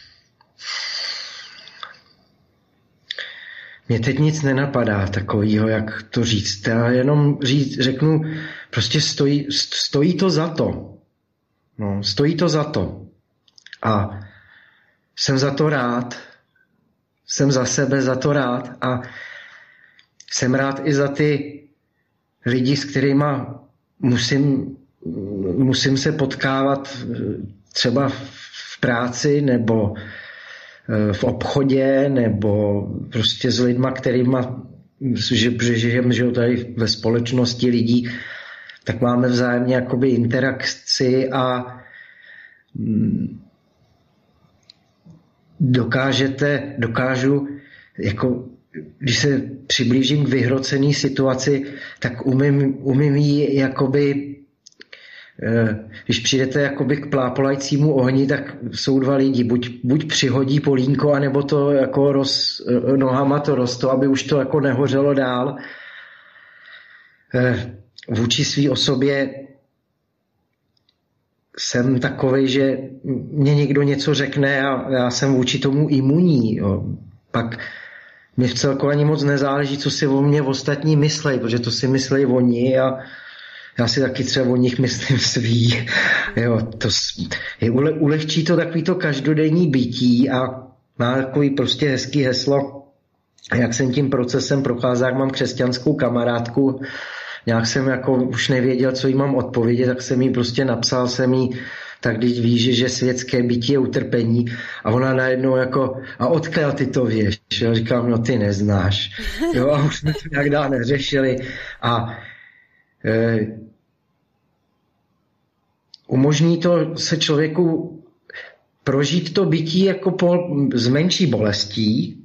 mě teď nic nenapadá takového, jak to říct. Já jenom říct, řeknu, prostě stojí, stojí to za to. No, stojí to za to. A jsem za to rád. Jsem za sebe za to rád. A jsem rád i za ty lidi, s kterýma musím musím se potkávat třeba v práci nebo v obchodě nebo prostě s lidma, kterýma že žijeme že tady ve společnosti lidí, tak máme vzájemně jakoby interakci a dokážete, dokážu jako když se přiblížím k vyhrocené situaci, tak umím, umím ji jakoby když přijdete jakoby k plápolajícímu ohni, tak jsou dva lidi, buď, buď přihodí polínko, anebo to jako roz, nohama to rosto, aby už to jako nehořelo dál. Vůči svý osobě jsem takovej, že mě někdo něco řekne a já jsem vůči tomu imunní. Jo. Pak mě v celku ani moc nezáleží, co si o mě ostatní myslejí, protože to si myslejí oni a já si taky třeba o nich myslím svý. Jo, to je, ule, ulehčí to takový to každodenní bytí a má takový prostě hezký heslo. A jak jsem tím procesem procházel, jak mám křesťanskou kamarádku, nějak jsem jako už nevěděl, co jí mám odpovědět, tak jsem jí prostě napsal, jsem jí, tak když víš, že světské bytí je utrpení a ona najednou jako, a odkud ty to víš? Já říkám, no ty neznáš. Jo, a už jsme to nějak dál neřešili a e, umožní to se člověku prožít to bytí jako po, s menší bolestí, e,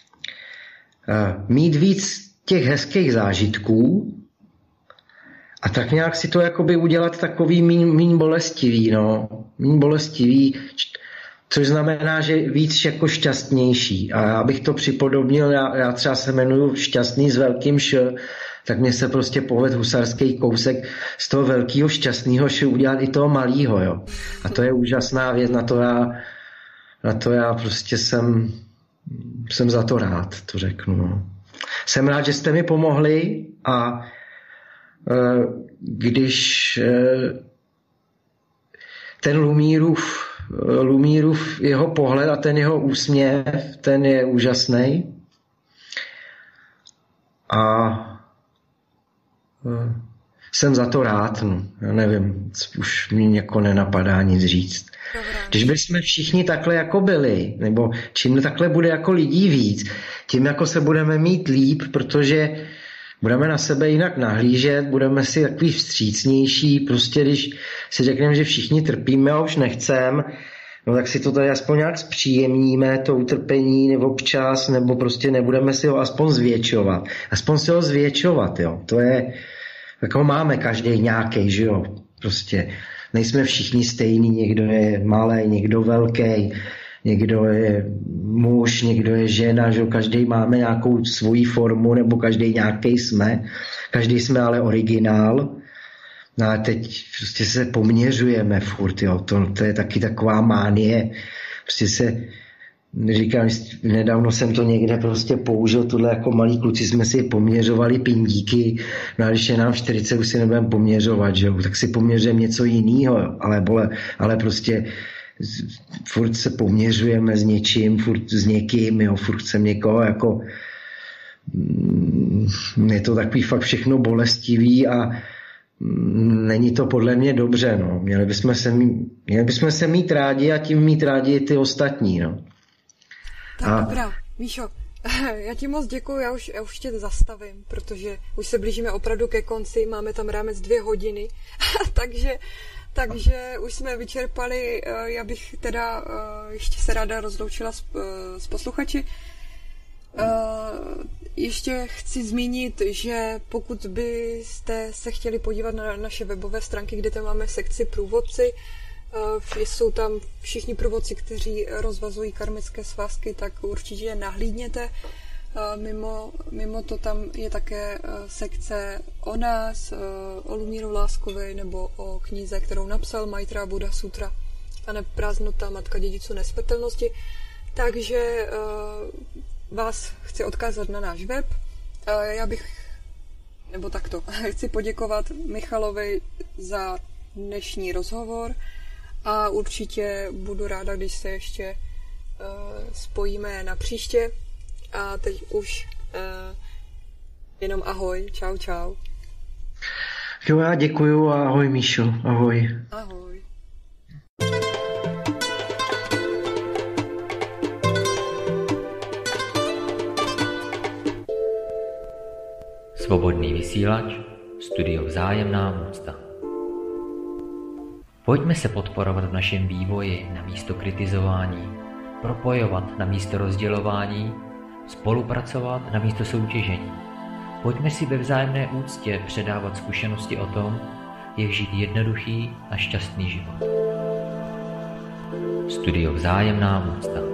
mít víc těch hezkých zážitků a tak nějak si to jakoby udělat takový míň, míň bolestivý, no. Míň bolestivý, což znamená, že víc jako šťastnější. A já bych to připodobnil, já, já třeba se jmenuji Šťastný s velkým š, tak mně se prostě povedl husarský kousek z toho velkého šťastného š udělat i toho malého, jo. A to je úžasná věc, na to já, na to já prostě jsem, jsem za to rád, to řeknu, no. Jsem rád, že jste mi pomohli a když ten Lumírův, Lumírův jeho pohled a ten jeho úsměv, ten je úžasný. A jsem za to rád, no. Já nevím, už mi jako nenapadá nic říct. Když bychom všichni takhle jako byli, nebo čím takhle bude jako lidí víc, tím jako se budeme mít líp, protože budeme na sebe jinak nahlížet, budeme si takový vstřícnější, prostě když si řekneme, že všichni trpíme a už nechcem, no tak si to tady aspoň nějak zpříjemníme, to utrpení nebo občas, nebo prostě nebudeme si ho aspoň zvětšovat. Aspoň si ho zvětšovat, jo. To je, tak ho máme každý nějaký, že jo. Prostě nejsme všichni stejní, někdo je malý, někdo velký, někdo je muž, někdo je žena, že jo. Každý máme nějakou svoji formu, nebo každý nějaký jsme. Každý jsme ale originál. No a teď prostě se poměřujeme furt, jo. To, to je taky taková mánie. Prostě se, říkám, nedávno jsem to někde prostě použil, tohle jako malí kluci jsme si poměřovali pindíky, no a když je nám čtyřicet, už si nebudeme poměřovat, že jo. Tak si poměřujeme něco jiného, ale, bole, ale prostě furt se poměřujeme s něčím, furt s někým, jo. Furt chcem někoho jako, je to takový fakt všechno bolestivý a není to podle mě dobře, no. Měli bychom se mít, měli bychom se mít rádi a tím mít rádi i ty ostatní, no. Tak a... dobrá, Míšo, já ti moc děkuju, já už, já už tě zastavím, protože už se blížíme opravdu ke konci, máme tam rámec dvě hodiny, takže, takže už jsme vyčerpali, já bych teda ještě se ráda rozloučila s, s posluchači. Uh, ještě chci zmínit, že pokud byste se chtěli podívat na naše webové stránky, kde tam máme sekci průvodci, uh, jsou tam všichni průvodci, kteří rozvazují karmické svazky, tak určitě nahlídněte. Uh, mimo, mimo to tam je také uh, sekce o nás, uh, o Lumíru Láskovi nebo o knize, kterou napsal Maitreya Buddha Sutra a ne Prázdnota, matka dědiců nesmrtelnosti. Takže uh, vás chci odkázat na náš web. Já bych, nebo takto, chci poděkovat Michalovi za dnešní rozhovor a určitě budu ráda, když se ještě uh, spojíme na příště. A teď už uh, jenom ahoj, čau, čau. Jo, já děkuju a ahoj, Míšo, ahoj. Ahoj. Svobodný vysílač, studio Vzájemná úcta. Pojďme se podporovat v našem vývoji na místo kritizování, propojovat na místo rozdělování, spolupracovat na místo soutěžení. Pojďme si ve vzájemné úctě předávat zkušenosti o tom, jak žít jednoduchý a šťastný život. Studio Vzájemná úcta.